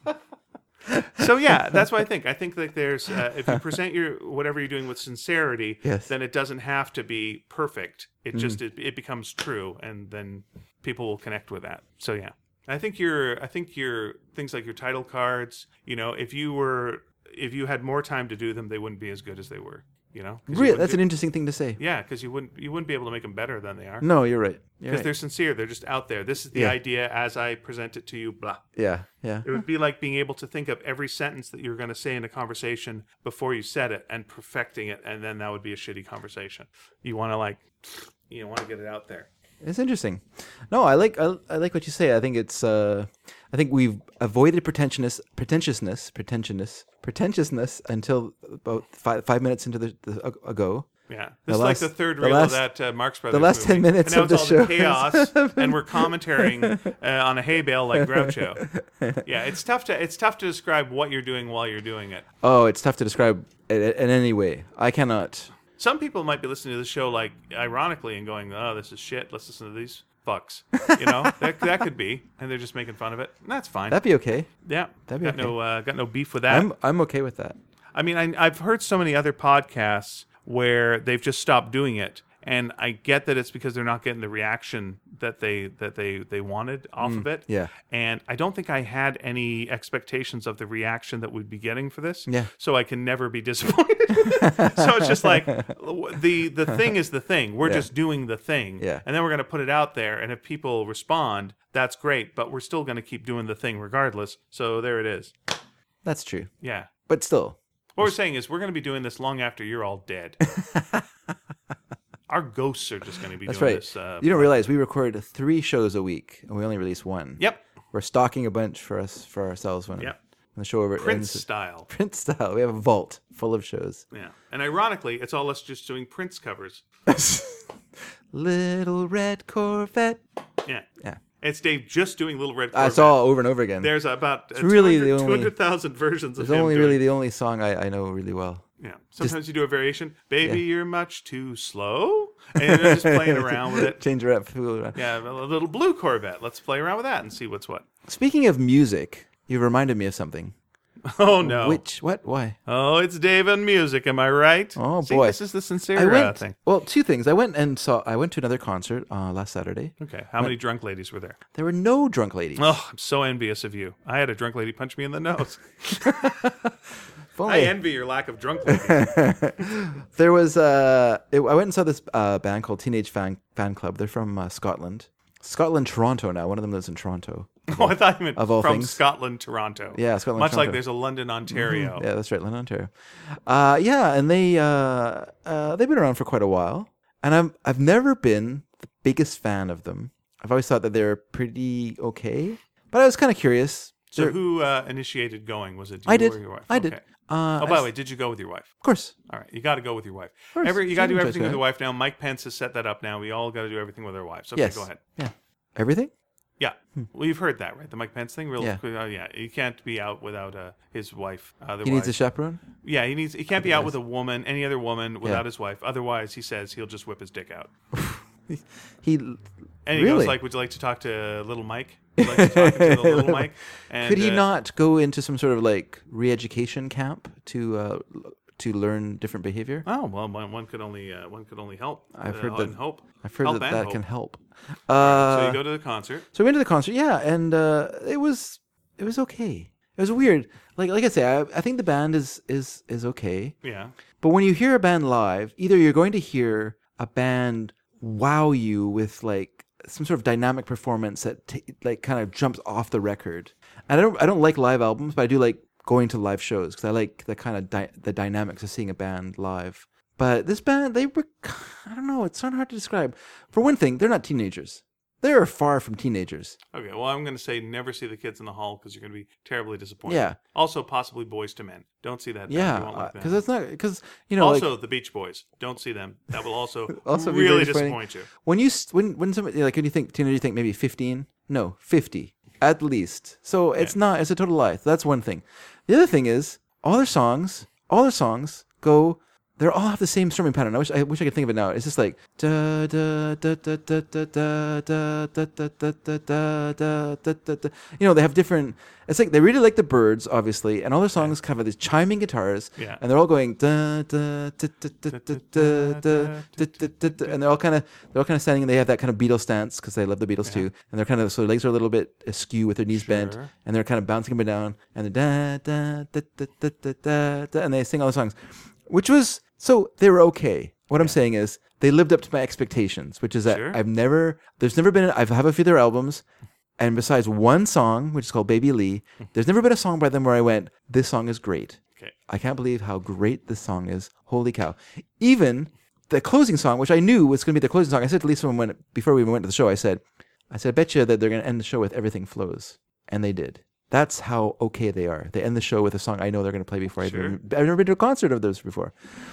S1: So yeah, that's what I think. I think that there's uh, if you present your whatever you're doing with sincerity,
S2: Yes.
S1: then it doesn't have to be perfect. It just it, it becomes true, and then people will connect with that. So yeah, I think your I think your things like your title cards. You know, if you were if you had more time to do them, they wouldn't be as good as they were. You know, 'Cause you
S2: Really,
S1: wouldn't
S2: that's
S1: do-
S2: an interesting thing to say.
S1: yeah, because you wouldn't you wouldn't be able to make them better than they are.
S2: No, you're right. You're
S1: Because
S2: right.
S1: they're sincere. They're just out there. This is the
S2: Yeah.
S1: idea as I present it to you, blah.
S2: Yeah, yeah.
S1: It would be like being able to think of every sentence that you're going to say in a conversation before you said it and perfecting it, and then that would be a shitty conversation. You want to like, you want to get it out there.
S2: It's interesting. No, I like I, I like what you say. I think it's uh I think we've avoided pretentiousness pretentiousness pretentiousness pretentiousness until about five five minutes into the, the ago.
S1: Yeah,
S2: The
S1: this is
S2: last-
S1: like the third
S2: the
S1: reel
S2: last-
S1: of that uh, Marx Brothers
S2: last
S1: movie.
S2: ten minutes
S1: and now
S2: of
S1: it's
S2: the
S1: all
S2: show
S1: the chaos, and we're commentating uh, on a hay bale like Groucho. Yeah, it's tough to it's tough to describe what you're doing while you're doing it.
S2: Oh, it's tough to describe in, in any way. I cannot.
S1: Some people might be listening to the show like ironically and going, "Oh, this is shit. Let's listen to these fucks." You know, that that could be, and they're just making fun of it. And that's fine.
S2: That'd be okay.
S1: yeah,
S2: that'd be
S1: got
S2: okay.
S1: no uh, got no beef with that.
S2: I'm I'm okay with that.
S1: I mean, I, I've heard so many other podcasts where they've just stopped doing it, and I get that it's because they're not getting the reaction that they that they they wanted off of it.
S2: yeah.
S1: And I don't think I had any expectations of the reaction that we'd be getting for this.
S2: Yeah.
S1: So I can never be disappointed. So it's just like the the thing is the thing. We're
S2: Yeah.
S1: just doing the thing.
S2: Yeah.
S1: And then we're going to put it out there, and if people respond, that's great. But we're still going to keep doing the thing regardless. So there it is.
S2: That's true.
S1: Yeah.
S2: But still,
S1: What we're saying is we're going to be doing this long after you're all dead. Our ghosts are just going to be
S2: that's
S1: doing
S2: right.
S1: this. Uh,
S2: you don't realize we record three shows a week and we only release one.
S1: yep.
S2: We're stocking a bunch for us for ourselves when,
S1: Yep.
S2: when the show over
S1: Prince
S2: ends.
S1: style.
S2: Prince style. We have a vault full of shows.
S1: Yeah. And ironically, it's all us just doing Prince covers.
S2: Little Red Corvette.
S1: Yeah.
S2: Yeah.
S1: It's Dave just doing Little Red
S2: I
S1: Corvette.
S2: saw over and over again.
S1: There's about uh,
S2: really the
S1: 200
S2: only-
S1: two hundred thousand versions of
S2: It's
S1: him
S2: only
S1: doing-
S2: really the only song I, I know really well.
S1: Yeah. Sometimes you do a variation. Baby, you're much too slow. And you're just playing around with it.
S2: Change it up. fool around.
S1: Yeah, a little blue Corvette. Let's play around with that and see what's what.
S2: Speaking of music, you reminded me of something.
S1: Oh, no.
S2: Which, what, why?
S1: Oh, it's Dave and music. Am I right?
S2: Oh,
S1: See,
S2: boy.
S1: This is the sincere
S2: I
S1: uh,
S2: went,
S1: thing.
S2: well, two things. I went and saw, I went to another concert uh, last Saturday.
S1: Okay. How many drunk ladies were there?
S2: There were no drunk ladies.
S1: Oh, I'm so envious of you. I had a drunk lady punch me in the nose.
S2: If
S1: I
S2: only-
S1: envy your lack of drunk ladies.
S2: There was, uh, it, I went and saw this uh, band called Teenage Fan, Fan Club. They're from uh, Scotland. Scotland, Toronto now. One of them lives in Toronto.
S1: Oh, I thought you meant
S2: Of all
S1: from
S2: things.
S1: Scotland, Toronto.
S2: Yeah, Scotland,
S1: Much like
S2: Toronto.
S1: there's a London, Ontario.
S2: Yeah, that's right, London, Ontario. Uh, yeah, and they uh, uh, they've been around for quite a while, and I'm I've never been the biggest fan of them. I've always thought that they're pretty okay, but I was kind of curious.
S1: So
S2: They're-
S1: who uh, initiated going? Was it you
S2: I did.
S1: or your wife?
S2: I did.
S1: Okay.
S2: Uh,
S1: Oh, by
S2: I-
S1: the way, did you go with your wife?
S2: of course.
S1: All right, you got to go with your wife.
S2: course.
S1: Every you got to do
S2: She
S1: everything with
S2: enjoys
S1: your wife now. Mike Pence has set that up now. We all got to do everything with our wives. Okay,
S2: Yes.
S1: go ahead.
S2: Yeah. Everything.
S1: Yeah, well, you've heard that, right? The Mike Pence thing. Real
S2: Yeah.
S1: quick. Oh, yeah, he can't be out without uh, his wife. Otherwise,
S2: He needs a chaperone.
S1: yeah, he needs. He can't be out with a woman, any other woman, without
S2: Yeah.
S1: his wife. Otherwise, he says he'll just whip his dick out.
S2: He
S1: And he
S2: really
S1: goes like, "Would you like to talk to little Mike? Would you like to talk to the little Mike?" And,
S2: could he
S1: uh,
S2: not go into some sort of like re-education camp to uh, to learn different behavior?
S1: Oh well, one, one could only uh, one could only help.
S2: I've
S1: uh,
S2: heard that-
S1: and hope.
S2: I've heard
S1: Help
S2: that
S1: and
S2: that
S1: hope.
S2: can help.
S1: So
S2: Uh,
S1: you go to the concert.
S2: So we went to the concert, yeah, and uh, it was it was okay. It was weird. Like like I say, I, I think the band is is is okay.
S1: Yeah.
S2: But when you hear a band live, either you're going to hear a band wow you with like some sort of dynamic performance that t- like kind of jumps off the record. And I don't I don't like live albums, but I do like going to live shows because I like the kind of di- the dynamics of seeing a band live. But this band, they were, I don't know, it's not hard to describe. For one thing, they're not teenagers. they're far from teenagers.
S1: Okay, well, I'm going to say never see the Kids in the Hall because you're going to be terribly disappointed.
S2: Yeah.
S1: Also, possibly Boys to Men. Don't see that.
S2: Yeah,
S1: You won't like that.
S2: because it's not because you know
S1: Also,
S2: like,
S1: the Beach Boys. Don't see them. That will also,
S2: Also be
S1: really
S2: very disappointing.
S1: disappoint you.
S2: when you s- when when somebody like when you think teenager, you think maybe fifteen. No, fifty at least. So it's not. It's a total lie. That's one thing. The other thing is all their songs. All their songs go. They all have the same strumming pattern. I wish I wish I could think of it now. It's just like da da da da da da da da da da da da da da da da. You know, they have different. It's like they really like the Byrds, obviously, and all their songs kind of have these chiming guitars,
S1: Yeah.
S2: and they're all going da da da da da da da da da da da, and they're all kind of they're all kind of standing. And they have that kind of Beatles stance because they love the Beatles too, and they're kind of so their legs are a little bit askew with their knees bent,
S1: Sure.
S2: and they're kind of bouncing up and down, and they're da da da da da da da, and they sing all the songs. Which was, so they were okay. What I'm saying is they lived up to my expectations, which is that
S1: Sure.
S2: I've never, there's never been, I've have a few of their albums, and besides one song, which is called Baby Lee, there's never been a song by them where I went, this song is great.
S1: Okay.
S2: I can't believe how great this song is. Holy cow. Even the closing song, which I knew was going to be the closing song, I said to Lisa when, when before we even went to the show, I said, I said, I bet you that they're going to end the show with Everything Flows. And they did. That's how okay they are. They end the show with a song I know they're going to play before.
S1: Sure.
S2: I've, never, I've never been to a concert of theirs before.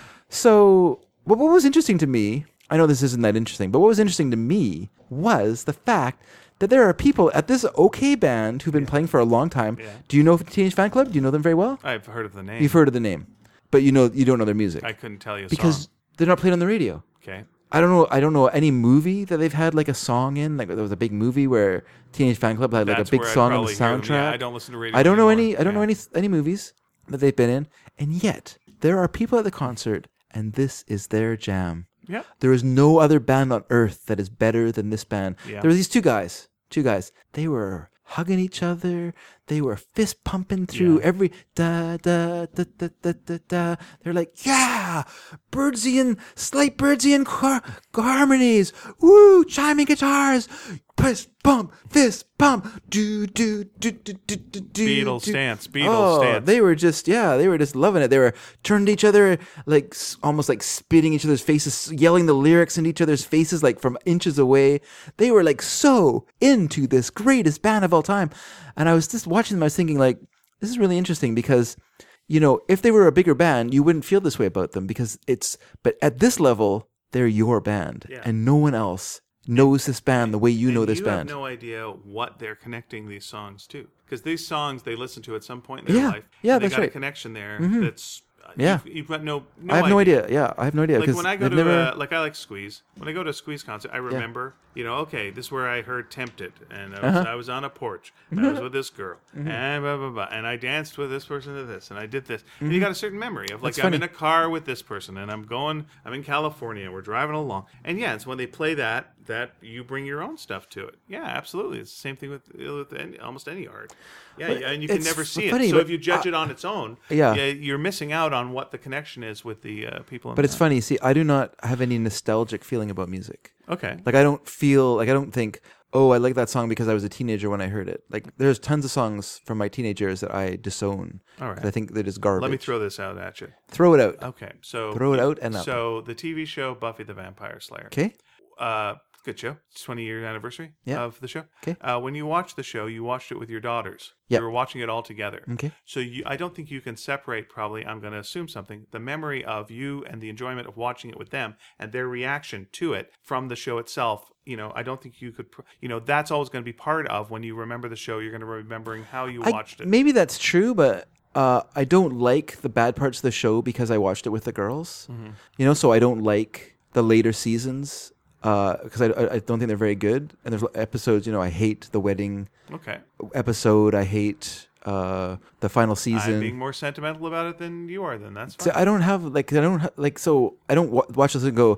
S2: So what, what was interesting to me, I know this isn't that interesting, but what was interesting to me was the fact that there are people at this okay band who've been playing for a long time.
S1: Yeah.
S2: Do you know Teenage Fan Club? Do you know them very well?
S1: I've heard of the name.
S2: You've heard of the name, but you know you don't know their music
S1: I couldn't tell you a
S2: because
S1: song.
S2: they're not played on the radio.
S1: Okay.
S2: I don't know. I don't know any movie that they've had like a song in. Like there was a big movie where Teenage Fan Club had like
S1: That's
S2: a big
S1: where I'd
S2: song on the
S1: probably hear them.
S2: soundtrack.
S1: Yeah, I don't listen to radio
S2: I don't know
S1: anymore.
S2: any. I don't
S1: Yeah.
S2: know any any movies that they've been in, and yet there are people at the concert, and this is their jam.
S1: Yep.
S2: There is no other band on earth that is better than this band.
S1: Yeah.
S2: There were these two guys. Two guys. They were hugging each other. They were fist pumping through
S1: Yeah.
S2: every da da da da da da da. They're like, yeah, Birdsian, slight Birdsian har- harmonies. Woo, chiming guitars. Fist pump, fist pump. Do do do do do do do.
S1: Beatles
S2: do.
S1: stance, Beatles
S2: oh,
S1: stance.
S2: They were just yeah, they were just loving it. They were turning to each other like s- almost like spitting each other's faces, yelling the lyrics in each other's faces like from inches away. They were like so into this greatest band of all time. And I was just watching them, I was thinking like, this is really interesting because, you know, if they were a bigger band, you wouldn't feel this way about them because it's, but at this level, they're your band
S1: Yeah.
S2: and no one else knows this band the way you
S1: And
S2: know this
S1: you
S2: band.
S1: have no idea what they're connecting these songs to, because these songs they listen to at some point in their
S2: Yeah.
S1: life.
S2: Yeah,
S1: and they
S2: that's
S1: got
S2: right.
S1: a connection there.
S2: Mhm.
S1: That's uh,
S2: Yeah.
S1: You've, you've got no. no
S2: I have no idea. Yeah, I have no idea.
S1: Like
S2: 'cause
S1: when I go
S2: they've
S1: to
S2: never,
S1: uh, like I like Squeeze. When I go to a Squeeze concert, I remember, you know, okay, this is where I heard "Tempted," and I was,
S2: Uh-huh.
S1: I was on a porch, and I was with this girl, and blah blah blah, and I danced with this person to this, and I did this, and you got a certain memory of like
S2: That's
S1: I'm
S2: funny.
S1: in a car with this person, and I'm going, I'm in California, and we're driving along, and yeah, it's when they play that that you bring your own stuff to it. Yeah, absolutely, it's the same thing with, with any, almost any art. Yeah,
S2: But
S1: yeah, and you can
S2: it's
S1: never see
S2: funny,
S1: it. So
S2: but
S1: if you judge
S2: I-
S1: it on its own,
S2: Yeah.
S1: you're missing out on what the connection is with the uh, people. In
S2: but it's
S1: the,
S2: funny. See, I do not have any nostalgic feeling about music.
S1: Okay.
S2: Like I don't feel like I don't think, oh, I like that song because I was a teenager when I heard it. Like there's tons of songs from my teenage years that I disown.
S1: All right.
S2: 'Cause I think they're just garbage.
S1: Let me throw this out at you.
S2: Throw it out.
S1: Okay, so
S2: Throw it out and up.
S1: So the T V show Buffy the Vampire Slayer.
S2: Okay.
S1: Uh, good show. It's twenty year anniversary
S2: Yeah.
S1: of the show.
S2: 'Kay.
S1: Uh, when you watched the show, you watched it with your daughters.
S2: Yep.
S1: You were watching it all together.
S2: Okay.
S1: So you, I don't think you can separate. Probably, I'm going to assume something. The memory of you and the enjoyment of watching it with them and their reaction to it from the show itself. You know, I don't think you could. pr- You know, that's always going to be part of when you remember the show. You're going to be remembering how you
S2: I-
S1: watched it.
S2: Maybe that's true, but uh, I don't like the bad parts of the show because I watched it with the girls.
S1: Mm-hmm.
S2: You know, so I don't like the later seasons because I, I I don't think they're very good. And there's episodes, you know, I hate the wedding
S1: Okay.
S2: episode. I hate uh, the final season.
S1: I'm being more sentimental about it than you are. Then that's
S2: So
S1: fine.
S2: I don't have like I don't ha- like so I don't wa- watch this and go,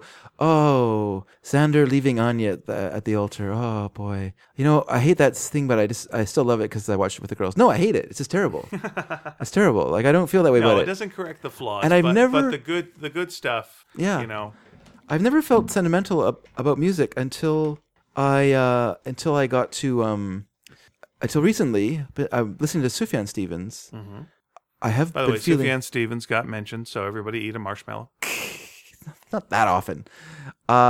S2: oh, Xander leaving Anya at the, at the altar. Oh boy, you know I hate that thing, but I just I still love it because I watched it with the girls. No, I hate it. It's just terrible. It's terrible. Like I don't feel that way
S1: No,
S2: about
S1: it
S2: it.
S1: doesn't correct the flaws.
S2: And I've
S1: but,
S2: never-
S1: But the good, the good stuff.
S2: Yeah.
S1: You know.
S2: I've never felt sentimental ab- about music until I uh, until I got to um, until recently. But I'm listening to Sufjan Stevens. I have
S1: By the
S2: been
S1: way,
S2: feeling
S1: Sufjan Stevens got mentioned, so everybody eat a marshmallow.
S2: not that often. Uh,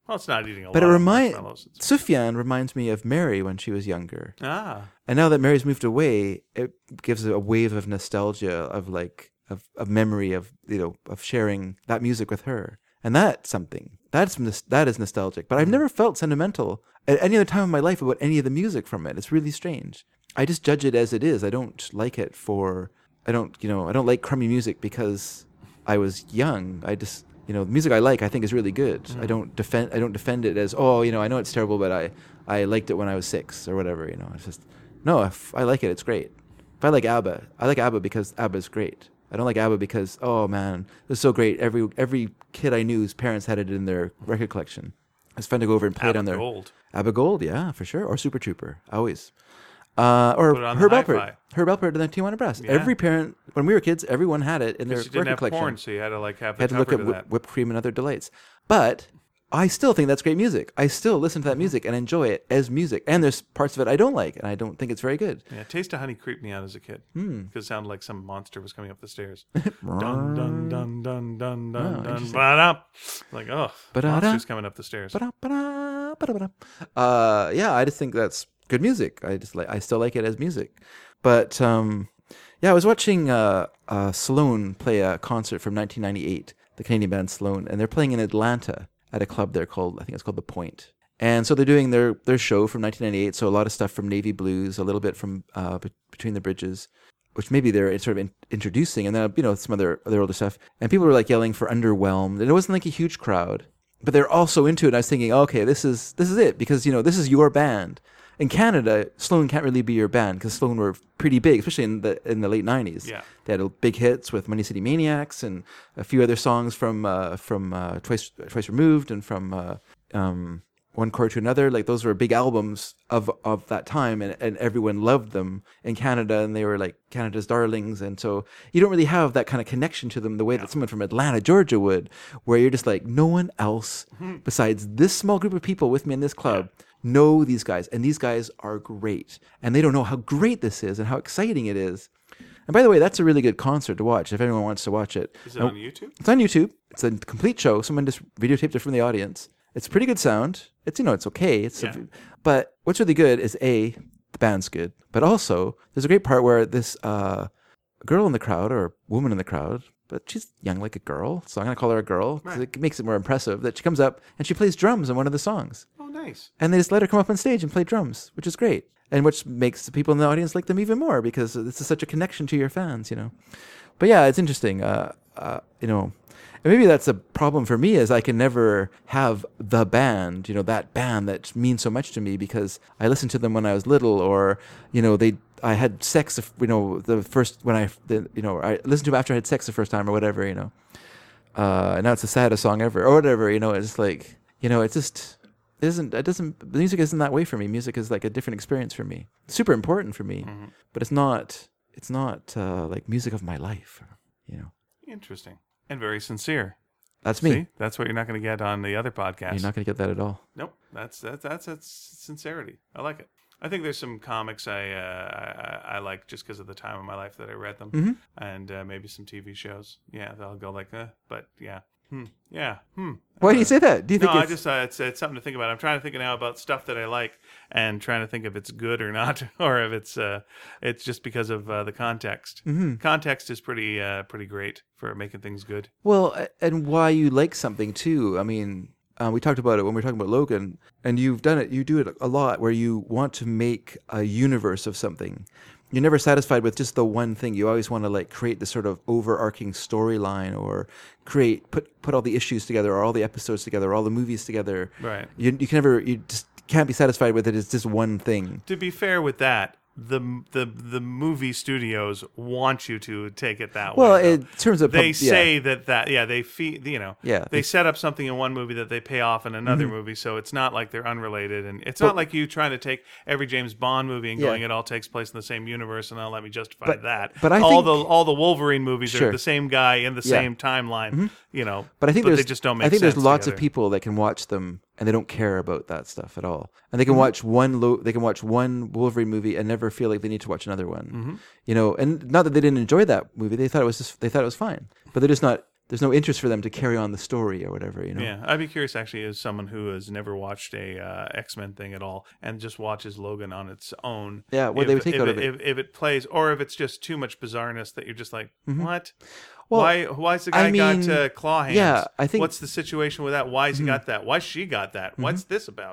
S1: Well, it's not eating a
S2: But
S1: lot
S2: it
S1: of
S2: remind
S1: marshmallows. It's-
S2: Sufjan reminds me of Mary when she was younger.
S1: Ah.
S2: And now that Mary's moved away, it gives a wave of nostalgia of like of, of memory of you know of sharing that music with her. And that's something. That's nos- that is nostalgic. But I've never felt sentimental at any other time in my life about any of the music from it. It's really strange. I just judge it as it is. I don't like it for I don't, you know, I don't like crummy music because I was young. I just, you know, the music I like I think is really good. Mm. I don't defend I don't defend it as, oh, you know, I know it's terrible, but I I liked it when I was six or whatever, you know. It's just no, if I like it, it's great. If I like ABBA, I like ABBA because ABBA's great. I don't like ABBA because, oh man, it was so great. Every every kid I knew's parents had it in their record collection. It was fun to go over and play
S1: ABBA
S2: it on their
S1: Gold.
S2: ABBA Gold, yeah, for sure. Or Super Trooper, always. Uh, or
S1: Put it on
S2: Herb
S1: the
S2: Alpert.
S1: hi-fi.
S2: Herb Alpert and the Tijuana Brass.
S1: Yeah.
S2: Every parent, when we were kids, everyone had it in their
S1: Because you
S2: record
S1: didn't have
S2: collection.
S1: porn, so you had to like have the
S2: Had to look
S1: cover
S2: at
S1: to
S2: whip,
S1: that.
S2: whipped cream and other delights. But I still think that's great music. I still listen to that music and enjoy it as music. And there's parts of it I don't like, and I don't think it's very good.
S1: Yeah, Taste of Honey creeped me out as a kid
S2: Hmm.
S1: because it sounded like some monster was coming up the stairs. dun dun dun dun dun dun
S2: Oh,
S1: dun.
S2: interesting.
S1: Ba-da. Like oh,
S2: Ba-da-da.
S1: monsters coming up the stairs.
S2: Ba-da, ba-da, ba-da, ba-da. Uh, yeah, I just think that's good music. I just like. I still like it as music. But um, yeah, I was watching uh, uh, Sloan play a concert from nineteen ninety-eight, the Canadian band Sloan, and they're playing in Atlanta at a club there called, I think it's called The Point. And so they're doing their their show from nineteen ninety-eight. So a lot of stuff from Navy Blues, a little bit from uh, Be- Between the Bridges, which maybe they're sort of in- introducing, and then you know some other other older stuff. And people were like yelling for Underwhelmed, and it wasn't like a huge crowd, but they're all so into it. And I was thinking, okay, this is this is it because you know this is your band. In Canada, Sloan can't really be your band because Sloan were pretty big, especially in the in the late nineties.
S1: Yeah.
S2: They had big hits with Money City Maniacs and a few other songs from uh, from uh, Twice Twice Removed and from uh, um, One Chord to Another. Like those were big albums of of that time, and, and everyone loved them in Canada, and they were like Canada's darlings. And so you don't really have that kind of connection to them the way
S1: Yeah.
S2: that someone from Atlanta, Georgia would, where you're just like, no one else
S1: Mm-hmm.
S2: besides this small group of people with me in this club know these guys, and these guys are great, and they don't know how great this is and how exciting it is. And by the way, that's a really good concert to watch if anyone wants to watch it.
S1: Is it
S2: Now,
S1: on YouTube?
S2: it's on YouTube. It's a complete show. Someone just videotaped it from the audience. It's pretty good sound. It's you know it's okay. It's
S1: Yeah.
S2: a, but what's really good is a the band's good, but also there's a great part where this uh, girl in the crowd or woman in the crowd, but she's young like a girl, so I'm gonna call her a girl 'cause
S1: Right.
S2: it makes it more impressive that she comes up and she plays drums in one of the songs.
S1: Oh, nice.
S2: And they just let her come up on stage and play drums, which is great. And which makes the people in the audience like them even more because this is such a connection to your fans, you know. But yeah, it's interesting. Uh, uh, you know, and maybe that's a problem for me is I can never have the band, you know, that band that means so much to me because I listened to them when I was little or, you know, they I had sex, you know, the first, when I, the, you know, I listened to them after I had sex the first time or whatever, you know. Uh, and now it's the saddest song ever or whatever, you know, it's like, you know, it's just... It isn't it doesn't the music isn't that way for me. Music is like a different experience for me. It's super important for me,
S1: Mm-hmm.
S2: but it's not it's not uh, like music of my life. You know,
S1: Interesting and very sincere.
S2: that's me.
S1: See, that's what you're not going to get on the other podcast.
S2: You're not going to get that at all.
S1: Nope, that's that's that's that's sincerity. I like it. I think there's some comics I uh, I, I like just because of the time of my life that I read them,
S2: Mhm.
S1: and uh, maybe some T V shows. Yeah, they'll go like, uh, but yeah, hmm, yeah, hmm.
S2: Why do you say that? Do you think
S1: No, I
S2: it's,
S1: just uh, it's it's something to think about. I'm trying to think now about stuff that I like, and trying to think if it's good or not, or if it's uh, it's just because of uh, the context.
S2: Mm-hmm.
S1: Context is pretty uh, pretty great for making things good.
S2: well, a- and why you like something too? I mean, uh, we talked about it when we were talking about Logan, and you've done it. You do it a lot where you want to make a universe of something. You're never satisfied with just the one thing. You always want to like create this sort of overarching storyline, or create put put all the issues together, or all the episodes together, or all the movies together.
S1: Right.
S2: You you can never you just can't be satisfied with it. It's just one thing.
S1: To be fair with that, the the the movie studios want you to take it that
S2: Well,
S1: way. though.
S2: in terms of
S1: they
S2: pub- yeah.
S1: say that that yeah they feed you know
S2: Yeah,
S1: they
S2: they-
S1: set up something in one movie that they pay off in another
S2: Mm-hmm.
S1: movie, so it's not like they're unrelated, and it's not like you trying to take every James Bond movie and
S2: Yeah.
S1: going it all takes place in the same universe, and now let me justify
S2: But-
S1: that.
S2: but I
S1: all
S2: think-
S1: the all the Wolverine movies
S2: Sure.
S1: are the same guy in the
S2: Yeah.
S1: same timeline, you know.
S2: But I think there's
S1: they just don't make
S2: I think
S1: sense
S2: there's lots
S1: together.
S2: of people that can watch them and they don't care about that stuff at all. And they
S1: Mm-hmm.
S2: can watch one lo- they can watch one Wolverine movie and never feel like they need to watch another one.
S1: Mm-hmm.
S2: You know, and not that they didn't enjoy that movie, they thought it was just they thought it was fine. But they're just not there's no interest for them to carry on the story or whatever, you know.
S1: Yeah, I'd be curious actually as someone who has never watched a uh, X-Men thing at all and just watches Logan on its own.
S2: Yeah, what
S1: if,
S2: they would take
S1: if
S2: out
S1: it,
S2: of it.
S1: If, if it plays, or if it's just too much bizarreness that you're just like,
S2: Mhm.
S1: what?
S2: Well,
S1: why? Why's the guy
S2: I mean,
S1: got uh, claw hands?
S2: yeah, I think-
S1: What's the situation with that? Why's he got that? Why she got that? What's this about?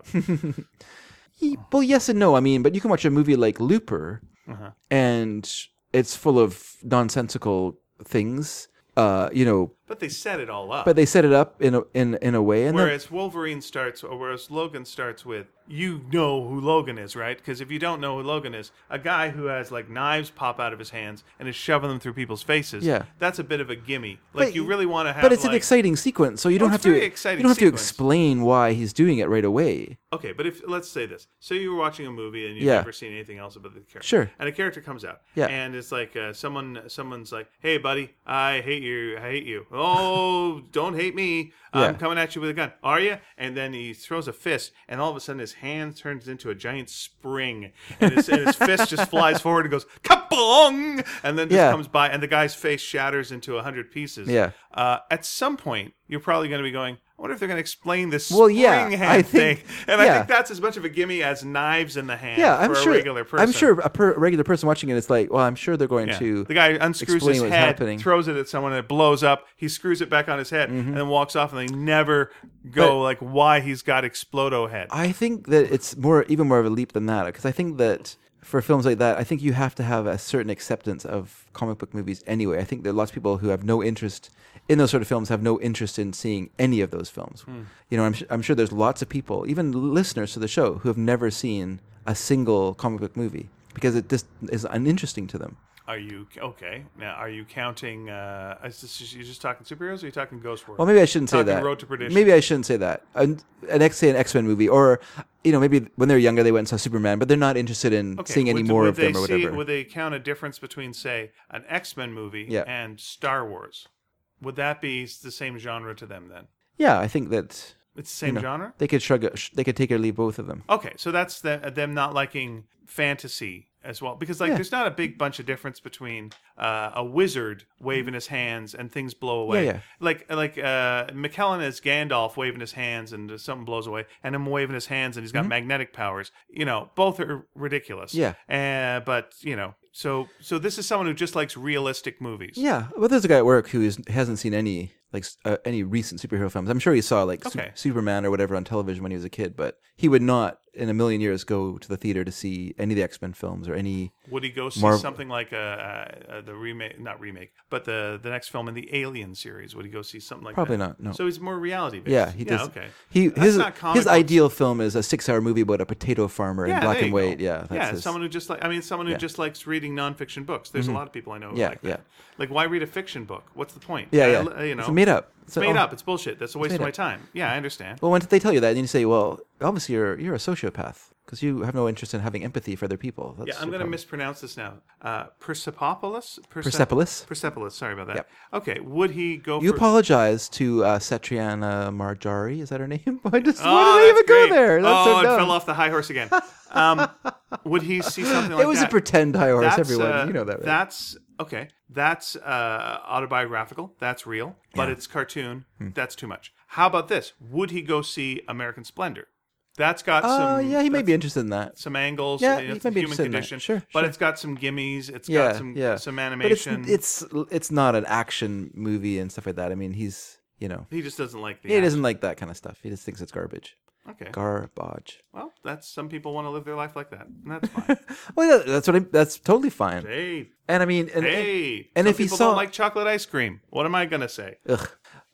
S2: Ye- Well, yes and no. I mean, but you can watch a movie like Looper,
S1: Uh-huh.
S2: and it's full of nonsensical things. Uh, you know,
S1: But they set it all up.
S2: but they set it up in a in in a way, and then,
S1: Whereas Wolverine starts, or whereas Logan starts with, you know who Logan is, right? Because if you don't know who Logan is, a guy who has like knives pop out of his hands and is shoving them through people's faces,
S2: Yeah.
S1: that's a bit of a gimme. Like
S2: But-
S1: you really want to have.
S2: but it's
S1: like,
S2: an exciting sequence, so you don't
S1: Well,
S2: have
S1: it's
S2: to
S1: very
S2: you
S1: exciting
S2: don't have to
S1: sequence.
S2: explain why he's doing it right away.
S1: Okay, but if let's say this, so you were watching a movie and you've
S2: Yeah.
S1: never seen anything else about the character,
S2: Sure.
S1: and a character comes out,
S2: Yeah.
S1: and it's like uh, someone, someone's like, "Hey, buddy, I hate you, I hate you. Oh, don't hate me. I'm
S2: Yeah.
S1: coming at you with a gun. Are you?" And then he throws a fist, and all of a sudden his hand turns into a giant spring, and his, and his fist just flies forward and goes kabong, and then just
S2: Yeah.
S1: comes by, and the guy's face shatters into a hundred pieces.
S2: Yeah.
S1: Uh, at some point, you're probably going to be going, I wonder if they're going to explain this
S2: Well,
S1: spring
S2: yeah,
S1: hand
S2: I think-
S1: thing. And I
S2: yeah.
S1: think that's as much of a gimme as knives in the hand
S2: Yeah,
S1: for
S2: I'm
S1: a
S2: sure.
S1: regular person.
S2: I'm sure a per, regular person watching it is like, well, I'm sure they're going
S1: Yeah.
S2: to.
S1: The guy unscrews
S2: explain
S1: his
S2: what's
S1: head,
S2: happening.
S1: throws it at someone, and it blows up. He screws it back on his head, and then walks off, and they never go
S2: But-
S1: like why he's got Explodo head.
S2: I think that it's more, even more of a leap than that, because I think that for films like that, I think you have to have a certain acceptance of comic book movies anyway. I think there are lots of people who have no interest in those sort of films, have no interest in seeing any of those films. You know, I'm, su- I'm sure there's lots of people, even listeners to the show, who have never seen a single comic book movie because it just is uninteresting to them.
S1: Are you okay? Now, are you counting? Uh, is this just, you just talking superheroes? Or are you talking Ghost World?
S2: Well, maybe I shouldn't say
S1: Talking
S2: that.
S1: Road to Perdition.
S2: Maybe I shouldn't say that. An, an X, say an X-Men movie, or you know, maybe when they're younger they went and saw Superman, but they're not interested in
S1: Okay,
S2: seeing any
S1: would-
S2: more
S1: would
S2: of them
S1: they
S2: or
S1: see-
S2: whatever.
S1: Would they count a difference between, say, an X-Men movie
S2: Yeah.
S1: and Star Wars? Would that be the same genre to them then?
S2: Yeah, I think that
S1: It's the same
S2: know,
S1: genre?
S2: they could shrug. sh- They could take or leave both of them.
S1: Okay, so that's the, them not liking fantasy as well. Because, like,
S2: Yeah.
S1: there's not a big bunch of difference between uh, a wizard waving his hands and things blow away.
S2: Yeah, yeah.
S1: Like, like uh, McKellen as Gandalf waving his hands and something blows away, and him waving his hands and he's got magnetic powers. You know, both are ridiculous.
S2: Mm-hmm. Yeah.
S1: Uh, but, you know, so so this is someone who just likes realistic movies.
S2: Yeah, but there's a guy at work who is, hasn't seen any like s- uh, any recent superhero films. I'm sure he saw like Su-
S1: Okay.
S2: Superman or whatever on television when he was a kid, but he would not in a million years go to the theater to see any of the X-Men films or any.
S1: Would he go see
S2: Marvel-
S1: something like uh, uh, uh, the remake, not remake, but the the next film in the Alien series? Would he go see something like
S2: Probably
S1: that?
S2: not, no.
S1: So he's more reality based.
S2: Yeah, he does.
S1: Okay.
S2: He
S1: That's
S2: his
S1: not comic
S2: his
S1: books.
S2: ideal film is a six-hour movie about a potato farmer
S1: Yeah,
S2: in black
S1: there
S2: and
S1: you
S2: white.
S1: go.
S2: Yeah, that's
S1: yeah.
S2: his,
S1: Someone who just like, I mean, someone who
S2: Yeah.
S1: just likes reading nonfiction books. There's a lot of people I know who
S2: Yeah,
S1: like
S2: yeah.
S1: that. Like, why read a fiction book? What's the point?
S2: yeah,
S1: I-
S2: yeah.
S1: You know,
S2: It's made up.
S1: It's made up. It's bullshit. That's a waste
S2: made
S1: of my
S2: up.
S1: time. Yeah, I understand.
S2: Well, when they tell you that, and you say, "Well, obviously you're you're a sociopath because you have no interest in having empathy for other people." That's
S1: Yeah, I'm
S2: your
S1: going to
S2: problem.
S1: mispronounce this now. Uh, Persepolis? Perse-
S2: Persepolis?
S1: Persepolis. Sorry about that.
S2: Yep.
S1: Okay. Would he go
S2: You
S1: for...
S2: apologize to uh, Satriana Marjari. Is that her name? I just,
S1: Oh,
S2: why did I even
S1: that's
S2: go
S1: great.
S2: there? That's
S1: oh,
S2: so
S1: it
S2: dumb.
S1: fell off the high horse again. Um, would he see something like
S2: it was
S1: that?
S2: a pretend high horse.
S1: That's,
S2: Everyone,
S1: uh,
S2: you know that, right?
S1: That's okay. That's uh, autobiographical. That's real, but
S2: Yeah. Hmm.
S1: it's cartoon. That's too much. How about this? Would he go see American Splendor? That's got
S2: Oh,
S1: some.
S2: yeah, he may
S1: that's
S2: be interested in that.
S1: some angles.
S2: Yeah,
S1: you know,
S2: he
S1: it's
S2: may
S1: a
S2: be
S1: human
S2: interested in that.
S1: condition.
S2: Sure,
S1: but
S2: sure.
S1: it's got some gimmies. It's
S2: Yeah,
S1: got some
S2: yeah.
S1: some
S2: But
S1: animation.
S2: it's, it's it's not an action movie and stuff like that. I mean, he's you know
S1: he just doesn't like the.
S2: he
S1: action.
S2: doesn't like that kind of stuff. He just thinks it's garbage.
S1: Okay.
S2: Garbage.
S1: Well, that's some people want to live their life like that, and that's fine.
S2: Well, yeah, that's what I, that's totally fine.
S1: hey,
S2: And I mean, and,
S1: hey.
S2: and
S1: some
S2: if he
S1: people
S2: saw-
S1: don't like chocolate ice cream, what am I gonna say?
S2: ugh,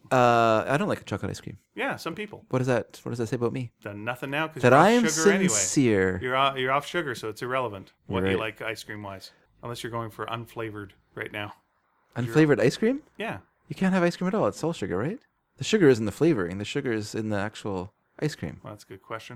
S2: uh, I don't like chocolate ice cream.
S1: Yeah, some people.
S2: What does that? What does that say about me?
S1: Done nothing now because
S2: That
S1: you're
S2: I
S1: off
S2: am
S1: sugar anyway.
S2: sincere.
S1: You're off, you're off sugar, so it's irrelevant what
S2: You're
S1: you
S2: right.
S1: like ice cream wise, unless you're going for unflavored right now.
S2: Unflavored ice cream?
S1: Yeah,
S2: You can't have ice cream at all. It's all sugar, right? The sugar is in the flavoring. The sugar is in the actual ice cream.
S1: well, that's a good question.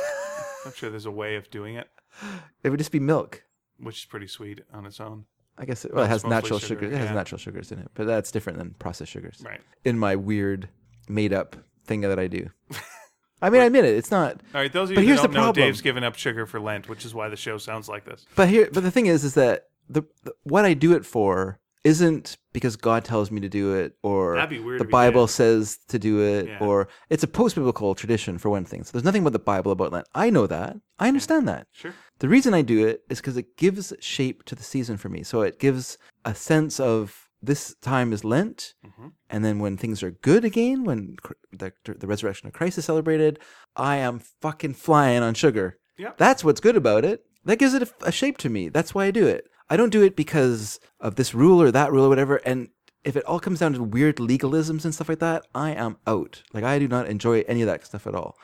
S1: I'm sure there's a way of doing it,
S2: It would just be milk.
S1: which is pretty sweet on its own.
S2: I guess it,
S1: Well,
S2: well, it
S1: it's
S2: has
S1: mostly
S2: natural
S1: sugar,
S2: sugar. It has
S1: yeah.
S2: natural sugars in it, but that's different than processed sugars.
S1: Right.
S2: In my weird, made-up thing that I do. I mean, I admit it. It's not.
S1: All right, those of
S2: But
S1: you who
S2: here's
S1: don't
S2: the
S1: know,
S2: problem.
S1: Dave's given up sugar for Lent, which is why the show sounds like this.
S2: But here, but the thing is, is that the, the what I do it for isn't because God tells me to do it, or
S1: That'd be weird
S2: the
S1: if he
S2: Bible
S1: did.
S2: says to do it,
S1: Yeah.
S2: or it's a post-biblical tradition for one thing. So there's nothing about the Bible about Lent. I know that. I understand that.
S1: Sure.
S2: The reason I do it is because it gives shape to the season for me. So it gives a sense of this time is Lent,
S1: Mm-hmm.
S2: and then when things are good again, when cr- the, the resurrection of Christ is celebrated, I am fucking flying on sugar.
S1: Yep.
S2: That's what's good about it. That gives it a, a shape to me. That's why I do it. I don't do it because of this rule or that rule or whatever. And if it all comes down to weird legalisms and stuff like that, I am out. Like, I do not enjoy any of that stuff at all.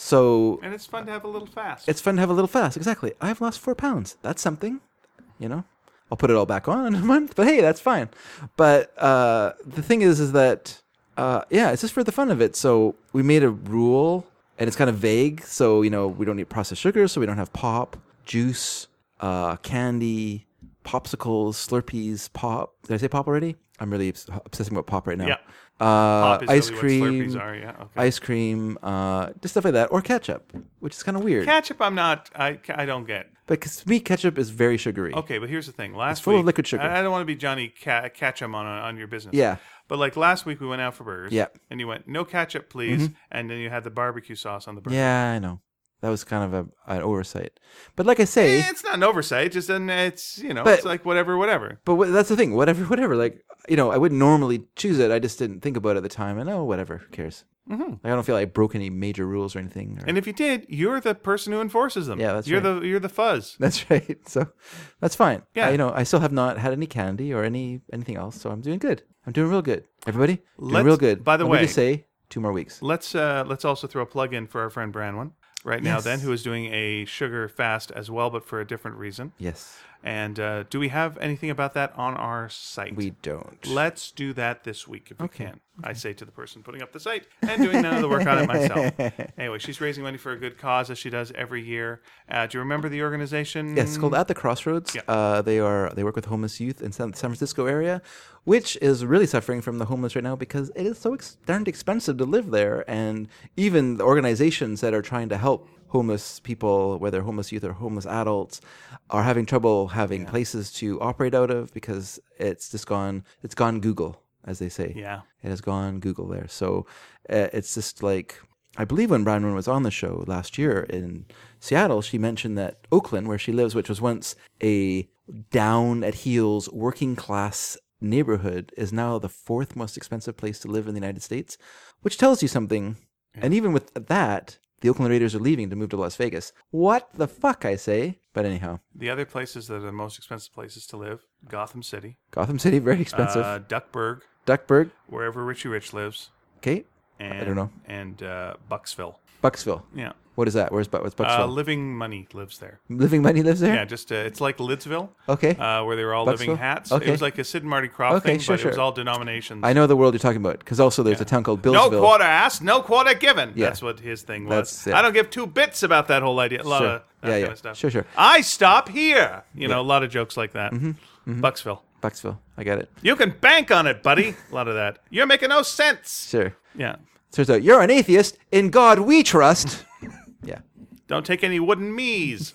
S2: So
S1: And it's fun to have a little fast.
S2: it's fun to have a little fast. Exactly. I've lost four pounds. That's something, you know. I'll put it all back on in a month, but hey, that's fine. But uh, the thing is, is that uh, yeah, it's just for the fun of it. So we made a rule, and it's kind of vague. So you know, we don't need processed sugar, so we don't have pop, juice, uh, candy, popsicles, Slurpees, pop. Did I say pop already? I'm really obs- obsessing about pop right now.
S1: Yeah.
S2: Uh,
S1: Pop is
S2: ice
S1: really what
S2: cream,
S1: Slurpees are, yeah. Okay.
S2: ice cream, uh, just stuff like that, or ketchup, which is kind of weird.
S1: Ketchup, I'm not. I, I don't get.
S2: Because to me, ketchup is very sugary.
S1: Okay, but here's the thing. Last
S2: full of
S1: week,
S2: liquid sugar.
S1: I, I don't want to be Johnny Ca- Ketchum on on your business.
S2: Yeah.
S1: But like last week, we went out for burgers.
S2: Yeah.
S1: And you went no ketchup, please, and then you had the barbecue sauce on the burger.
S2: Yeah, I know. That was kind of a, an oversight. But like I say,
S1: Eh, it's not an oversight. Just then it's you know
S2: But-
S1: it's like whatever, whatever.
S2: but wh- that's the thing. Whatever, whatever. Like, you know, I wouldn't normally choose it. I just didn't think about it at the time. And oh, whatever. Who cares? Mm-hmm. Like, I don't feel like I broke any major rules or anything. Or...
S1: And if you did, you're the person who enforces them.
S2: Yeah, that's
S1: you're
S2: right.
S1: the you're the fuzz.
S2: That's right. So that's fine.
S1: Yeah.
S2: I, you know, I still have not had any candy or any anything else. So I'm doing good. I'm doing real good. Everybody, doing
S1: Let's-
S2: real good.
S1: by the
S2: Let me
S1: way-
S2: just say two more weeks.
S1: Let's uh let's also throw a plug in for our friend Branwen right now.
S2: Yes.
S1: Then who is doing a sugar fast as well, but for a different reason.
S2: Yes,
S1: And uh, do we have anything about that on our site?
S2: we don't.
S1: Let's do that this week if we
S2: Okay.
S1: can. I say to the person putting up the site and doing none of the work on it myself. Anyway, she's raising money for a good cause as she does every year. Uh, do you remember the organization?
S2: Yes, it's called At the Crossroads.
S1: Yeah.
S2: Uh, they are they work with homeless youth in San, San Francisco area, which is really suffering from the homeless right now because it is so ex- darned expensive to live there, and even the organizations that are trying to help homeless people, whether homeless youth or homeless adults, are having trouble having places to operate out of because it's just gone it's gone Google, as they say.
S1: Yeah.
S2: It has gone Google there. So uh, it's just like, I believe when Brian was on the show last year in Seattle, she mentioned that Oakland, where she lives, which was once a down at heels working class neighborhood, is now the fourth most expensive place to live in the United States, which tells you something. And even with that, the Oakland Raiders are leaving to move to Las Vegas. What the fuck, I say. But anyhow,
S1: The other places that are the most expensive places to live: Gotham City,
S2: Gotham City, very expensive.
S1: uh, Duckburg,
S2: Duckburg,
S1: wherever Richie Rich lives,
S2: okay.
S1: and
S2: don't know.
S1: and uh, Bucksville.
S2: Bucksville.
S1: Yeah.
S2: What is that? Where's, Bu- what's
S1: Uh,
S2: Bucksville?
S1: Living Money lives there.
S2: Living Money lives there?
S1: Yeah, just uh, it's like Lidsville.
S2: Okay.
S1: Uh, where they were all living
S2: Bucksville?
S1: hats.
S2: Okay.
S1: It was like a Sid and Marty Krofft
S2: Okay,
S1: thing,
S2: sure,
S1: but it was
S2: sure.
S1: all denominations.
S2: I know the world you're talking about because also there's a town called
S1: No
S2: Billsville.
S1: quarter asked, no quarter given.
S2: Yeah.
S1: That's what his thing was.
S2: That's it.
S1: I don't give two bits about that whole idea. A lot
S2: Sure.
S1: of that
S2: Yeah,
S1: kind
S2: yeah.
S1: of stuff.
S2: Sure, sure.
S1: I stop here. You know, a lot of jokes like that. Mm-hmm. Bucksville.
S2: Bucksville. I get it.
S1: You can bank on it, buddy. A lot of that. You're making no sense.
S2: Sure.
S1: Yeah.
S2: Turns out you're an atheist. In God we trust. Yeah.
S1: Don't take any wooden me's.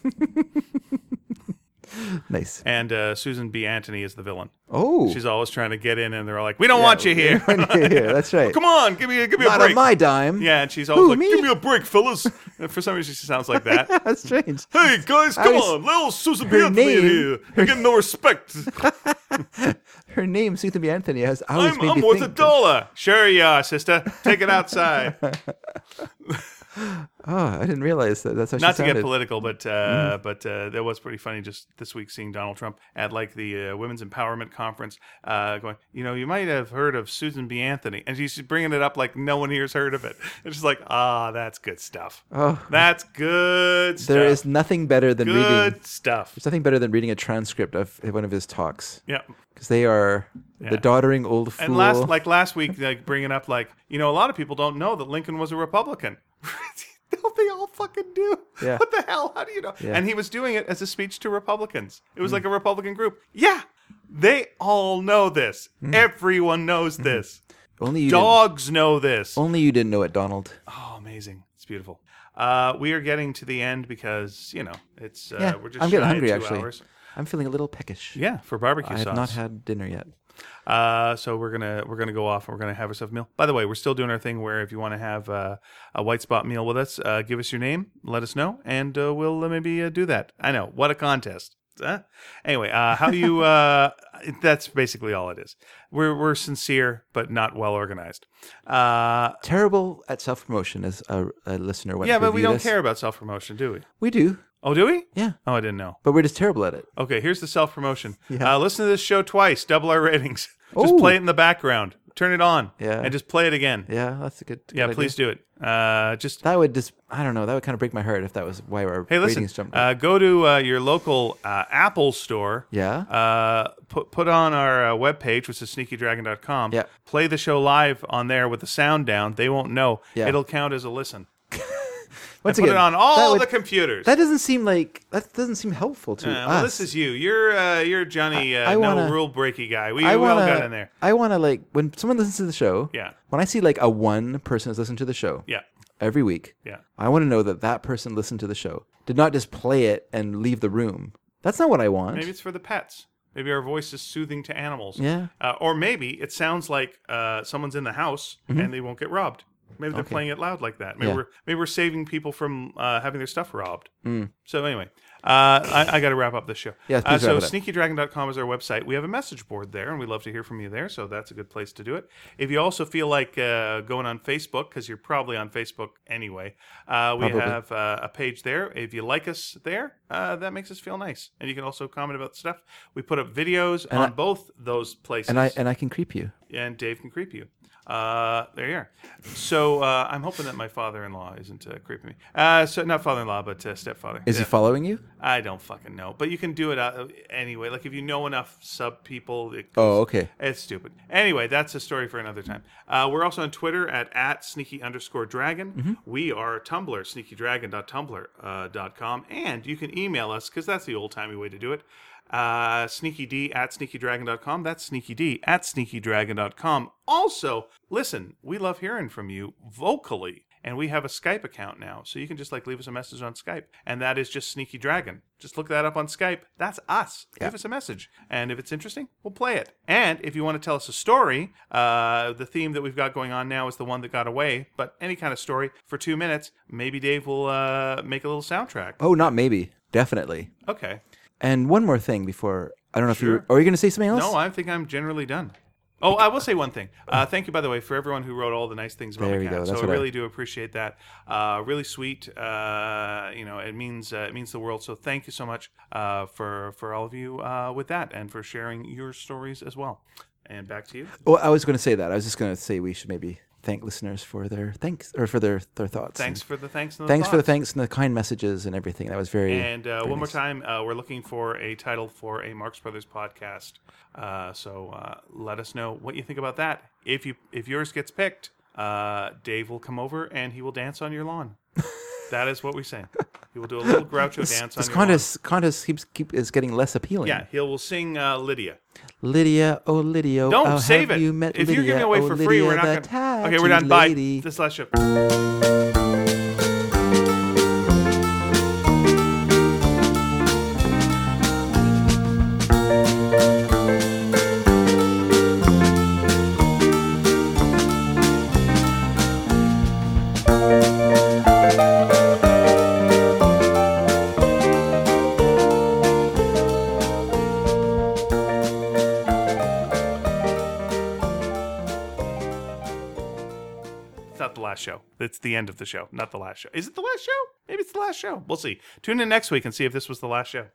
S2: Nice.
S1: And uh, Susan B. Anthony is the villain.
S2: Oh.
S1: She's always trying to get in, and they're all like, "We don't want you here.
S2: Yeah, that's right.
S1: Come on, give me, a, give me a
S2: Not
S1: break."
S2: on my dime.
S1: Yeah, and she's always
S2: Who,
S1: like,
S2: me?
S1: "Give me a break, fellas." And for some reason, she sounds like that.
S2: That's strange.
S1: Hey guys, come
S2: was-
S1: on, little Susan
S2: her
S1: B. Anthony in
S2: name-
S1: here. I get no respect.
S2: Her name, Susan B. Anthony, has always
S1: I'm,
S2: made
S1: I'm
S2: me
S1: worth a
S2: think.
S1: dollar. Sure you are, sister. Take it outside.
S2: Oh, I didn't realize that. That's how
S1: Not
S2: she
S1: to
S2: sounded.
S1: get political, but uh, but uh, that was pretty funny just this week seeing Donald Trump at like the uh, Women's Empowerment Conference, uh, going, you know, you might have heard of Susan B. Anthony, and she's bringing it up like no one here's heard of it. It's just like, ah, that's good stuff.
S2: Oh,
S1: That's good stuff.
S2: there is nothing better than
S1: good
S2: reading.
S1: stuff.
S2: There's nothing better than reading a transcript of one of his talks
S1: Yeah.
S2: because they are
S1: Yeah.
S2: the doddering old fool.
S1: And last, like last week, like bringing up, like you know, a lot of people don't know that Lincoln was a Republican. They all fucking do.
S2: Yeah.
S1: What the hell? How do you know?
S2: Yeah.
S1: And he was doing it as a speech to Republicans. It was like a Republican group. Yeah, they all know this. Everyone knows this.
S2: only you
S1: Dogs know this.
S2: didn't, only you didn't know it, Donald.
S1: Oh, amazing! It's beautiful. Uh, we are getting to the end because you know it's uh,
S2: Yeah,
S1: we're just
S2: I'm getting
S1: shy of
S2: hungry
S1: two
S2: actually.
S1: hours.
S2: I'm feeling a little peckish.
S1: Yeah, for barbecue
S2: I have
S1: sauce.
S2: not had dinner yet.
S1: Uh, so we're gonna we're gonna go off and we're gonna have ourselves a meal. By the way, we're still doing our thing where if you want to have uh, a white spot meal with us, uh, give us your name, let us know, and uh, we'll uh, maybe uh, do that. I know, what a contest. Huh? Anyway, uh, how you? Uh, that's basically all it is. We're we're sincere, but not well organized. Uh,
S2: Terrible at self promotion, as a, a listener went.
S1: yeah,
S2: to
S1: but we
S2: review
S1: don't
S2: this.
S1: care about self promotion, do we?
S2: We do.
S1: Oh, do we?
S2: Yeah,
S1: Oh, I didn't know.
S2: but we're just terrible at it.
S1: Okay, here's the self promotion.
S2: Yeah.
S1: Uh, listen to this show twice, double our ratings. Just
S2: Oh.
S1: play it in the background. Turn it on.
S2: Yeah.
S1: And just play it again.
S2: Yeah, that's a good.
S1: Yeah,
S2: good
S1: please
S2: idea.
S1: do it. Uh, just
S2: That would just. I don't know. That would kind of break my heart if that was why our
S1: hey, listen.
S2: ratings jumped. up.
S1: Uh, go to uh, your local uh, Apple store.
S2: yeah.
S1: Uh, put put on our uh, webpage, which is sneaky dragon dot com.
S2: Yeah.
S1: Play the show live on there with the sound down. They won't know.
S2: Yeah.
S1: It'll count as a listen.
S2: Once
S1: and put
S2: again,
S1: it on all
S2: that would-
S1: the computers.
S2: That doesn't seem like that doesn't seem helpful to
S1: Uh,
S2: us.
S1: well, this is you. You're uh, you're Johnny. Uh,
S2: I wanna-
S1: no rule breaky guy. We,
S2: I
S1: we all
S2: want
S1: got in there.
S2: I want to like when someone listens to the show.
S1: Yeah.
S2: When I see like a one person has listened to the show.
S1: Yeah.
S2: Every week.
S1: Yeah.
S2: I want to know that that person listened to the show. Did not just play it and leave the room. That's not what I want.
S1: Maybe it's for the pets. Maybe our voice is soothing to animals.
S2: Yeah.
S1: Uh, or maybe it sounds like uh, someone's in the house and they won't get robbed. Maybe they're
S2: Okay.
S1: playing it loud like that. Maybe
S2: Yeah.
S1: we're maybe we're saving people from uh, having their stuff robbed. So anyway, uh, I, I got to wrap up this show.
S2: Yes,
S1: uh,
S2: please
S1: so
S2: wrap it up.
S1: sneaky dragon dot com is our website. We have a message board there, and we love to hear from you there. So that's a good place to do it. If you also feel like uh, going on Facebook, because you're probably on Facebook anyway, uh, we
S2: Probably.
S1: have uh, a page there. If you like us there, uh, that makes us feel nice. And you can also comment about stuff. We put up videos on
S2: I-
S1: both those places.
S2: and I and I can creep you.
S1: and Dave can creep you. Uh, there you are. So uh, I'm hoping that my father-in-law isn't uh, creeping me. Uh, so not father-in-law, but uh, stepfather.
S2: Is
S1: Yeah.
S2: he following you?
S1: I don't fucking know, but you can do it uh, anyway. Like if you know enough sub people, it
S2: Oh, okay.
S1: it's stupid. Anyway, that's a story for another time. Uh, we're also on Twitter at, at sneaky underscore dragon.
S2: Mm-hmm.
S1: We are Tumblr, sneaky dragon dot tumblr dot com. And you can email us, because that's the old-timey way to do it. Uh, sneakyd at sneaky dragon dot com. That's sneakyd at sneaky dragon dot com. Also, listen, we love hearing from you vocally. And we have a Skype account now, so you can just like leave us a message on Skype, and that is just Sneaky Dragon. Just look that up on Skype. That's us.
S2: Yeah.
S1: Give us a message, and if it's interesting, we'll play it. And if you want to tell us a story, uh, the theme that we've got going on now is the one that got away. But any kind of story for two minutes, maybe Dave will uh, make a little soundtrack.
S2: Oh, not maybe. Definitely.
S1: Okay.
S2: And one more thing before I don't know if
S1: Sure.
S2: you are you going to say something else?
S1: No, I think I'm generally done. Oh, I will say one thing. Uh, thank you, by the way, for everyone who wrote all the nice things about
S2: There
S1: my
S2: you
S1: cat.
S2: go.
S1: So
S2: That's
S1: I
S2: what I-
S1: really do appreciate that. Uh, really sweet. Uh, you know, it means uh, it means the world. So thank you so much uh, for for all of you uh, with that, and for sharing your stories as well. And back to you.
S2: Well, I was going to say that. I was just going to say we should maybe thank listeners for their thanks or for their their thoughts.
S1: Thanks
S2: And
S1: for the thanks. And the
S2: thanks for the
S1: thoughts.
S2: thanks and the kind messages and everything. That was very.
S1: And uh,
S2: very
S1: one more
S2: nice.
S1: time, uh, we're looking for a title for a Marx Brothers podcast. Uh, so uh, let us know what you think about that. If you if yours gets picked, uh, Dave will come over and he will dance on your lawn. That is what we say. He will do a little Groucho
S2: This,
S1: dance
S2: this
S1: on your lawn.
S2: contest contest keeps keep is getting less appealing.
S1: Yeah, he will sing uh, Lydia.
S2: Lydia, oh Lydia,
S1: Don't
S2: oh,
S1: save
S2: have
S1: it.
S2: You met
S1: If
S2: Lydia,
S1: you're giving away
S2: oh,
S1: for
S2: Lydia,
S1: free, we're not
S2: the
S1: going to. Okay,
S2: tattoo
S1: we're done. Bye.
S2: lady.
S1: This is the last show. It's not the last show. It's the end of the show, not the last show. Is it the last show? Maybe it's the last show. We'll see. Tune in next week and see if this was the last show.